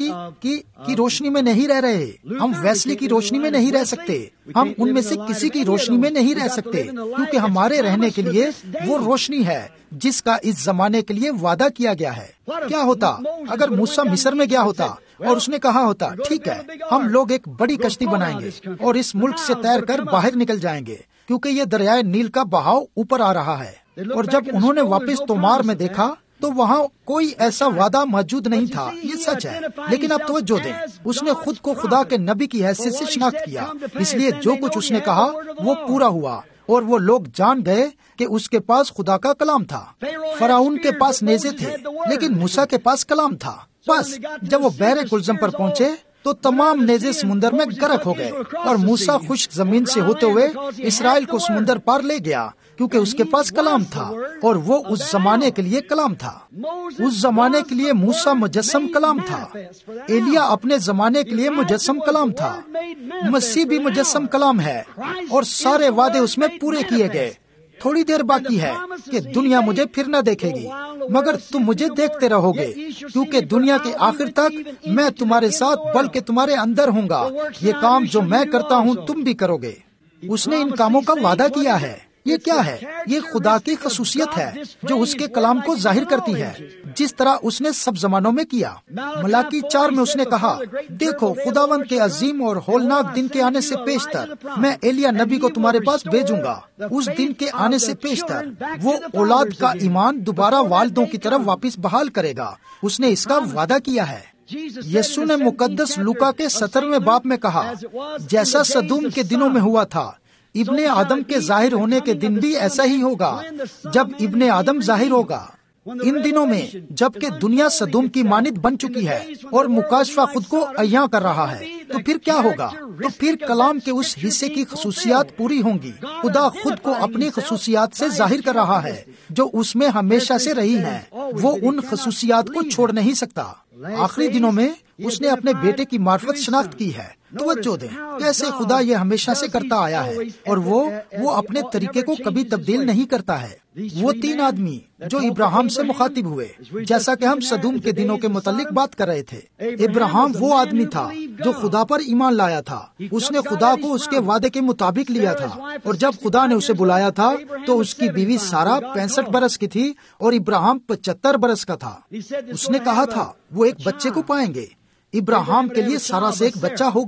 کی روشنی میں نہیں رہ رہے، ہم ویسلی کی روشنی میں نہیں رہ سکتے، ہم ان میں سے کسی کی روشنی میں نہیں رہ سکتے، کیونکہ ہمارے رہنے کے لیے وہ روشنی ہے جس کا اس زمانے کے لیے وعدہ کیا گیا ہے۔ کیا ہوتا اگر موسیٰ مصر میں گیا ہوتا اور اس نے کہا ہوتا، ٹھیک ہے، ہم لوگ ایک بڑی کشتی بنائیں گے اور اس ملک سے تیر کر باہر نکل جائیں گے، کیونکہ یہ دریائے نیل کا بہاؤ اوپر آ رہا ہے۔ اور جب انہوں نے واپس تومار میں دیکھا تو وہاں کوئی ایسا وعدہ موجود نہیں تھا، یہ سچ ہے۔ لیکن اب توجہ دیں، اس نے خود کو خدا کے نبی کی حیثیت سے شناخت کیا، اس لیے جو کچھ اس نے کہا وہ پورا ہوا، اور وہ لوگ جان گئے کہ اس کے پاس خدا کا کلام تھا۔ فرعون کے پاس نیزے تھے، لیکن موسیٰ کے پاس کلام تھا۔ بس جب وہ بحر کلزم پر پہنچے تو تمام نیزے سمندر میں غرق ہو گئے، اور موسیٰ خشک زمین سے ہوتے ہوئے اسرائیل کو سمندر پار لے گیا، کیونکہ اس کے پاس کلام تھا، اور وہ اس زمانے کے لیے کلام تھا۔ اس زمانے کے لیے موسیٰ مجسم کلام تھا، ایلیا اپنے زمانے کے لیے مجسم کلام تھا، مسیح بھی مجسم کلام ہے، اور سارے وعدے اس میں پورے کیے گئے۔ تھوڑی دیر باقی ہے کہ دنیا مجھے پھر نہ دیکھے گی، مگر تم مجھے دیکھتے رہو گے، کیونکہ دنیا کے آخر تک میں تمہارے ساتھ بلکہ تمہارے اندر ہوں گا۔ یہ کام جو میں کرتا ہوں تم بھی کرو گے۔ اس نے ان کاموں کا وعدہ کیا ہے۔ یہ کیا ہے؟ یہ خدا کی خصوصیت ہے جو اس کے کلام کو ظاہر کرتی ہے، جس طرح اس نے سب زمانوں میں کیا۔ ملاکی 4 میں اس نے کہا، دیکھو خداوند کے عظیم اور ہولناک دن کے آنے سے پیشتر میں ایلیا نبی کو تمہارے پاس بھیجوں گا۔ اس دن کے آنے سے پیشتر وہ اولاد کا ایمان دوبارہ والدوں کی طرف واپس بحال کرے گا۔ اس نے اس کا وعدہ کیا ہے۔ یسوع نے مقدس لوکا کے 17ویں باب میں کہا، جیسا سدوم کے دنوں میں ہوا تھا، ابن آدم کے ظاہر ہونے کے دن بھی ایسا ہی ہوگا جب ابن آدم ظاہر ہوگا۔ ان دنوں میں جبکہ دنیا سدوم کی مانند بن چکی ہے اور مکاشفہ خود کو عیاں کر رہا ہے، تو پھر کیا ہوگا؟ تو پھر کلام کے اس حصے کی خصوصیات پوری ہوں گی۔ خدا خود کو اپنی خصوصیات سے ظاہر کر رہا ہے جو اس میں ہمیشہ سے رہی ہیں، وہ ان خصوصیات کو چھوڑ نہیں سکتا۔ آخری دنوں میں اس نے اپنے بیٹے کی معرفت شناخت کی ہے۔ توجہ دیں کیسے خدا یہ ہمیشہ سے کرتا آیا ہے، اور وہ اپنے طریقے کو کبھی تبدیل نہیں کرتا ہے۔ وہ 3 آدمی جو ابراہیم سے مخاطب ہوئے، جیسا کہ ہم سدوم کے دنوں کے متعلق بات کر رہے تھے۔ ابراہیم وہ آدمی تھا جو خدا پر ایمان لایا تھا، اس نے خدا کو اس کے وعدے کے مطابق لیا تھا، اور جب خدا نے اسے بلایا تھا تو اس کی بیوی سارا 65 برس کی تھی اور ابراہیم 75 برس کا تھا۔ اس نے کہا تھا وہ ایک بچے کو پائیں گے، ابراہیم کے لیے سارا سے ایک بچہ ہوگا۔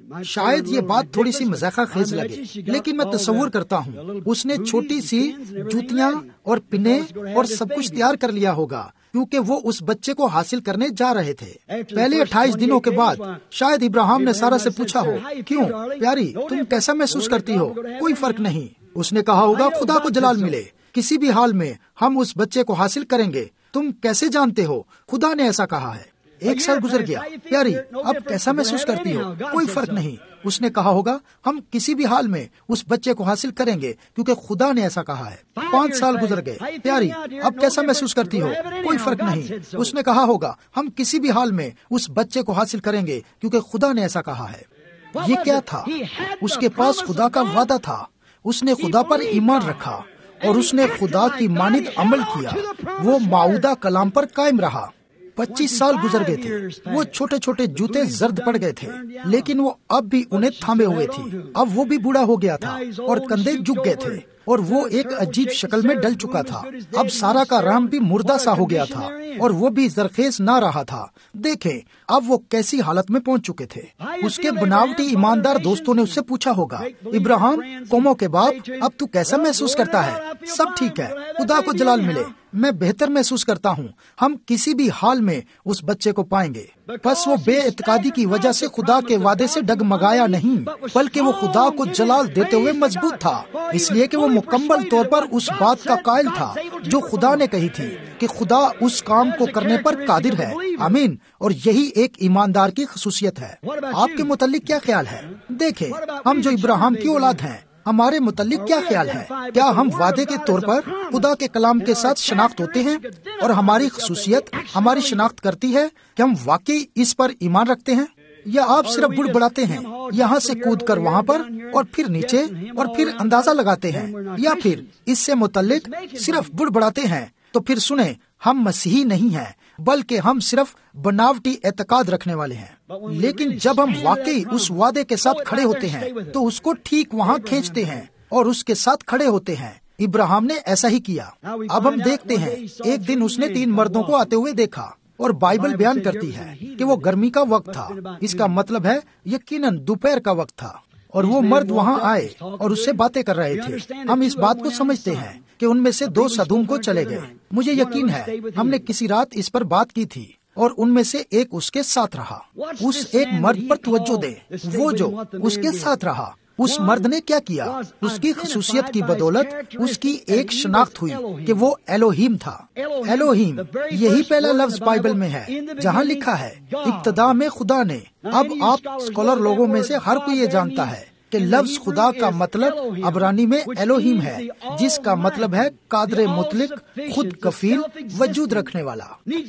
شاید یہ بات تھوڑی سی مذاق خیز لگے، لیکن میں تصور کرتا ہوں اس نے چھوٹی سی جوتیاں اور پنے اور سب کچھ تیار کر لیا ہوگا، کیونکہ وہ اس بچے کو حاصل کرنے جا رہے تھے۔ پہلے 28 دنوں کے بعد شاید ابراہیم نے سارا سے پوچھا ہو، کیوں پیاری، تم کیسا محسوس کرتی ہو؟ کوئی فرق نہیں۔ اس نے کہا ہوگا، خدا کو جلال ملے، کسی بھی حال میں ہم اس بچے کو حاصل کریں گے۔ تم کیسے جانتے ہو؟ خدا نے ایسا کہا ہے۔ 1 سال گزر گیا، پیاری اب کیسا محسوس کرتی ہو؟ کوئی فرق نہیں۔ اس نے کہا ہوگا، ہم کسی بھی حال میں اس بچے کو حاصل کریں گے کیونکہ خدا نے ایسا کہا ہے۔ 5 سال گزر گئے، پیاری اب کیسا محسوس کرتی ہو؟ کوئی فرق نہیں۔ اس نے کہا ہوگا، ہم کسی بھی حال میں اس بچے کو حاصل کریں گے کیونکہ خدا نے ایسا کہا ہے۔ یہ کیا تھا؟ اس کے پاس خدا کا وعدہ تھا۔ اس نے خدا پر ایمان رکھا اور اس نے خدا کی مانند عمل کیا۔ وہ معہودہ کلام پر قائم رہا۔ 25 سال گزر گئے تھے۔ وہ چھوٹے چھوٹے جوتے زرد پڑ گئے تھے، لیکن وہ اب بھی انہیں تھامے ہوئے تھی۔ اب وہ بھی بوڑھا ہو گیا تھا اور کندھے جھک گئے تھے اور وہ ایک عجیب شکل میں ڈل چکا تھا۔ اب سارا کا رحم بھی مردہ سا ہو گیا تھا اور وہ بھی زرخیز نہ رہا تھا۔ دیکھیں اب وہ کیسی حالت میں پہنچ چکے تھے۔ اس کے بناوٹی ایماندار دوستوں نے اس سے پوچھا ہوگا، ابراہیم قوموں کے باپ، اب تو کیسا محسوس کرتا ہے؟ سب ٹھیک ہے، خدا کو جلال ملے، میں بہتر محسوس کرتا ہوں۔ ہم کسی بھی حال میں اس بچے کو پائیں گے۔ بس وہ بے اعتقادی کی وجہ سے خدا کے وعدے سے ڈگمگایا نہیں، بلکہ وہ خدا کو جلال دیتے ہوئے مضبوط تھا، اس لیے کہ وہ مکمل طور پر اس بات کا قائل تھا جو خدا نے کہی تھی کہ خدا اس کام کو کرنے پر قادر ہے۔ آمین۔ اور یہی ایک ایماندار کی خصوصیت ہے۔ آپ کے متعلق کیا خیال ہے؟ دیکھیں ہم جو ابراہیم کی اولاد ہیں، ہمارے متعلق کیا خیال ہے؟ کیا ہم وعدے کے طور پر خدا کے کلام کے ساتھ شناخت ہوتے ہیں؟ اور ہماری خصوصیت ہماری شناخت کرتی ہے کہ ہم واقعی اس پر ایمان رکھتے ہیں، یا آپ صرف بڑبڑاتے ہیں، یہاں سے کود کر وہاں پر اور پھر نیچے اور پھر اندازہ لگاتے ہیں، یا پھر اس سے متعلق صرف بڑبڑاتے ہیں؟ تو پھر سنیں، ہم مسیحی نہیں ہیں، بلکہ ہم صرف بناوٹی اعتقاد رکھنے والے ہیں۔ لیکن جب ہم واقعی اس وعدے کے ساتھ کھڑے ہوتے ہیں تو اس کو ٹھیک وہاں کھینچتے ہیں اور اس کے ساتھ کھڑے ہوتے ہیں۔ ابراہیم نے ایسا ہی کیا۔ اب ہم دیکھتے ہیں ایک دن اس نے 3 مردوں کو آتے ہوئے دیکھا، اور بائبل بیان کرتی ہے کہ وہ گرمی کا وقت تھا۔ اس کا مطلب ہے یقیناً دوپہر کا وقت تھا، اور وہ مرد وہاں آئے اور اس سے باتیں کر رہے تھے۔ ہم اس بات کو سمجھتے ہیں کہ ان میں سے 2 سدوم کو چلے گئے۔ مجھے یقین ہے ہم نے کسی رات اس پر بات کی تھی، اور ان میں سے ایک اس کے ساتھ رہا۔ اس ایک مرد پر توجہ دے، وہ جو اس کے ساتھ رہا۔ اس مرد نے کیا کیا؟ اس کی خصوصیت کی بدولت اس کی ایک شناخت ہوئی کہ وہ ایلوہیم تھا۔ ایلوہیم یہی پہلا لفظ بائبل میں ہے جہاں لکھا ہے ابتدا میں خدا نے۔ اب آپ اسکالر لوگوں میں سے ہر کوئی یہ جانتا ہے کہ لفظ خدا کا مطلب عبرانی میں ایلوہیم ہے، جس کا مطلب ہے قادر مطلق، خود کفیل، وجود رکھنے والا،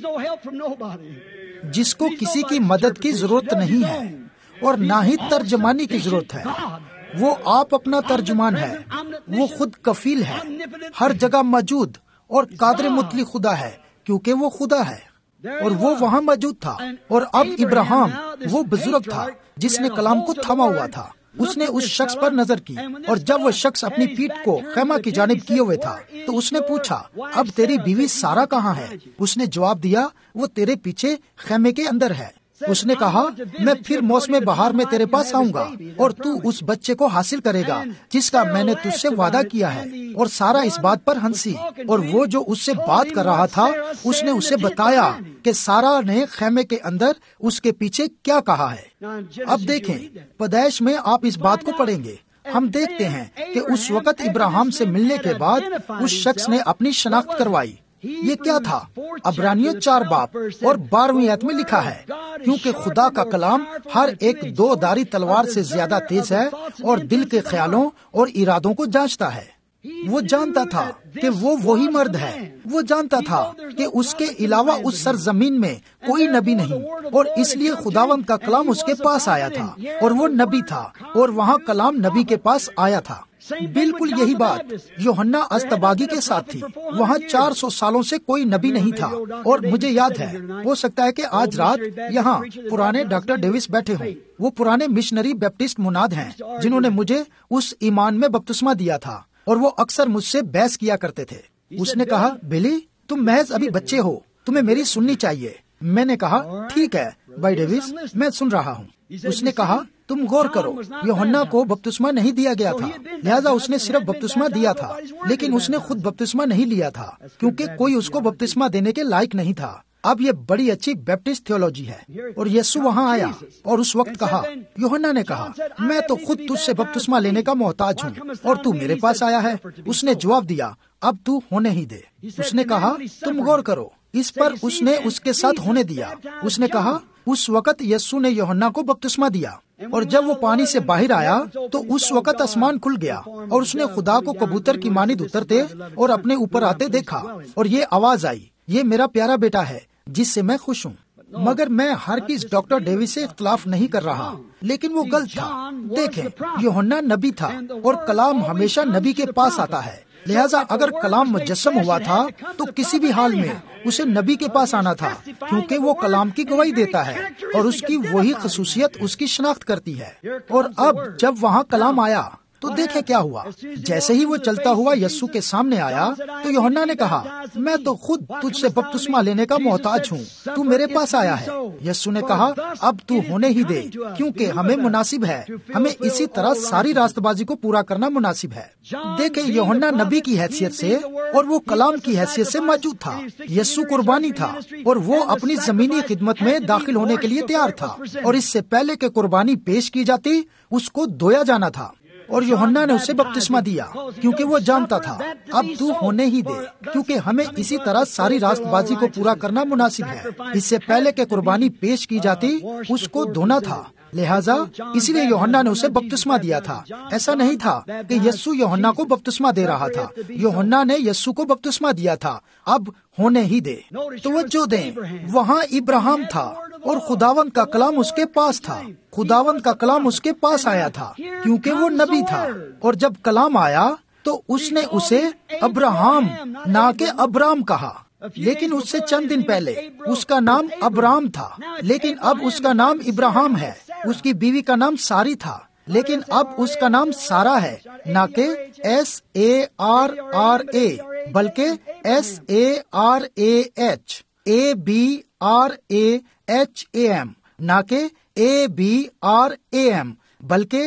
جس کو کسی کی مدد کی ضرورت نہیں ہے اور نہ ہی ترجمانی کی ضرورت ہے۔ وہ آپ اپنا ترجمان ہے، وہ خود کفیل ہے، ہر جگہ موجود اور قادر مطلق خدا ہے، کیونکہ وہ خدا ہے اور وہ وہاں موجود تھا۔ اور اب ابراہیم وہ بزرگ تھا جس نے کلام کو تھاما ہوا تھا۔ اس نے اس شخص پر نظر کی، اور جب وہ شخص اپنی پیٹھ کو خیمہ کی جانب کیے ہوئے تھا تو اس نے پوچھا، اب تیری بیوی سارا کہاں ہے؟ اس نے جواب دیا، وہ تیرے پیچھے خیمے کے اندر ہے۔ اس نے کہا، میں پھر موسم بہار میں تیرے پاس آؤں گا اور تو اس بچے کو حاصل کرے گا جس کا میں نے تجھ سے وعدہ کیا ہے۔ اور سارا اس بات پر ہنسی، اور وہ جو اس سے بات کر رہا تھا اس نے اسے بتایا کہ سارا نے خیمے کے اندر اس کے پیچھے کیا کہا ہے۔ اب دیکھیں پیدائش میں آپ اس بات کو پڑھیں گے، ہم دیکھتے ہیں کہ اس وقت ابراہیم سے ملنے کے بعد اس شخص نے اپنی شناخت کروائی۔ یہ کیا تھا؟ عبرانیوں 4 باب اور 12ویں آیت میں لکھا ہے، کیونکہ خدا کا کلام ہر ایک 2 دھاری تلوار سے زیادہ تیز ہے اور دل کے خیالوں اور ارادوں کو جانچتا ہے۔ وہ جانتا تھا کہ وہ وہی مرد ہے۔ وہ جانتا تھا کہ اس کے علاوہ اس سرزمین میں کوئی نبی نہیں، اور اس لیے خداوند کا کلام اس کے پاس آیا تھا اور وہ نبی تھا، اور وہاں کلام نبی کے پاس آیا تھا۔ بالکل یہی بات یوحنا استباغی کے ساتھ تھی۔ وہاں 400 سالوں سے کوئی نبی نہیں تھا، اور مجھے یاد ہے، ہو سکتا ہے کہ آج رات یہاں پرانے ڈاکٹر ڈیوس بیٹھے ہوں۔ وہ پرانے مشنری بیپٹسٹ مناد ہیں جنہوں نے مجھے اس ایمان میں بپتسمہ دیا تھا، اور وہ اکثر مجھ سے بحث کیا کرتے تھے۔ اس نے کہا، بلی تم محض ابھی بچے ہو، تمہیں میری سننی چاہیے۔ میں نے کہا، ٹھیک ہے بھائی ڈیوس، میں سن رہا ہوں۔ اس نے کہا، تم غور کرو، یوحنا کو بپتسمہ نہیں دیا گیا تھا، لہذا اس نے صرف بپتسمہ دیا تھا، لیکن اس نے خود بپتسمہ نہیں لیا تھا کیونکہ کوئی اس کو بپتسمہ دینے کے لائق نہیں تھا۔ اب یہ بڑی اچھی بیپٹسٹ تھیولوجی ہے۔ اور یسوع وہاں آیا اور اس وقت کہا، یوحنا نے کہا، میں تو خود تجھ سے بپتسمہ لینے کا محتاج ہوں اور تو میرے پاس آیا ہے۔ اس نے جواب دیا، اب تو ہونے ہی دے۔ اس نے کہا، تم غور کرو اس پر، اس نے اس کے ساتھ ہونے دیا۔ اس نے کہا، اس وقت یسوع نے یوحنا کو بپتسمہ دیا، اور جب وہ پانی سے باہر آیا تو اس وقت آسمان کھل گیا اور اس نے خدا کو کبوتر کی مانند اترتے اور اپنے اوپر آتے دیکھا، اور یہ آواز آئی، یہ میرا پیارا بیٹا ہے جس سے میں خوش ہوں۔ مگر میں ہرگز ڈاکٹر ڈیوس سے اختلاف نہیں کر رہا، لیکن وہ غلط تھا۔ دیکھیں، یوحنا نبی تھا اور کلام ہمیشہ نبی کے پاس آتا ہے، لہذا اگر کلام مجسم ہوا تھا تو کسی بھی حال میں اسے نبی کے پاس آنا تھا، کیونکہ وہ کلام کی گواہی دیتا ہے اور اس کی وہی خصوصیت اس کی شناخت کرتی ہے۔ اور اب جب وہاں کلام آیا تو دیکھیں کیا ہوا۔ جیسے ہی وہ چلتا ہوا یسوع کے سامنے آیا تو یوحنا نے کہا، میں تو خود تجھ سے بپتسمہ لینے کا محتاج ہوں، تو میرے پاس آیا ہے۔ یسوع نے کہا، اب تو ہونے ہی دے، کیونکہ ہمیں مناسب ہے، ہمیں اسی طرح ساری راست بازی کو پورا کرنا مناسب ہے۔ دیکھیں، یوحنا نبی کی حیثیت سے اور وہ کلام کی حیثیت سے موجود تھا۔ یسوع قربانی تھا اور وہ اپنی زمینی خدمت میں داخل ہونے کے لیے تیار تھا، اور اس سے پہلے کہ قربانی پیش کی جاتی اس کو دھویا جانا تھا، اور یوحنا نے اسے بپتسمہ دیا کیونکہ وہ جانتا تھا، اب تو ہونے ہی دے، کیونکہ ہمیں اسی طرح ساری راست بازی کو پورا کرنا مناسب ہے۔ اس سے پہلے کہ قربانی پیش کی جاتی اس کو دھونا تھا، لہٰذا اسی لیے یوحنا نے اسے بپتسمہ دیا تھا۔ ایسا نہیں تھا کہ یسوع یوحنا کو بپتسمہ دے رہا تھا، یوحنا نے یسوع کو بپتسمہ دیا تھا، اب ہونے ہی دے۔ توجہ دیں، وہاں ابراہیم تھا اور خداوند کا کلام اس کے پاس تھا، خداوند کا کلام اس کے پاس آیا تھا کیونکہ وہ نبی تھا، اور جب کلام آیا تو اس نے اسے ابراہیم نہ کہ ابرام کہا، لیکن اس سے چند دن پہلے اس کا نام ابرام تھا، لیکن اب اس کا نام ابراہیم ہے۔ اس کی بیوی کا نام ساری تھا، لیکن اب اس کا نام سارا ہے، نہ کہ SARRA بلکہ SARAH نہ کہ ABRAM بلکہ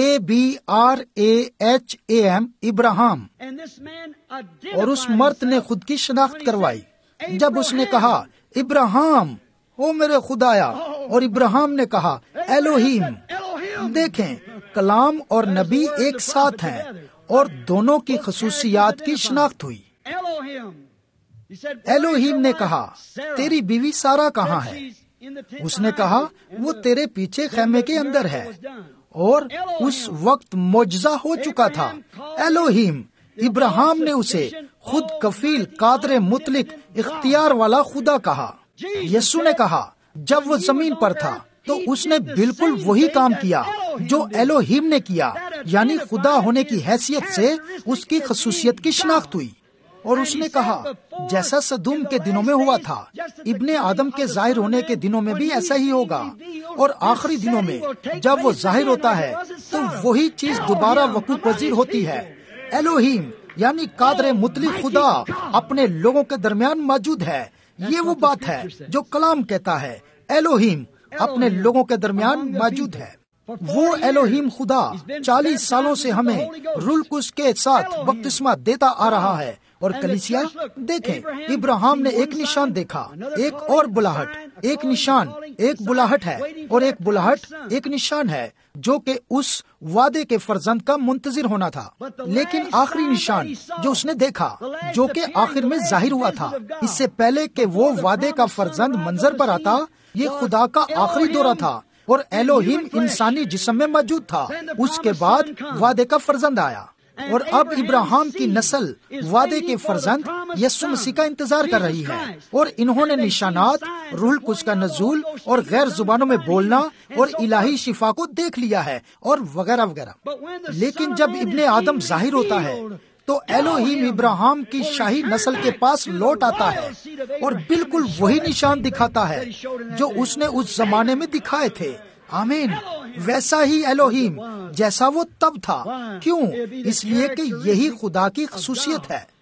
ABRAHAM ابراہیم۔ اور اس مرد نے خود کی شناخت کروائی جب اس نے کہا، ابراہیم، او میرے خدایا، اور ابراہیم نے کہا، ایلوہیم۔ دیکھیں، کلام اور نبی ایک ساتھ ہیں اور دونوں کی خصوصیات کی شناخت ہوئی۔ ایلوہیم نے کہا، تیری بیوی سارا کہاں ہے؟ اس نے کہا، وہ تیرے پیچھے خیمے کے اندر ہے، اور اس وقت معجزہ ہو چکا تھا۔ ایلوہیم، ابراہیم نے اسے خود کفیل، قادر مطلق، اختیار والا خدا کہا۔ یسوع نے کہا، جب وہ زمین پر تھا تو اس نے بالکل وہی کام کیا جو ایلوہیم نے کیا، یعنی خدا ہونے کی حیثیت سے اس کی خصوصیت کی شناخت ہوئی۔ اور اس نے کہا، جیسا سدوم کے دنوں میں ہوا تھا، ابن آدم کے ظاہر ہونے کے دنوں میں بھی ایسا ہی ہوگا، اور آخری دنوں میں جب وہ ظاہر ہوتا ہے تو وہی چیز دوبارہ وقوع پذیر ہوتی ہے۔ ایلوہیم یعنی قادر مطلق خدا اپنے لوگوں کے درمیان موجود ہے۔ یہ وہ بات ہے جو کلام کہتا ہے، ایلوہیم اپنے لوگوں کے درمیان موجود ہے۔ وہ ایلوہیم خدا 40 سالوں سے ہمیں روح القدس کے ساتھ بپتسمہ دیتا آ رہا ہے۔ اور کلیسیا، دیکھیں، ابراہیم نے ایک نشان دیکھا، ایک اور بلاہٹ، ایک نشان، ایک بلاہٹ ہے، اور ایک بلاہٹ ایک نشان ہے جو کہ اس وعدے کے فرزند کا منتظر ہونا تھا۔ لیکن آخری نشان جو اس نے دیکھا، جو کہ آخر میں ظاہر ہوا تھا، اس سے پہلے کہ وہ وعدے کا فرزند منظر پر آتا، یہ خدا کا آخری دورہ تھا، اور ایلوہیم انسانی جسم میں موجود تھا۔ اس کے بعد وعدے کا فرزند آیا، اور اب ابراہیم کی نسل وعدے کے فرزند یسوع مسیح کا انتظار کر رہی ہے، اور انہوں نے نشانات، روح القدس کا نزول اور غیر زبانوں میں بولنا اور الہی شفا کو دیکھ لیا ہے، اور وغیرہ وغیرہ۔ لیکن جب ابن آدم ظاہر ہوتا ہے تو ایلوہیم ابراہیم کی شاہی نسل کے پاس لوٹ آتا ہے اور بالکل وہی نشان دکھاتا ہے جو اس نے اس زمانے میں دکھائے تھے۔ آمین۔ ویسا ہی ایلوہیم جیسا وہ تب تھا۔ کیوں؟ اس لیے کہ یہی خدا کی خصوصیت ہے۔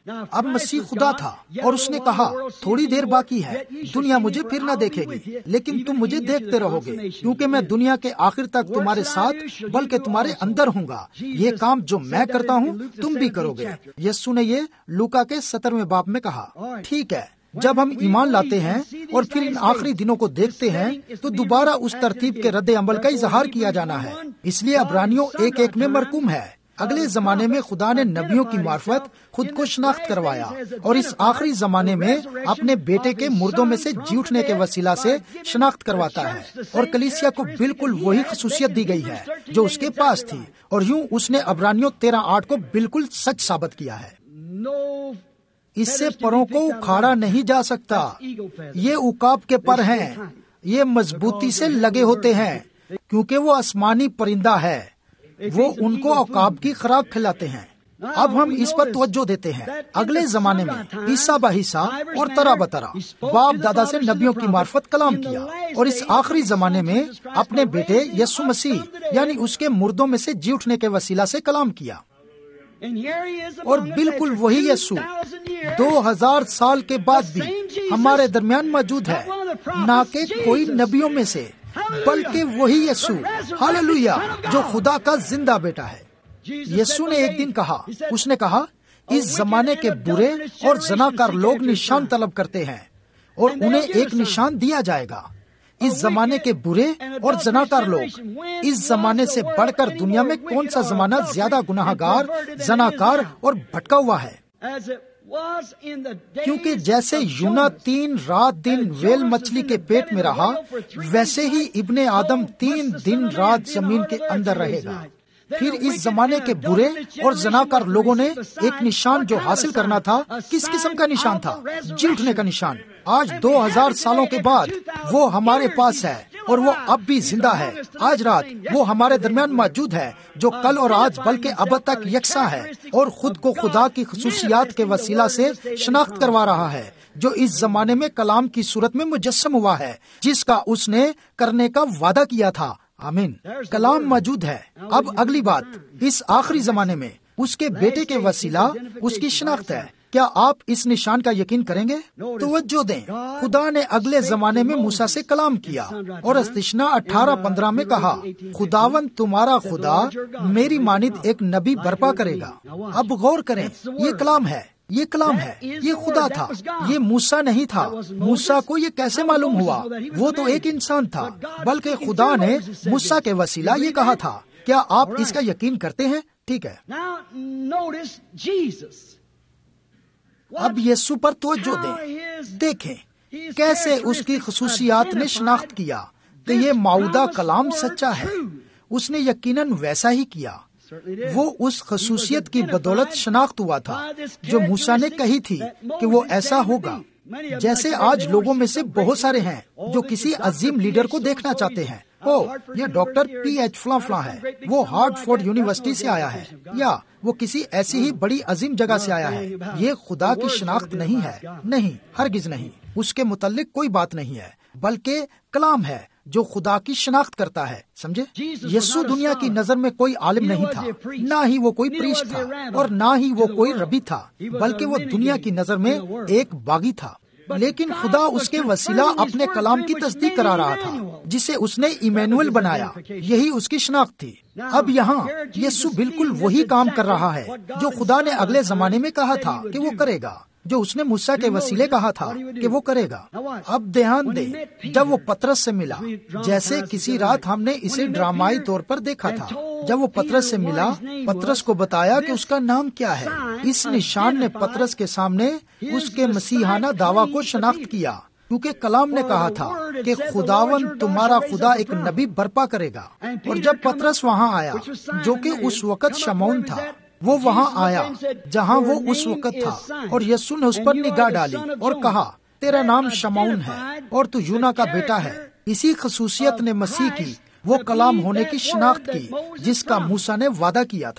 اب مسیح خدا تھا اور اس نے کہا تھوڑی دیر باقی ہے، دنیا مجھے پھر نہ دیکھے گی، لیکن تم مجھے دیکھتے رہو گے، کیونکہ میں دنیا کے آخر تک تمہارے ساتھ بلکہ تمہارے اندر ہوں گا۔ یہ کام جو میں کرتا ہوں تم بھی کرو گے۔ یسوع نے یہ لوکا کے 17ویں باب میں کہا۔ ٹھیک ہے، جب ہم ایمان لاتے ہیں اور پھر ان آخری دنوں کو دیکھتے ہیں تو دوبارہ اس ترتیب کے رد عمل کا اظہار کیا جانا ہے۔ اس لیے عبرانیوں 1:1 میں مرقوم ہے، اگلے زمانے میں خدا نے نبیوں کی معرفت خود کو شناخت کروایا، اور اس آخری زمانے میں اپنے بیٹے کے مردوں میں سے جی اٹھنے کے وسیلہ سے شناخت کرواتا ہے، اور کلیسیا کو بالکل وہی خصوصیت دی گئی ہے جو اس کے پاس تھی، اور یوں اس نے عبرانیوں 13:8 کو بالکل سچ ثابت کیا ہے۔ اس سے پروں کو اکھاڑا نہیں جا سکتا، یہ عقاب کے پر ہیں، یہ مضبوطی سے لگے ہوتے ہیں کیونکہ وہ آسمانی پرندہ ہے، وہ ان کو عقاب کی خوراک کھلاتے ہیں۔ اب ہم اس پر توجہ دیتے ہیں، اگلے زمانے میں حصہ بہ حصہ اور طرح بطرح باپ دادا سے نبیوں کی معرفت کلام کیا، اور اس آخری زمانے میں اپنے بیٹے یسوع مسیح یعنی اس کے مردوں میں سے جی اٹھنے کے وسیلہ سے کلام کیا۔ اور بالکل وہی یسوع 2000 سال کے بعد بھی ہمارے درمیان موجود ہے، نہ کہ کوئی نبیوں میں سے، بلکہ وہی یسوع، ہاللویا، جو خدا کا زندہ بیٹا ہے۔ یسوع نے ایک دن کہا، اس نے کہا اس زمانے کے برے اور زناکار لوگ نشان طلب کرتے ہیں اور انہیں ایک نشان دیا جائے گا۔ اس زمانے کے برے اور زناکار لوگ، اس زمانے سے بڑھ کر دنیا میں کون سا زمانہ زیادہ گناہ گار، زناکار اور بھٹکا ہوا ہے؟ کیونکہ جیسے یونا 3 رات دن ویل مچھلی کے پیٹ میں رہا، ویسے ہی ابن آدم 3 دن رات زمین کے اندر رہے گا۔ پھر اس زمانے کے برے اور زناکار لوگوں نے ایک نشان جو حاصل کرنا تھا، کس قسم کا نشان تھا؟ جی اٹھنے کا نشان۔ آج 2000 سالوں کے بعد وہ ہمارے پاس ہے، اور وہ اب بھی زندہ ہے۔ آج رات وہ ہمارے درمیان موجود ہے، جو کل اور آج بلکہ اب تک یکساں ہے، اور خود کو خدا کی خصوصیات کے وسیلہ سے شناخت کروا رہا ہے، جو اس زمانے میں کلام کی صورت میں مجسم ہوا ہے، جس کا اس نے کرنے کا وعدہ کیا تھا۔ آمین۔ کلام موجود ہے۔ اب اگلی بات، اس آخری زمانے میں اس کے بیٹے کے وسیلہ اس کی شناخت ہے۔ کیا آپ اس نشان کا یقین کریں گے؟ توجہ دیں، خدا نے اگلے زمانے میں موسیٰ سے کلام کیا اور استثنا 18:15 میں کہا، خداوند تمہارا خدا میری مانند ایک نبی برپا کرے گا۔ اب غور کریں، یہ کلام ہے، یہ کلام ہے، یہ خدا تھا، یہ موسیٰ نہیں تھا۔ موسیٰ کو یہ کیسے معلوم ہوا؟ وہ تو ایک انسان تھا، بلکہ خدا نے موسیٰ کے وسیلہ یہ کہا تھا۔ کیا آپ اس کا یقین کرتے ہیں؟ ٹھیک ہے، اب یسوع پر توجہ دیں، دیکھیں کیسے اس کی خصوصیات نے شناخت کیا کہ یہ موعودہ کلام سچا ہے۔ اس نے یقیناً ویسا ہی کیا۔ وہ اس خصوصیت کی بدولت شناخت ہوا تھا جو موسیٰ نے کہی تھی کہ وہ ایسا ہوگا۔ جیسے آج لوگوں میں سے بہت سارے ہیں جو کسی عظیم لیڈر کو دیکھنا چاہتے ہیں۔ یہ ڈاکٹر PH فلاں فلاں ہے، وہ ہارڈفورڈ یونیورسٹی سے آیا ہے، یا وہ کسی ایسی ہی بڑی عظیم جگہ سے آیا ہے۔ یہ خدا کی شناخت نہیں ہے، نہیں، ہرگز نہیں۔ اس کے متعلق کوئی بات نہیں ہے، بلکہ کلام ہے جو خدا کی شناخت کرتا ہے۔ سمجھے؟ یسوع دنیا کی نظر میں کوئی عالم نہیں تھا، نہ ہی وہ کوئی پریسٹ تھا، اور نہ ہی وہ کوئی ربی تھا، بلکہ وہ دنیا کی نظر میں ایک باغی تھا۔ لیکن خدا اس کے وسیلہ اپنے کلام کی تصدیق کرا رہا تھا، جسے اس نے ایمینوئل بنایا۔ یہی اس کی شناخت تھی۔ اب یہاں یسوع بالکل وہی کام کر رہا ہے جو خدا نے اگلے زمانے میں کہا تھا کہ وہ کرے گا، جو اس نے موسیٰ کے وسیلے کہا تھا کہ وہ کرے گا۔ اب دھیان دیں، جب وہ پترس سے ملا، جیسے کسی رات ہم نے اسے ڈرامائی طور پر دیکھا تھا، جب وہ پترس سے ملا، پترس کو بتایا کہ اس کا نام کیا ہے۔ اس نشان نے پترس کے سامنے اس کے مسیحانہ دعویٰ کو شناخت کیا، کیونکہ کلام نے کہا تھا کہ خداوند تمہارا خدا ایک نبی برپا کرے گا۔ اور جب پترس وہاں آیا، جو کہ اس وقت شمعون تھا، وہ وہاں آیا جہاں وہ اس وقت تھا، اور یسوع نے اس پر نگاہ ڈالی اور کہا، تیرا نام شمعون ہے اور تو یونا کا بیٹا ہے۔ اسی خصوصیت نے مسیح کی وہ کلام ہونے کی شناخت کی جس کا موسیٰ نے وعدہ کیا تھا۔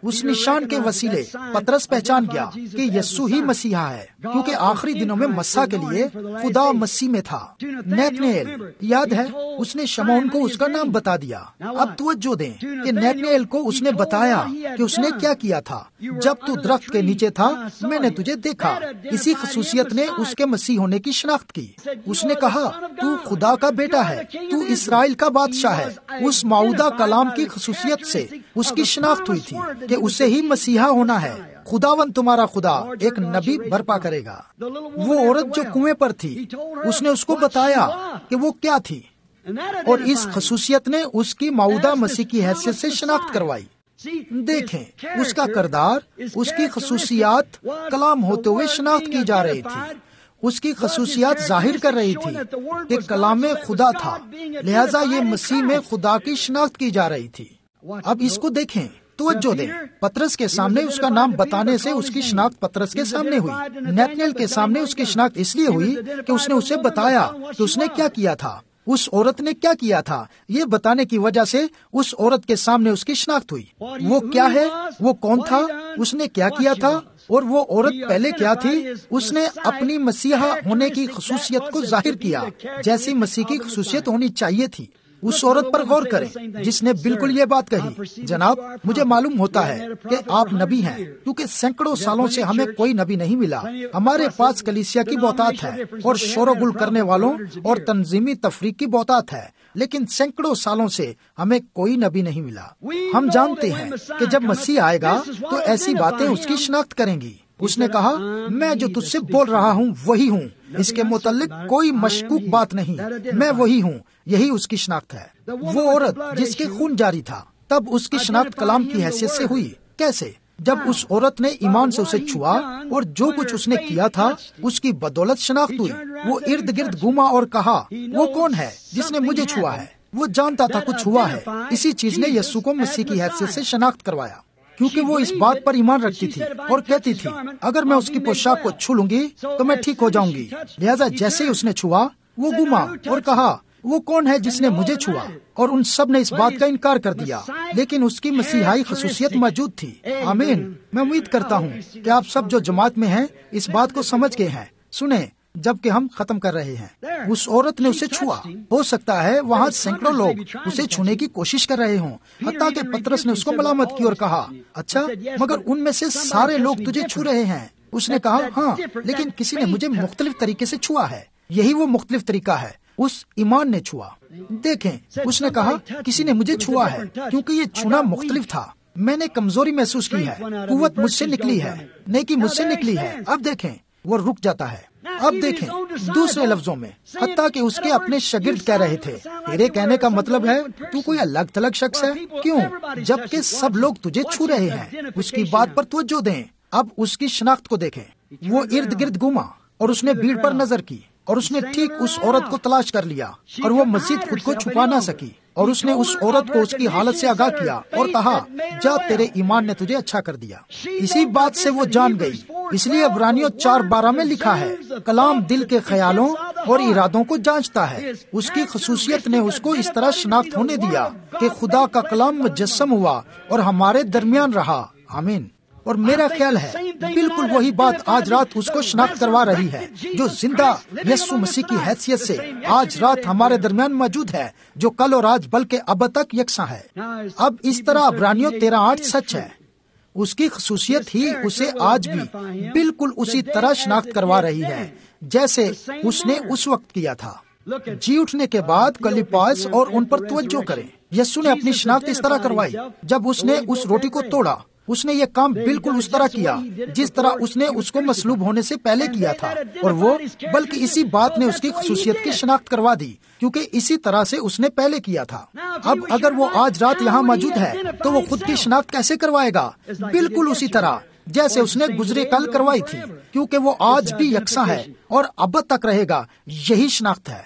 اس نشان کے وسیلے پترس پہچان گیا کہ یسوع ہی مسیحا ہے، کیونکہ آخری دنوں میں مسیح کے لیے خدا مسیح میں تھا۔ نیتنیل، یاد ہے اس نے شمعون کو اس کا نام بتا دیا۔ اب توجہ دیں کہ نیتنیل کو اس نے بتایا کہ اس نے کیا کیا تھا۔ جب تو درخت کے نیچے تھا میں نے تجھے دیکھا۔ اسی خصوصیت نے اس کے مسیح ہونے کی شناخت کی۔ اس نے کہا تو خدا کا بیٹا ہے، تو اسرائیل کا بادشاہ ہے۔ اس موعودہ کلام کی خصوصیت سے اس کی شناخت ہوئی تھی کہ اسے ہی مسیحا ہونا ہے۔ خداوند تمہارا خدا ایک نبی برپا کرے گا۔ وہ عورت جو کنویں پر تھی اس نے اس کو بتایا کہ وہ کیا تھی، اور اس خصوصیت نے اس کی موعودہ مسیح کی حیثیت سے شناخت کروائی۔ دیکھیں اس کا کردار، اس کی خصوصیات کلام ہوتے ہوئے شناخت کی جا رہی تھی۔ اس کی خصوصیات ظاہر کر رہی تھی کہ کلام خدا تھا، لہذا یہ مسیح میں خدا کی شناخت کی جا رہی تھی۔ اب اس کو دیکھیں، توجہ دیں، پترس کے سامنے اس کا نام بتانے سے اس کی شناخت پترس کے سامنے ہوئی۔ نیتنیل کے سامنے اس کی شناخت اس لیے ہوئی کہ اس نے اسے بتایا کہ اس نے کیا کیا تھا، اس عورت نے کیا کیا تھا۔ یہ بتانے کی وجہ سے اس عورت کے سامنے اس کی شناخت ہوئی۔ وہ کیا ہے، وہ کون تھا، اس نے کیا کیا تھا، اور وہ عورت پہلے کیا تھی۔ اس نے اپنی مسیحا ہونے کی خصوصیت کو ظاہر کیا جیسی مسیح کی خصوصیت ہونی چاہیے تھی۔ اس عورت پر غور کریں جس نے بالکل یہ بات کہی، جناب مجھے معلوم ہوتا ہے کہ آپ نبی ہیں، کیونکہ سینکڑوں سالوں سے ہمیں کوئی نبی نہیں ملا۔ ہمارے پاس کلیسیا کی بہتات ہے اور شور و گل کرنے والوں اور تنظیمی تفریق کی بہتات ہے، لیکن سینکڑوں سالوں سے ہمیں کوئی نبی نہیں ملا۔ ہم جانتے ہیں کہ جب مسیح آئے گا تو ایسی باتیں اس کی شناخت کریں گی۔ اس نے کہا میں جو تجھ سے بول رہا ہوں وہی ہوں، اس کے متعلق کوئی مشکوک بات نہیں، میں وہی ہوں۔ یہی اس کی شناخت ہے۔ وہ عورت جس کے خون جاری تھا، تب اس کی شناخت کلام کی حیثیت سے ہوئی۔ کیسے؟ جب اس عورت نے ایمان سے اسے چھوا اور جو کچھ اس نے کیا تھا اس کی بدولت شناخت ہوئی۔ وہ ارد گرد گھوما اور کہا وہ کون ہے جس نے مجھے چھوا ہے۔ وہ جانتا تھا کچھ ہوا ہے۔ اسی چیز نے یسوع کو مسیح کی حیثیت سے شناخت کروایا، کیونکہ وہ اس بات پر ایمان رکھتی تھی اور کہتی تھی اگر میں اس کی پوشاک کو چھو لوں گی تو میں ٹھیک ہو جاؤں گی۔ لہذا جیسے ہی اس نے چھوا وہ گھوما اور کہا وہ کون ہے جس نے مجھے چھوا، اور ان سب نے اس بات کا انکار کر دیا، لیکن اس کی مسیحائی خصوصیت موجود تھی۔ آمین۔ میں امید کرتا ہوں کہ آپ سب جو جماعت میں ہیں اس بات کو سمجھ گئے ہیں۔ سنیں جبکہ ہم ختم کر رہے ہیں، اس عورت نے اسے چھوا۔ ہو سکتا ہے وہاں سینکڑوں لوگ اسے چھونے کی کوشش کر رہے ہوں، حتیٰ کہ پترس نے اس کو ملامت کی اور کہا اچھا مگر ان میں سے سارے لوگ تجھے چھو رہے ہیں۔ اس نے کہا ہاں، لیکن کسی نے مجھے مختلف طریقے سے چھوا ہے۔ یہی وہ مختلف طریقہ ہے، اس ایمان نے چھوا۔ دیکھیں اس نے کہا کسی نے مجھے چھوا ہے، کیونکہ یہ چھونا مختلف تھا۔ میں نے کمزوری محسوس کی ہے، قوت مجھ سے نکلی ہے، نیکی مجھ سے نکلی ہے۔ اب دیکھیں وہ رک جاتا ہے۔ اب دیکھیں دوسرے لفظوں میں، حتیٰ کہ اس کے اپنے شاگرد کہہ رہے تھے تیرے کہنے کا مطلب ہے تو کوئی الگ تھلگ شخص ہے، کیوں جبکہ سب لوگ تجھے چھو رہے ہیں۔ اس کی بات پر توجہ دیں۔ اب اس کی شناخت کو دیکھیں۔ وہ ارد گرد گھوما اور اس نے بھیڑ پر نظر کی، اور اس نے ٹھیک اس عورت کو تلاش کر لیا، اور وہ مزید خود کو چھپا نہ سکی، اور اس نے اس عورت کو اس کی حالت سے آگاہ کیا اور کہا جا تیرے ایمان نے تجھے اچھا کر دیا۔ اسی بات سے وہ جان گئی۔ اس لیے عبرانیوں 4:12 میں لکھا ہے کلام دل کے خیالوں اور ارادوں کو جانچتا ہے۔ اس کی خصوصیت نے اس کو اس طرح شناخت ہونے دیا کہ خدا کا کلام مجسم ہوا اور ہمارے درمیان رہا۔ آمین۔ اور میرا خیال ہے بالکل وہی بات آج رات اس کو شناخت کروا رہی ہے جو زندہ یسوع مسیح کی حیثیت سے آج رات ہمارے درمیان موجود ہے، جو کل اور آج بلکہ اب تک یکساں ہے۔ اب اس طرح عبرانیوں 13:8 سچ ہے۔ اس کی خصوصیت ہی اسے آج بھی بالکل اسی طرح شناخت کروا رہی ہے جیسے اس نے اس وقت کیا تھا۔ جی اٹھنے کے بعد کلیپاس اور ان پر توجہ کریں۔ یسوع نے اپنی شناخت اس طرح کروائی جب اس نے اس روٹی کو توڑا۔ اس نے یہ کام بالکل اس طرح کیا جس طرح اس نے اس کو مصلوب ہونے سے پہلے کیا تھا، اور وہ بلکہ اسی بات نے اس کی خصوصیت کی شناخت کروا دی کیونکہ اسی طرح سے اس نے پہلے کیا تھا۔ اب اگر وہ آج رات یہاں موجود ہے تو وہ خود کی شناخت کیسے کروائے گا؟ بالکل اسی طرح جیسے اس نے گزرے کل کروائی تھی، کیونکہ وہ آج بھی یکساں ہے اور اب تک رہے گا۔ یہی شناخت ہے۔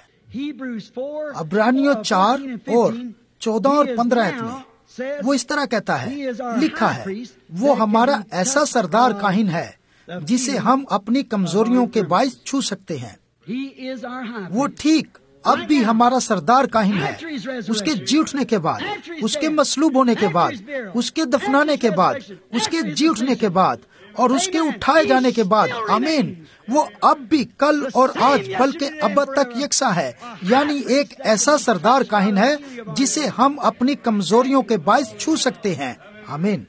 عبرانیوں 4 اور 14 اور 15 آیت میں وہ اس طرح کہتا ہے، لکھا ہے وہ ہمارا ایسا سردار کاہن ہے جسے ہم اپنی کمزوریوں کے باعث چھو سکتے ہیں۔ وہ ٹھیک اب بھی ہمارا سردار کاہن ہے، اس کے جی اٹھنے کے بعد، اس کے مصلوب ہونے کے بعد، اس کے دفنانے کے بعد، اس کے جی اٹھنے کے بعد اور اس کے اٹھائے جانے کے بعد، آمین، وہ اب بھی کل اور آج بلکہ ابد تک یکساں ہے۔ یعنی ایک ایسا سردار کاہن ہے جسے ہم اپنی کمزوریوں کے باعث چھو سکتے ہیں، آمین۔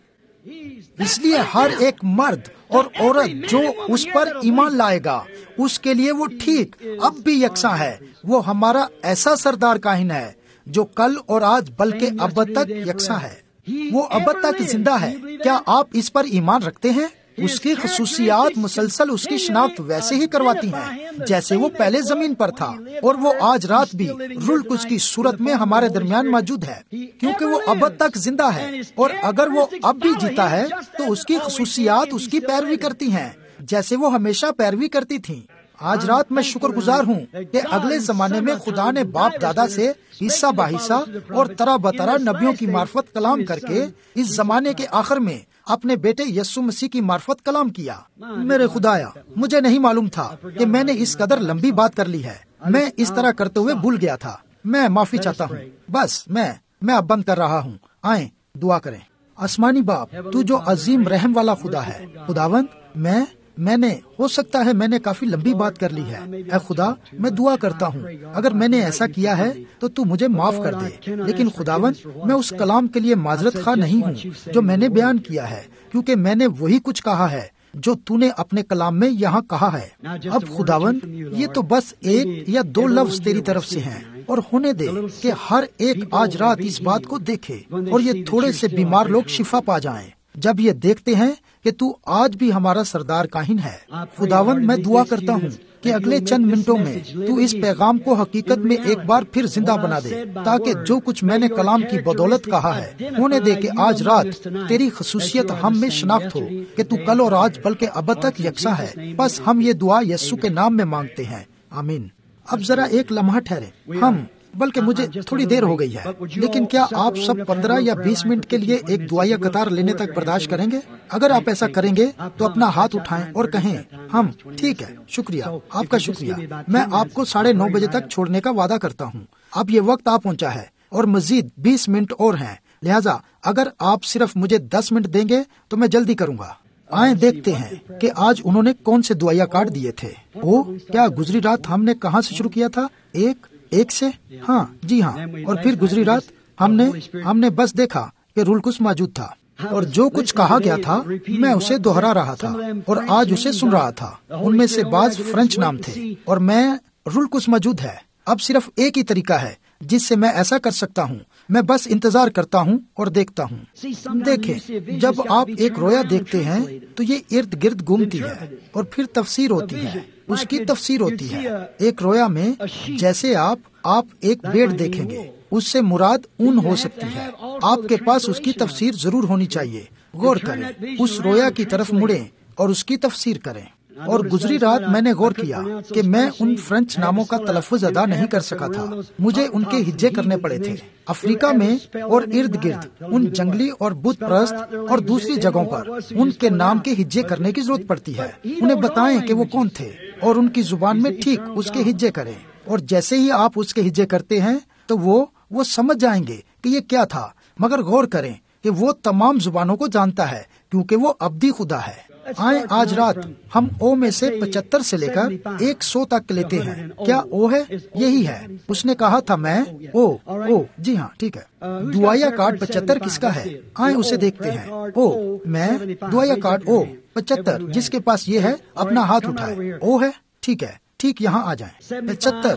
اس لیے ہر ایک مرد اور عورت جو اس پر ایمان لائے گا، اس کے لیے وہ ٹھیک اب بھی یکساں ہے۔ وہ ہمارا ایسا سردار کاہن ہے جو کل اور آج بلکہ ابد تک یکساں ہے، وہ ابد تک زندہ ہے۔ کیا آپ اس پر ایمان رکھتے ہیں؟ اس کی خصوصیات مسلسل اس کی شناخت ویسے ہی کرواتی ہیں جیسے وہ پہلے زمین پر تھا، اور وہ آج رات بھی روح القدس کی صورت میں ہمارے درمیان موجود ہے، کیونکہ وہ ابد تک زندہ ہے، اور اگر وہ اب بھی جیتا ہے تو اس کی خصوصیات اس کی پیروی کرتی ہیں جیسے وہ ہمیشہ پیروی کرتی تھیں۔ آج رات میں شکر گزار ہوں کہ اگلے زمانے میں خدا نے باپ دادا سے حصہ بحصہ اور طرح بطرح نبیوں کی معرفت کلام کر کے اس زمانے کے آخر میں اپنے بیٹے یسوع مسیح کی معرفت کلام کیا۔ میرے خدایا، مجھے نہیں معلوم تھا کہ میں نے اس قدر لمبی بات کر لی ہے، میں اس طرح کرتے ہوئے بھول گیا تھا، میں معافی چاہتا ہوں۔ بس میں اب بند کر رہا ہوں۔ آئیں دعا کریں۔ آسمانی باپ، تو جو عظیم رحم والا خدا ہے، خداوند، میں نے ہو سکتا ہے میں نے کافی لمبی بات کر لی ہے، اے خدا میں دعا کرتا ہوں اگر میں نے ایسا کیا ہے تو مجھے معاف کر دے، لیکن خداوند میں اس کلام کے لیے معذرت خواہ نہیں ہوں جو میں نے بیان کیا ہے، کیونکہ میں نے وہی کچھ کہا ہے جو تو نے اپنے کلام میں یہاں کہا ہے۔ اب خداوند یہ تو بس ایک یا دو لفظ تیری طرف سے ہیں، اور ہونے دے کہ ہر ایک آج رات اس بات کو دیکھے اور یہ تھوڑے سے بیمار لوگ شفا پا جائیں جب یہ دیکھتے ہیں کہ تو آج بھی ہمارا سردار کاہن ہے۔ خداوند میں دعا کرتا ہوں کہ اگلے چند منٹوں میں تو اس پیغام کو حقیقت میں ایک بار پھر زندہ بنا دے، تاکہ جو کچھ میں نے کلام کی بدولت کہا ہے ہونے دے کہ آج رات تیری خصوصیت ہم میں شناخت ہو کہ تو کل اور آج بلکہ ابد تک یکساں ہے۔ بس ہم یہ دعا یسوع کے نام میں مانگتے ہیں، آمین۔ اب ذرا ایک لمحہ ٹھہریں، بلکہ مجھے تھوڑی دیر ہو گئی ہے، لیکن کیا آپ سب 15 یا 20 منٹ کے لیے ایک دعائیہ قطار لینے تک برداشت کریں گے؟ اگر آپ ایسا کریں گے تو اپنا ہاتھ اٹھائیں اور کہیں ہم ٹھیک ہے، شکریہ، آپ کا شکریہ۔ میں آپ کو 9:30 بجے تک چھوڑنے کا وعدہ کرتا ہوں۔ اب یہ وقت آ پہنچا ہے اور مزید 20 منٹ اور ہیں، لہٰذا اگر آپ صرف مجھے 10 منٹ دیں گے تو میں جلدی کروں گا۔ آئیں دیکھتے ہیں کہ آج انہوں نے کون سے دعائیہ کارڈ دیے تھے۔ کیا گزری رات ہم نے کہاں سے شروع کیا تھا؟ ایک سے؟ ہاں جی ہاں، اور پھر گزری رات ہم نے بس دیکھا کہ روح القدس موجود تھا، اور جو کچھ کہا گیا تھا میں اسے دوہرا رہا تھا اور آج اسے سن رہا تھا۔ ان میں سے بعض فرینچ نام تھے، اور میں روح القدس موجود ہے۔ اب صرف ایک ہی طریقہ ہے جس سے میں ایسا کر سکتا ہوں، میں بس انتظار کرتا ہوں اور دیکھتا ہوں۔ دیکھیں، جب آپ ایک رویا دیکھتے ہیں تو یہ ارد گرد گھومتی ہے اور پھر تفسیر ہوتی ہے، اس کی تفسیر ہوتی ہے۔ ایک رویا میں جیسے آپ ایک بیڑ دیکھیں گے، اس سے مراد اون ہو سکتی ہے، آپ کے پاس اس کی تفسیر ضرور ہونی چاہیے۔ غور کریں، اس رویا کی طرف مڑیں اور اس کی تفسیر کریں۔ اور گزری رات میں نے غور کیا کہ میں ان فرینچ ناموں کا تلفظ ادا نہیں کر سکا تھا، مجھے ان کے ہجے کرنے پڑے تھے۔ افریقہ میں اور ارد گرد ان جنگلی اور بت پرست اور دوسری جگہوں پر ان کے نام کے ہجے کرنے کی ضرورت پڑتی ہے۔ انہیں بتائیں کہ وہ کون تھے اور ان کی زبان میں ٹھیک اس کے ہجے کریں، اور جیسے ہی آپ اس کے ہجے کرتے ہیں تو وہ سمجھ جائیں گے کہ یہ کیا تھا۔ مگر غور کریں کہ وہ تمام زبانوں کو جانتا ہے کیونکہ وہ ابدی خدا ہے۔ آئیں آج رات ہم او میں سے 75 سے لے کر 100 تک لیتے ہیں۔ کیا او ہے؟ یہی ہے، اس نے کہا تھا میں او جی ہاں ٹھیک ہے۔ دعائیہ کارڈ 75 کس کا ہے؟ آئیں اسے دیکھتے ہیں۔ میں دعائیہ کارڈ 75 جس کے پاس یہ ہے اپنا ہاتھ اٹھائے۔ او ہے، ٹھیک ہے، ٹھیک یہاں آ جائیں۔ 75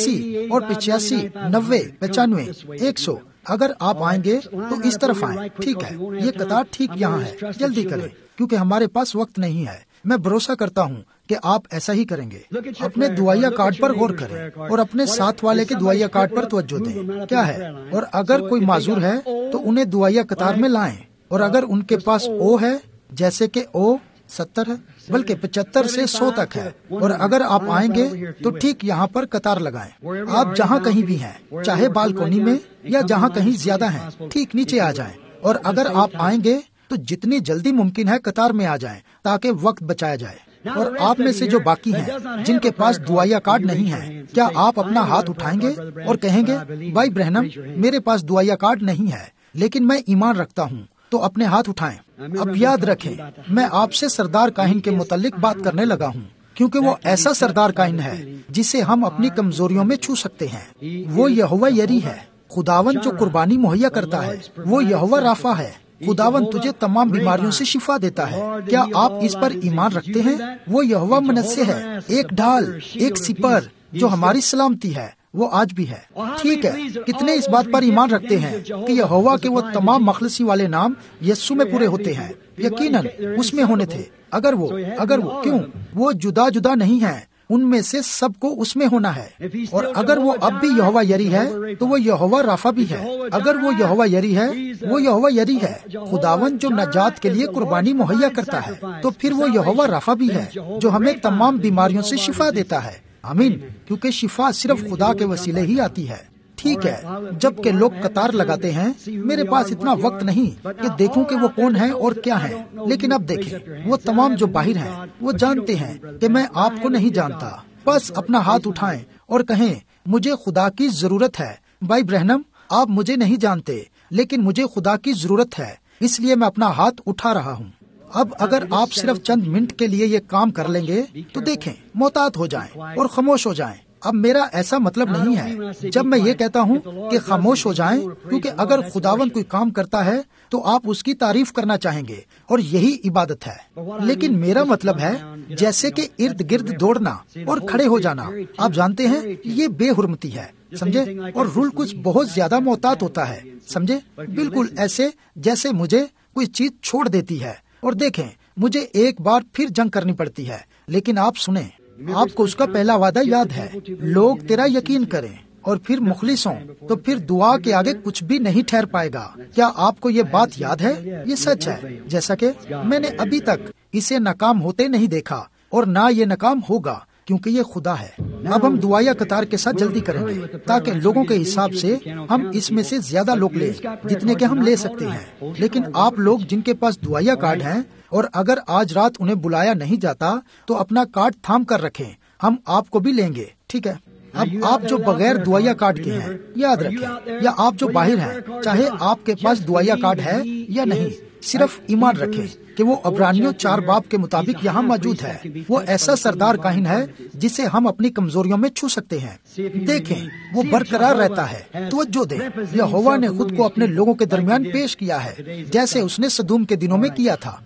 80 اور 85 90 95 100۔ اگر آپ آئیں گے تو اس طرف آئیں، ٹھیک ہے، یہ قطار ٹھیک یہاں ہے، جلدی کریں کیونکہ ہمارے پاس وقت نہیں ہے۔ میں بھروسہ کرتا ہوں کہ آپ ایسا ہی کریں گے۔ اپنے دعائیہ کارڈ پر غور کریں اور اپنے ساتھ والے کے دعائیہ کارڈ پر توجہ دیں کیا ہے، اور اگر کوئی معذور ہے تو انہیں دعائیہ قطار میں لائیں، اور اگر ان کے پاس او ہے جیسے کہ او 70 ہے بلکہ 75 سے 100 تک ہے، اور اگر آپ آئیں گے تو ٹھیک یہاں پر قطار لگائیں۔ آپ جہاں کہیں بھی ہیں، چاہے بالکونی میں یا جہاں کہیں زیادہ ہیں، ٹھیک نیچے آ جائیں، اور اگر آپ آئیں گے تو جتنی جلدی ممکن ہے قطار میں آ جائیں تاکہ وقت بچایا جائے۔ اور آپ میں سے جو باقی ہیں جن کے پاس دعائیا کارڈ نہیں ہے، کیا آپ اپنا ہاتھ اٹھائیں گے اور کہیں گے بھائی برہنم میرے پاس دعائیا کارڈ نہیں ہے لیکن میں ایمان رکھتا ہوں؟ تو اپنے ہاتھ اٹھائیں۔ اب یاد رکھیں، میں آپ سے سردار کاہن کے متعلق بات کرنے لگا ہوں، کیونکہ وہ ایسا سردار کاہن ہے جسے ہم اپنی کمزوریوں میں چھو سکتے ہیں۔ وہ یہوہ یری ہے، خداوند جو قربانی مہیا کرتا ہے۔ وہ یہوہ رافع ہے، خداوند تجھے تمام بیماریوں سے شفا دیتا ہے۔ کیا آپ اس پر ایمان رکھتے ہیں؟ وہ یہوہ منصے ہے، ایک ڈھال، ایک سپر جو ہماری سلامتی ہے، وہ آج بھی ہے۔ ٹھیک ہے، کتنے اس بات پر ایمان رکھتے ہیں کہ یہوہ کے وہ تمام مخلصی والے نام یسوع میں پورے ہوتے ہیں؟ یقیناً اس میں ہونے تھے۔ اگر وہ کیوں؟ وہ جدا جدا نہیں ہے، ان میں سے سب کو اس میں ہونا ہے۔ اور اگر وہ اب بھی یہوہ یری ہے تو وہ یہوہ رافع بھی ہے۔ اگر وہ یہوہ یری ہے، وہ یہوہ یری ہے، خداوند جو نجات کے لیے قربانی مہیا کرتا ہے، تو پھر وہ یہوہ رافع بھی ہے جو ہمیں تمام بیماریوں سے شفا دیتا ہے۔ آمین، کیونکہ شفا صرف خدا کے وسیلے ہی آتی ہے۔ ٹھیک ہے، جب کہ لوگ قطار لگاتے ہیں، میرے پاس اتنا وقت نہیں کہ دیکھوں کہ وہ کون ہے اور کیا ہے، لیکن اب دیکھیں، وہ تمام جو باہر ہیں وہ جانتے ہیں کہ میں آپ کو نہیں جانتا۔ بس اپنا ہاتھ اٹھائیں اور کہیں مجھے خدا کی ضرورت ہے۔ بھائی برہنم آپ مجھے نہیں جانتے لیکن مجھے خدا کی ضرورت ہے، اس لیے میں اپنا ہاتھ اٹھا رہا ہوں۔ اب اگر آپ صرف چند منٹ کے لیے یہ کام کر لیں گے تو دیکھیں، محتاط ہو جائیں اور خاموش ہو جائیں۔ اب میرا ایسا مطلب نہیں ہے جب میں یہ کہتا ہوں کہ خاموش ہو جائیں، کیونکہ اگر خداوند کوئی کام کرتا ہے تو آپ اس کی تعریف کرنا چاہیں گے اور یہی عبادت ہے۔ لیکن میرا مطلب ہے جیسے کہ ارد گرد دوڑنا اور کھڑے ہو جانا، آپ جانتے ہیں یہ بے حرمتی ہے، سمجھے؟ اور رول کچھ بہت زیادہ محتاط ہوتا ہے، سمجھے؟ بالکل ایسے جیسے مجھے کوئی چیز چھوڑ دیتی ہے اور دیکھیں مجھے ایک بار پھر جنگ کرنی پڑتی ہے۔ لیکن آپ سنیں، آپ کو اس کا پہلا وعدہ یاد ہے، لوگ تیرا یقین کریں اور پھر مخلص ہوں تو پھر دعا کے آگے کچھ بھی نہیں ٹھہر پائے گا۔ کیا آپ کو یہ بات یاد ہے؟ یہ سچ ہے، جیسا کہ میں نے ابھی تک اسے ناکام ہوتے نہیں دیکھا اور نہ یہ ناکام ہوگا، کیونکہ یہ خدا ہے۔ اب ہم دعائیا قطار کے ساتھ جلدی کریں گے تاکہ لوگوں کے حساب سے ہم اس میں سے زیادہ لوگ لیں جتنے کے ہم لے سکتے ہیں۔ لیکن آپ لوگ جن کے پاس دعائیا کارڈ ہیں اور اگر آج رات انہیں بلایا نہیں جاتا تو اپنا کارڈ تھام کر رکھیں، ہم آپ کو بھی لیں گے، ٹھیک ہے؟ اب آپ جو بغیر دعائیا کارڈ کے ہیں، یاد رکھیں، یا آپ جو باہر ہیں، چاہے آپ کے پاس دعائیا کارڈ ہے یا نہیں، صرف ایمان رکھیں کہ وہ عبرانیوں 4 باب کے مطابق یہاں موجود ہے۔ وہ ایسا سردار کاہن ہے جسے ہم اپنی کمزوریوں میں چھو سکتے ہیں۔ دیکھیں وہ برقرار رہتا ہے۔ توجہ دیں، یہوہ نے خود کو اپنے لوگوں کے درمیان پیش کیا ہے جیسے اس نے سدوم کے دنوں میں کیا تھا۔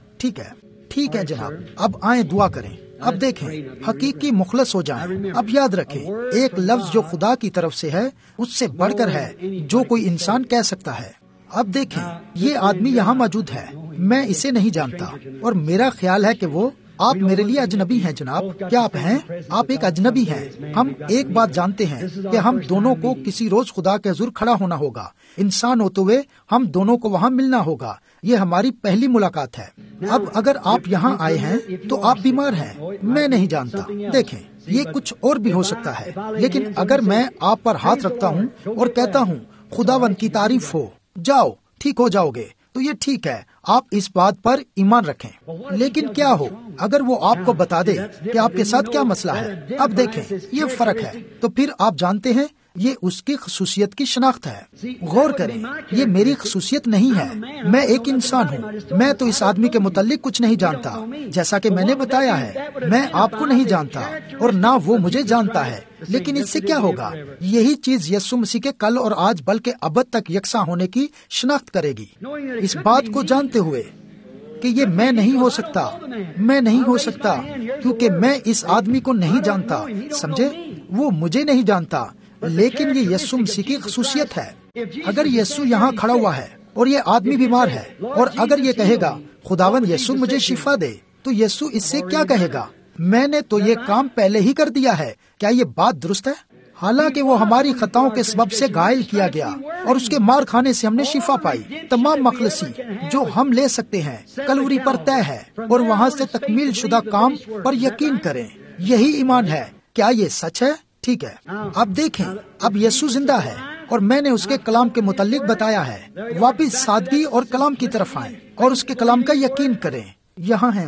ٹھیک ہے جناب، اب آئیں دعا کریں۔ اب دیکھیں، حقیقی مخلص ہو جائیں۔ اب یاد رکھیں، ایک لفظ جو خدا کی طرف سے ہے اس سے بڑھ کر ہے جو کوئی انسان کہہ سکتا ہے۔ اب دیکھیں، یہ آدمی یہاں موجود ہے، میں اسے نہیں جانتا اور میرا خیال ہے کہ وہ آپ میرے لیے اجنبی ہیں جناب۔ کیا آپ ہیں؟ آپ ایک اجنبی ہیں۔ ہم ایک بات جانتے ہیں کہ ہم دونوں کو کسی روز خدا کے حضور کھڑا ہونا ہوگا، انسان ہوتے ہوئے ہم دونوں کو وہاں ملنا ہوگا۔ یہ ہماری پہلی ملاقات ہے۔ اب اگر آپ یہاں آئے ہیں تو آپ بیمار ہیں، میں نہیں جانتا۔ دیکھیں، یہ کچھ اور بھی ہو سکتا ہے، لیکن اگر میں آپ پر ہاتھ رکھتا ہوں اور کہتا ہوں خداوند کی تعریف ہو، جاؤ ٹھیک ہو جاؤ گے، تو یہ ٹھیک ہے، آپ اس بات پر ایمان رکھیں۔ لیکن کیا ہو اگر وہ آپ کو بتا دے کہ آپ کے ساتھ کیا مسئلہ ہے؟ اب دیکھیں، یہ فرق ہے۔ تو پھر آپ جانتے ہیں یہ اس کی خصوصیت کی شناخت ہے۔ غور کریں، یہ میری خصوصیت نہیں ہے، میں ایک انسان ہوں۔ میں تو اس آدمی کے متعلق کچھ نہیں جانتا، جیسا کہ میں نے بتایا ہے، میں آپ کو نہیں جانتا اور نہ وہ مجھے جانتا ہے۔ لیکن اس سے کیا ہوگا؟ یہی چیز یسوع مسیح کے کل اور آج بلکہ ابد تک یکساں ہونے کی شناخت کرے گی۔ اس بات کو جانتے ہوئے کہ یہ میں نہیں ہو سکتا کیونکہ میں اس آدمی کو نہیں جانتا، سمجھے؟ وہ مجھے نہیں جانتا، لیکن یہ یسوع مسیح کی خصوصیت ہے۔ اگر یسوع یہاں کھڑا ہوا ہے اور یہ آدمی بیمار ہے اور اگر یہ کہے گا خداوند یسوع مجھے شفا دے، تو یسوع اس سے کیا کہے گا؟ میں نے تو یہ کام پہلے ہی کر دیا ہے۔ کیا یہ بات درست ہے؟ حالانکہ وہ ہماری خطاؤں کے سبب سے گھائل کیا گیا اور اس کے مار کھانے سے ہم نے شفا پائی۔ تمام مخلصی جو ہم لے سکتے ہیں کلوری پر طے ہے، اور وہاں سے تکمیل شدہ کام پر یقین کریں۔ یہی ایمان ہے۔ کیا یہ سچ ہے؟ ٹھیک ہے، اب دیکھیں، اب یسوع زندہ ہے اور میں نے اس کے کلام کے متعلق بتایا ہے۔ واپس سادگی اور کلام کی طرف آئیں اور اس کے کلام کا یقین کریں۔ یہاں ہیں آپ۔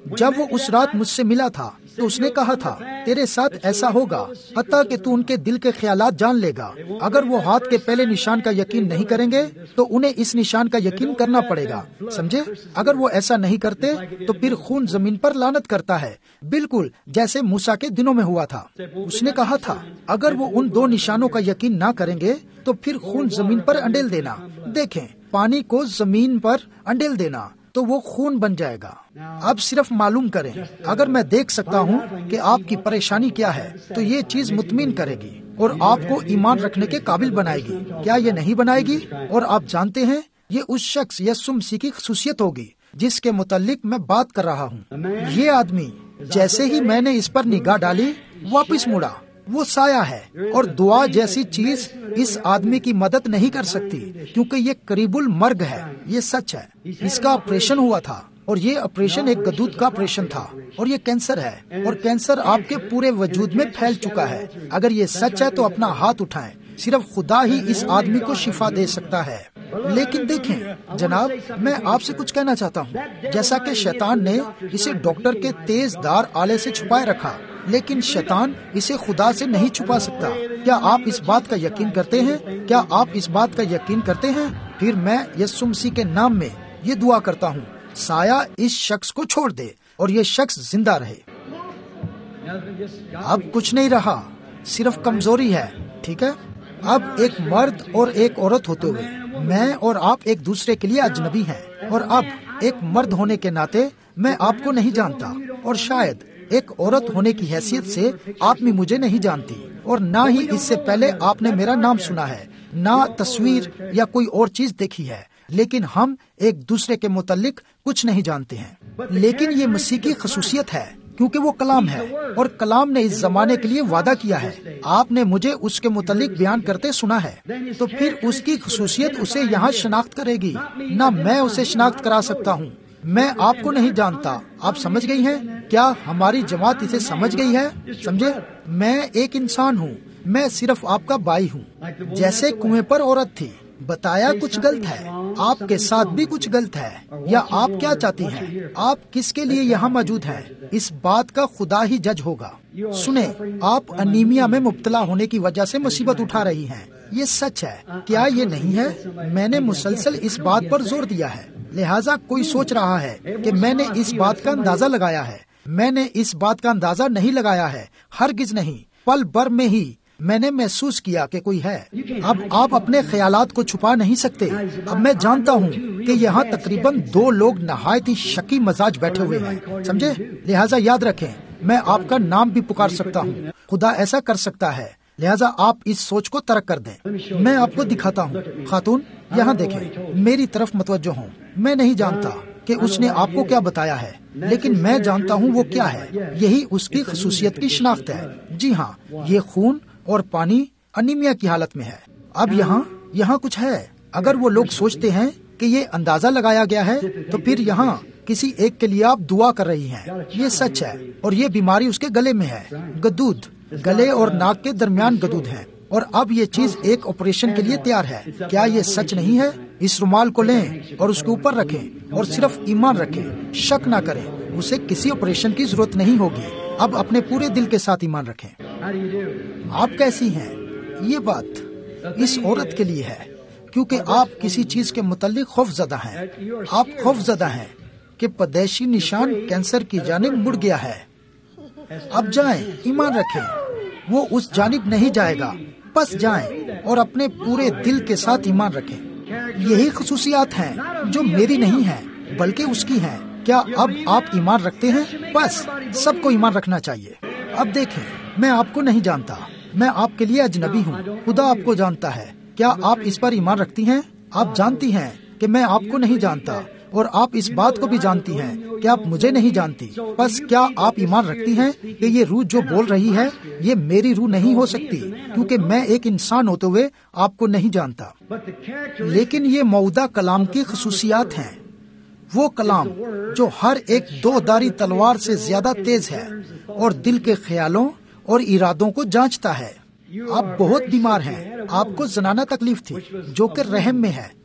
جب وہ اس رات مجھ سے ملا تھا تو اس نے کہا تھا تیرے ساتھ ایسا ہوگا حتیٰ کہ تو ان کے دل کے خیالات جان لے گا. اگر وہ ہاتھ کے پہلے نشان کا یقین نہیں کریں گے تو انہیں اس نشان کا یقین کرنا پڑے گا. سمجھے؟ اگر وہ ایسا نہیں کرتے تو پھر خون زمین پر لعنت کرتا ہے، بالکل جیسے موسیٰ کے دنوں میں ہوا تھا. اس نے کہا تھا اگر وہ ان 2 نشانوں کا یقین نہ کریں گے تو پھر خون زمین پر انڈیل دینا. دیکھیں، پانی کو زمین پر انڈیل دینا تو وہ خون بن جائے گا. اب صرف معلوم کریں، اگر میں دیکھ سکتا ہوں کہ آپ کی پریشانی کیا ہے تو یہ چیز مطمئن کرے گی اور آپ کو ایمان رکھنے کے قابل بنائے گی. کیا یہ نہیں بنائے گی؟ اور آپ جانتے ہیں یہ اس شخص یسوع مسیح کی خصوصیت ہوگی جس کے متعلق میں بات کر رہا ہوں. یہ آدمی جیسے ہی میں نے اس پر نگاہ ڈالی واپس مڑا. وہ سایہ ہے اور دعا جیسی چیز اس آدمی کی مدد نہیں کر سکتی کیونکہ یہ قریب المرگ ہے. یہ سچ ہے. اس کا آپریشن ہوا تھا اور یہ آپریشن ایک غدود کا آپریشن تھا اور یہ کینسر ہے اور کینسر آپ کے پورے وجود میں پھیل چکا ہے. اگر یہ سچ ہے تو اپنا ہاتھ اٹھائیں. صرف خدا ہی اس آدمی کو شفا دے سکتا ہے. لیکن دیکھیں جناب، میں آپ سے کچھ کہنا چاہتا ہوں. جیسا کہ شیطان نے اسے ڈاکٹر کے تیز دار آلے سے چھپائے رکھا، لیکن شیطان اسے خدا سے نہیں چھپا سکتا. کیا آپ اس بات کا یقین کرتے ہیں؟ کیا آپ اس بات کا یقین کرتے ہیں؟ پھر میں یسوع مسیح کے نام میں یہ دعا کرتا ہوں، سایہ اس شخص کو چھوڑ دے اور یہ شخص زندہ رہے. اب کچھ نہیں رہا، صرف کمزوری ہے. ٹھیک ہے؟ اب ایک مرد اور ایک عورت ہوتے ہوئے میں اور آپ ایک دوسرے کے لیے اجنبی ہیں، اور اب ایک مرد ہونے کے ناطے میں آپ کو نہیں جانتا، اور شاید ایک عورت ہونے کی حیثیت سے آپ بھی مجھے نہیں جانتی، اور نہ ہی اس سے پہلے آپ نے میرا نام سنا ہے، نہ تصویر یا کوئی اور چیز دیکھی ہے. لیکن ہم ایک دوسرے کے متعلق کچھ نہیں جانتے ہیں. لیکن یہ مسیح کی خصوصیت ہے کیونکہ وہ کلام ہے اور کلام نے اس زمانے کے لیے وعدہ کیا ہے. آپ نے مجھے اس کے متعلق بیان کرتے سنا ہے، تو پھر اس کی خصوصیت اسے یہاں شناخت کرے گی. نہ میں اسے شناخت کرا سکتا ہوں. میں آپ کو نہیں جانتا. آپ سمجھ گئی ہیں؟ کیا ہماری جماعت اسے سمجھ گئی ہے؟ سمجھے؟ میں ایک انسان ہوں، میں صرف آپ کا بھائی ہوں. جیسے کنویں پر عورت تھی، بتایا کچھ غلط ہے، آپ کے ساتھ بھی کچھ غلط ہے. یا آپ کیا چاہتی ہیں؟ آپ کس کے لیے یہاں موجود ہیں؟ اس بات کا خدا ہی جج ہوگا. سنیں، آپ انیمیا میں مبتلا ہونے کی وجہ سے مصیبت اٹھا رہی ہیں. یہ سچ ہے. کیا یہ نہیں ہے؟ میں نے مسلسل اس بات پر زور دیا ہے. لہٰذا کوئی سوچ رہا ہے کہ میں نے اس بات کا اندازہ لگایا ہے. میں نے اس بات کا اندازہ نہیں لگایا ہے، ہرگز نہیں. پل بھر میں ہی میں نے محسوس کیا کہ کوئی ہے. اب آپ اپنے خیالات کو چھپا نہیں سکتے. اب میں جانتا ہوں کہ یہاں تقریباً 2 لوگ نہایت ہی شکی مزاج بیٹھے ہوئے ہیں. سمجھے؟ لہٰذا یاد رکھیں، میں آپ کا نام بھی پکار سکتا ہوں. خدا ایسا کر سکتا ہے. لہٰذا آپ اس سوچ کو ترک کر دیں. میں آپ کو دکھاتا ہوں. خاتون، یہاں دیکھیں، میری طرف متوجہ ہوں. میں نہیں جانتا کہ اس نے آپ کو کیا بتایا ہے، لیکن میں جانتا ہوں وہ کیا ہے. یہی اس کی خصوصیت کی شناخت ہے. جی ہاں، یہ خون اور پانی انیمیا کی حالت میں ہے. اب یہاں کچھ ہے. اگر وہ لوگ سوچتے ہیں کہ یہ اندازہ لگایا گیا ہے تو پھر یہاں کسی ایک کے لیے آپ دعا کر رہی ہیں. یہ سچ ہے. اور یہ بیماری اس کے گلے میں ہے. غدود، گلے اور ناک کے درمیان غدود ہے. اور اب یہ چیز ایک آپریشن کے لیے تیار ہے. کیا یہ سچ نہیں ہے؟ اس رومال کو لیں اور اس کے اوپر رکھیں اور صرف ایمان رکھیں. شک نہ کریں. اسے کسی آپریشن کی ضرورت نہیں ہوگی. اب اپنے پورے دل کے ساتھ ایمان رکھیں. آپ کیسی ہیں؟ یہ بات اس عورت کے لیے ہے کیونکہ آپ کسی چیز کے متعلق خوف زدہ ہیں. آپ خوف زدہ ہیں کہ پیدائشی نشان کینسر کی جانب مڑ گیا ہے. اب جائیں، ایمان رکھیں. وہ اس جانب نہیں جائے گا. بس جائیں اور اپنے پورے دل کے ساتھ ایمان رکھیں. یہی خصوصیات ہیں جو میری نہیں ہیں بلکہ اس کی ہیں. کیا اب آپ ایمان رکھتے ہیں؟ بس سب کو ایمان رکھنا چاہیے. اب دیکھیں، میں آپ کو نہیں جانتا. میں آپ کے لیے اجنبی ہوں. خدا آپ کو جانتا ہے. کیا آپ اس پر ایمان رکھتی ہیں؟ آپ جانتی ہیں کہ میں آپ کو نہیں جانتا، اور آپ اس بات کو بھی جانتی ہیں کہ آپ مجھے نہیں جانتی. بس کیا آپ ایمان رکھتی ہیں کہ یہ روح جو بول رہی ہے یہ میری روح نہیں ہو سکتی کیونکہ میں ایک انسان ہوتے ہوئے آپ کو نہیں جانتا. لیکن یہ موعودہ کلام کی خصوصیات ہیں. وہ کلام جو ہر ایک 2 دھاری تلوار سے زیادہ تیز ہے اور دل کے خیالوں اور ارادوں کو جانچتا ہے. آپ بہت بیمار ہیں. آپ کو زنانہ تکلیف تھی جو کہ رحم میں ہے.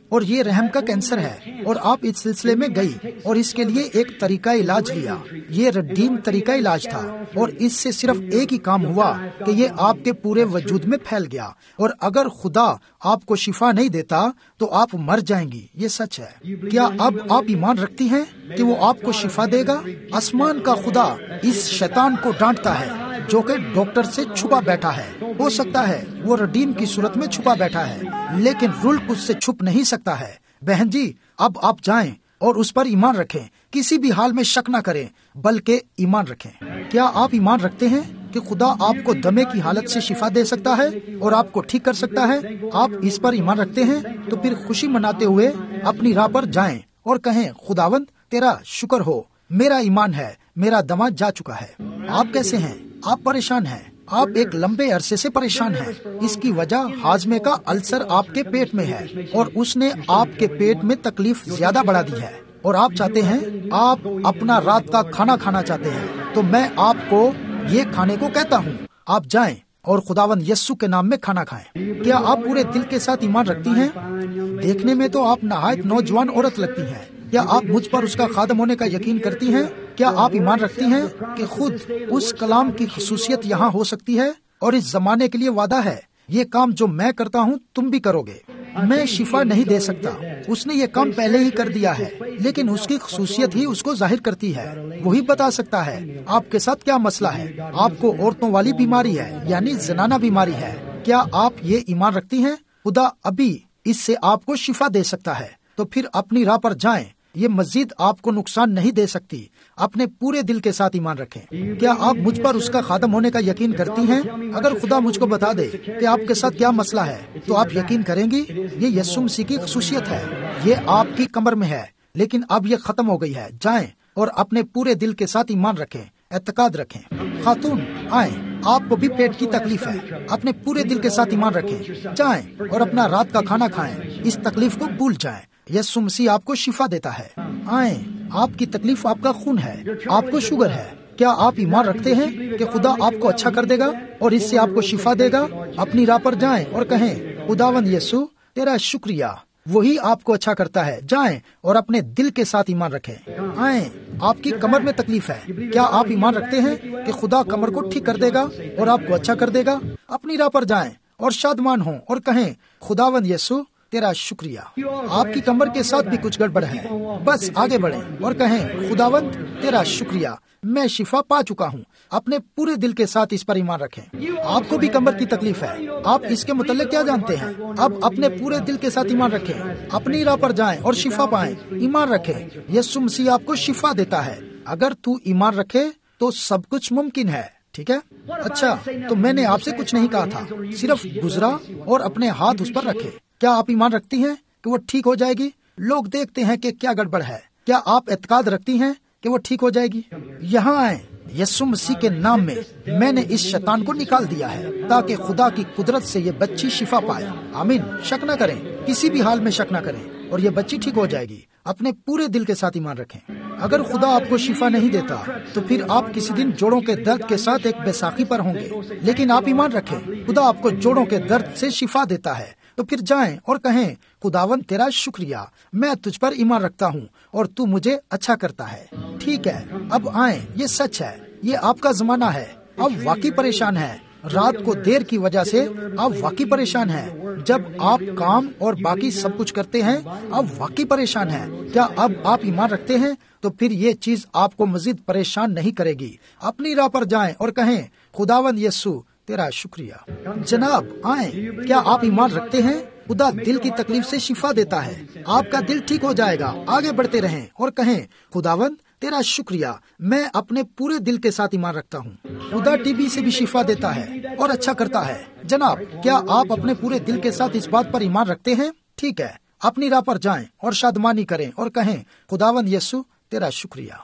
اور یہ رحم کا کینسر ہے، اور آپ اس سلسلے میں گئی اور اس کے لیے ایک طریقہ علاج لیا۔ یہ رڈیم طریقہ علاج تھا، اور اس سے صرف ایک ہی کام ہوا کہ یہ آپ کے پورے وجود میں پھیل گیا، اور اگر خدا آپ کو شفا نہیں دیتا تو آپ مر جائیں گی۔ یہ سچ ہے۔ کیا اب آپ ایمان رکھتی ہیں کہ وہ آپ کو شفا دے گا؟ آسمان کا خدا اس شیطان کو ڈانٹتا ہے جو کہ ڈاکٹر سے چھپا بیٹھا ہے۔ ہو سکتا ہے وہ رڈیم کی صورت میں چھپا بیٹھا ہے، لیکن رلک اس سے چھپ نہیں سکتا ہے۔ بہن جی، اب آپ جائیں اور اس پر ایمان رکھیں، کسی بھی حال میں شک نہ کریں بلکہ ایمان رکھیں۔ کیا آپ ایمان رکھتے ہیں کہ خدا آپ کو دمے کی حالت سے شفا دے سکتا ہے اور آپ کو ٹھیک کر سکتا ہے؟ آپ اس پر ایمان رکھتے ہیں تو پھر خوشی مناتے ہوئے اپنی راہ پر جائیں اور کہیں، خداوند تیرا شکر ہو، میرا ایمان ہے، میرا دمہ جا چکا ہے۔ آپ کیسے ہیں؟ آپ پریشان ہیں، آپ ایک لمبے عرصے سے پریشان ہیں۔ اس کی وجہ ہاضمے کا السر آپ کے پیٹ میں ہے، اور اس نے آپ کے پیٹ میں تکلیف زیادہ بڑھا دی ہے، اور آپ چاہتے ہیں، آپ اپنا رات کا کھانا کھانا چاہتے ہیں۔ تو میں آپ کو یہ کھانے کو کہتا ہوں، آپ جائیں اور خداوند یسوع کے نام میں کھانا کھائیں۔ کیا آپ پورے دل کے ساتھ ایمان رکھتی ہیں؟ دیکھنے میں تو آپ نہایت نوجوان عورت لگتی ہیں۔ کیا آپ مجھ پر اس کا خادم ہونے کا یقین کرتی ہیں؟ کیا آپ ایمان رکھتی ہیں کہ خود اس کلام کی خصوصیت یہاں ہو سکتی ہے اور اس زمانے کے لیے وعدہ ہے، یہ کام جو میں کرتا ہوں تم بھی کرو گے؟ میں شفا نہیں دے سکتا، اس نے یہ کام پہلے ہی کر دیا ہے، لیکن اس کی خصوصیت ہی اس کو ظاہر کرتی ہے۔ وہی بتا سکتا ہے آپ کے ساتھ کیا مسئلہ ہے۔ آپ کو عورتوں والی بیماری ہے، یعنی زنانہ بیماری ہے۔ کیا آپ یہ ایمان رکھتی ہیں؟ خدا ابھی اس سے آپ کو شفا دے سکتا ہے۔ تو پھر اپنی راہ پر جائیں، یہ مزید آپ کو نقصان نہیں دے سکتی۔ اپنے پورے دل کے ساتھ ایمان رکھیں۔ کیا آپ مجھ پر اس کا خادم ہونے کا یقین کرتی ہیں؟ اگر خدا مجھ کو بتا دے کہ آپ کے ساتھ کیا مسئلہ ہے تو آپ یقین کریں گی؟ یہ یسوع مسیح کی خصوصیت ہے، یہ آپ کی کمر میں ہے، لیکن اب یہ ختم ہو گئی ہے۔ جائیں اور اپنے پورے دل کے ساتھ ایمان رکھیں، اعتقاد رکھیں۔ خاتون آئیں، آپ کو بھی پیٹ کی تکلیف ہے، اپنے پورے دل کے ساتھ ایمان رکھیں، جائیں اور اپنا رات کا کھانا کھائیں، اس تکلیف کو بھول جائیں۔ یسوع مسیح آپ کو شفا دیتا ہے۔ آئیں، آپ کی تکلیف آپ کا خون ہے، آپ کو شوگر ہے۔ کیا آپ ایمان رکھتے ہیں کہ خدا آپ کو اچھا کر دے گا اور اس سے آپ کو شفا دے گا؟ اپنی راہ پر جائیں اور کہیں، خداوند یسوع تیرا شکریہ، وہی آپ کو اچھا کرتا ہے۔ جائیں اور اپنے دل کے ساتھ ایمان رکھیں۔ آئیں، آپ کی کمر میں تکلیف ہے، کیا آپ ایمان رکھتے ہیں کہ خدا کمر کو ٹھیک کر دے گا اور آپ کو اچھا کر دے گا؟ اپنی راہ پر جائیں اور شادمان ہوں اور کہیں، خداوند یسوع تیرا شکریہ۔ آپ کی کمر کے ساتھ بھی کچھ گڑبڑ ہے، بس آگے بڑھیں اور کہیں، خداوند تیرا شکریہ، میں شفا پا چکا ہوں۔ اپنے پورے دل کے ساتھ اس پر ایمان رکھیں۔ آپ کو بھی کمر کی تکلیف ہے، آپ اس کے متعلق کیا جانتے ہیں؟ اب اپنے پورے دل کے ساتھ ایمان رکھیں، اپنی راہ پر جائیں اور شفا پائیں۔ ایمان رکھیں، یسوع مسیح آپ کو شفا دیتا ہے۔ اگر تو ایمان رکھے تو سب کچھ ممکن ہے۔ ٹھیک ہے؟ اچھا، تو میں نے آپ سے کچھ نہیں کہا تھا، صرف گزرا اور اپنے ہاتھ اس پر رکھے۔ کیا آپ ایمان رکھتی ہیں کہ وہ ٹھیک ہو جائے گی؟ لوگ دیکھتے ہیں کہ کیا گڑبڑ ہے۔ کیا آپ اعتقاد رکھتی ہیں کہ وہ ٹھیک ہو جائے گی؟ یہاں آئیں، یسوع مسیح کے نام میں نے اس شیطان کو نکال دیا ہے تاکہ خدا کی قدرت سے یہ بچی شفا پائے۔ آمین۔ شک نہ کریں، کسی بھی حال میں شک نہ کریں، اور یہ بچی ٹھیک ہو جائے گی۔ اپنے پورے دل کے ساتھ ایمان رکھیں۔ اگر خدا آپ کو شفا نہیں دیتا تو پھر آپ کسی دن جوڑوں کے درد کے ساتھ ایک بیساکھی پر ہوں گے، لیکن آپ ایمان رکھیں، خدا آپ کو جوڑوں کے درد سے شفا دیتا ہے۔ تو پھر جائیں اور کہیں، خداوند تیرا شکریہ، میں تجھ پر ایمان رکھتا ہوں اور تو مجھے اچھا کرتا ہے۔ ٹھیک ہے، اب آئیں، یہ سچ ہے، یہ آپ کا زمانہ ہے۔ اب واقعی پریشان ہے، رات کو دیر کی وجہ سے آپ واقعی پریشان ہیں۔ جب آپ کام اور باقی سب کچھ کرتے ہیں آپ واقعی پریشان ہیں۔ کیا اب آپ ایمان رکھتے ہیں؟ تو پھر یہ چیز آپ کو مزید پریشان نہیں کرے گی۔ اپنی راہ پر جائیں اور کہیں، خداوند یسوع تیرا شکریہ۔ جناب آئیں، کیا آپ ایمان رکھتے ہیں؟ خدا دل کی تکلیف سے شفا دیتا ہے، آپ کا دل ٹھیک ہو جائے گا۔ آگے بڑھتے رہیں اور کہیں، خداوند تیرا شکریہ، میں اپنے پورے دل کے ساتھ ایمان رکھتا ہوں۔ خدا ٹی بی سے بھی شفا دیتا ہے اور اچھا کرتا ہے۔ جناب کیا آپ اپنے پورے دل کے ساتھ اس بات پر ایمان رکھتے ہیں؟ ٹھیک ہے، اپنی راہ پر جائیں اور شادمانی کریں اور کہیں، خداوند یسوع تیرا شکریہ۔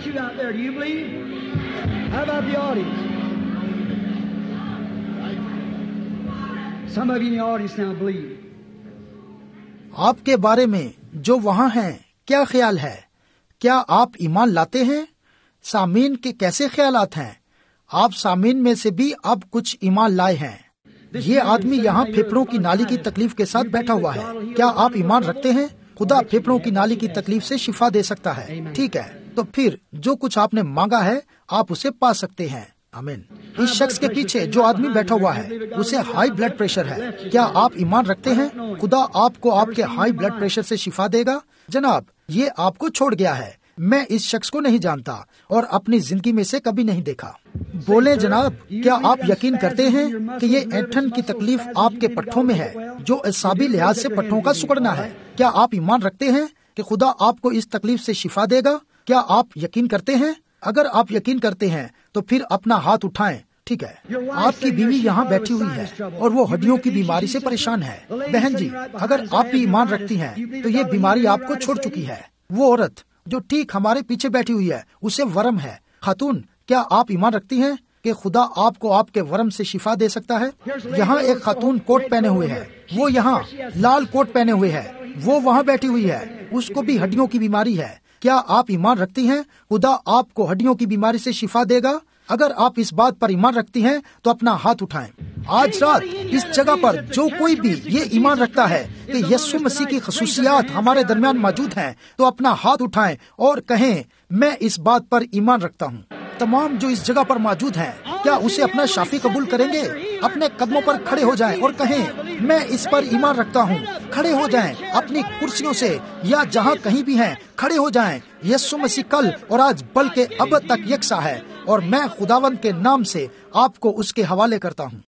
آپ کے بارے میں جو وہاں ہیں کیا خیال ہے؟ کیا آپ ایمان لاتے ہیں؟ سامعین کے کیسے خیالات ہیں؟ آپ سامعین میں سے بھی اب کچھ ایمان لائے ہیں۔ یہ آدمی یہاں پھیپھڑوں کی نالی کی تکلیف کے ساتھ بیٹھا ہوا ہے. کیا آپ ایمان رکھتے ہیں خدا پھیپھڑوں کی نالی کی تکلیف سے شفا دے سکتا ہے؟ ٹھیک ہے، تو پھر جو کچھ آپ نے مانگا ہے آپ اسے پا سکتے ہیں. آمین. اس شخص کے پیچھے جو آدمی بیٹھا ہوا ہے اسے ہائی بلڈ پریشر ہے. کیا آپ ایمان رکھتے ہیں خدا آپ کو آپ کے ہائی بلڈ پریشر سے شفا دے گا؟ جناب، یہ آپ کو چھوڑ گیا ہے. میں اس شخص کو نہیں جانتا اور اپنی زندگی میں سے کبھی نہیں دیکھا. بولے جناب، کیا آپ یقین کرتے ہیں کہ یہ اینٹھن کی تکلیف آپ کے پٹھوں میں ہے جو اعصابی لحاظ سے پٹھوں کا سکڑنا ہے؟ کیا آپ ایمان رکھتے ہیں کہ خدا آپ کو اس تکلیف سے شفا دے گا؟ کیا آپ یقین کرتے ہیں؟ اگر آپ یقین کرتے ہیں تو پھر اپنا ہاتھ اٹھائیں. ٹھیک ہے، آپ کی بیوی یہاں بیٹھی ہوئی ہے اور وہ ہڈیوں کی بیماری سے پریشان ہے. بہن جی، اگر آپ بھی ایمان رکھتی ہیں تو یہ بیماری آپ کو چھوڑ چکی ہے. وہ عورت جو ٹھیک ہمارے پیچھے بیٹھی ہوئی ہے اسے ورم ہے. خاتون، کیا آپ ایمان رکھتی ہیں کہ خدا آپ کو آپ کے ورم سے شفا دے سکتا ہے؟ یہاں ایک خاتون کوٹ پہنے ہوئے ہے، وہ یہاں لال کوٹ پہنے ہوئے ہے، وہ وہاں بیٹھی ہوئی ہے، اس کو بھی ہڈیوں کی بیماری ہے. کیا آپ ایمان رکھتی ہیں خدا آپ کو ہڈیوں کی بیماری سے شفا دے گا؟ اگر آپ اس بات پر ایمان رکھتی ہیں تو اپنا ہاتھ اٹھائیں. آج رات اس جگہ پر جو کوئی بھی یہ ایمان رکھتا ہے کہ یسوع مسیح کی خصوصیات ہمارے درمیان موجود ہیں تو اپنا ہاتھ اٹھائیں اور کہیں میں اس بات پر ایمان رکھتا ہوں. تمام جو اس جگہ پر موجود ہیں کیا اسے اپنا شافی قبول کریں گے؟ اپنے قدموں پر کھڑے ہو جائیں اور کہیں میں اس پر ایمان رکھتا ہوں. کھڑے ہو جائیں اپنی کرسیوں سے یا جہاں کہیں بھی ہیں، کھڑے ہو جائیں. یسوع مسیح کل اور آج بلکہ اب تک یکساں ہے اور میں خداوند کے نام سے آپ کو اس کے حوالے کرتا ہوں.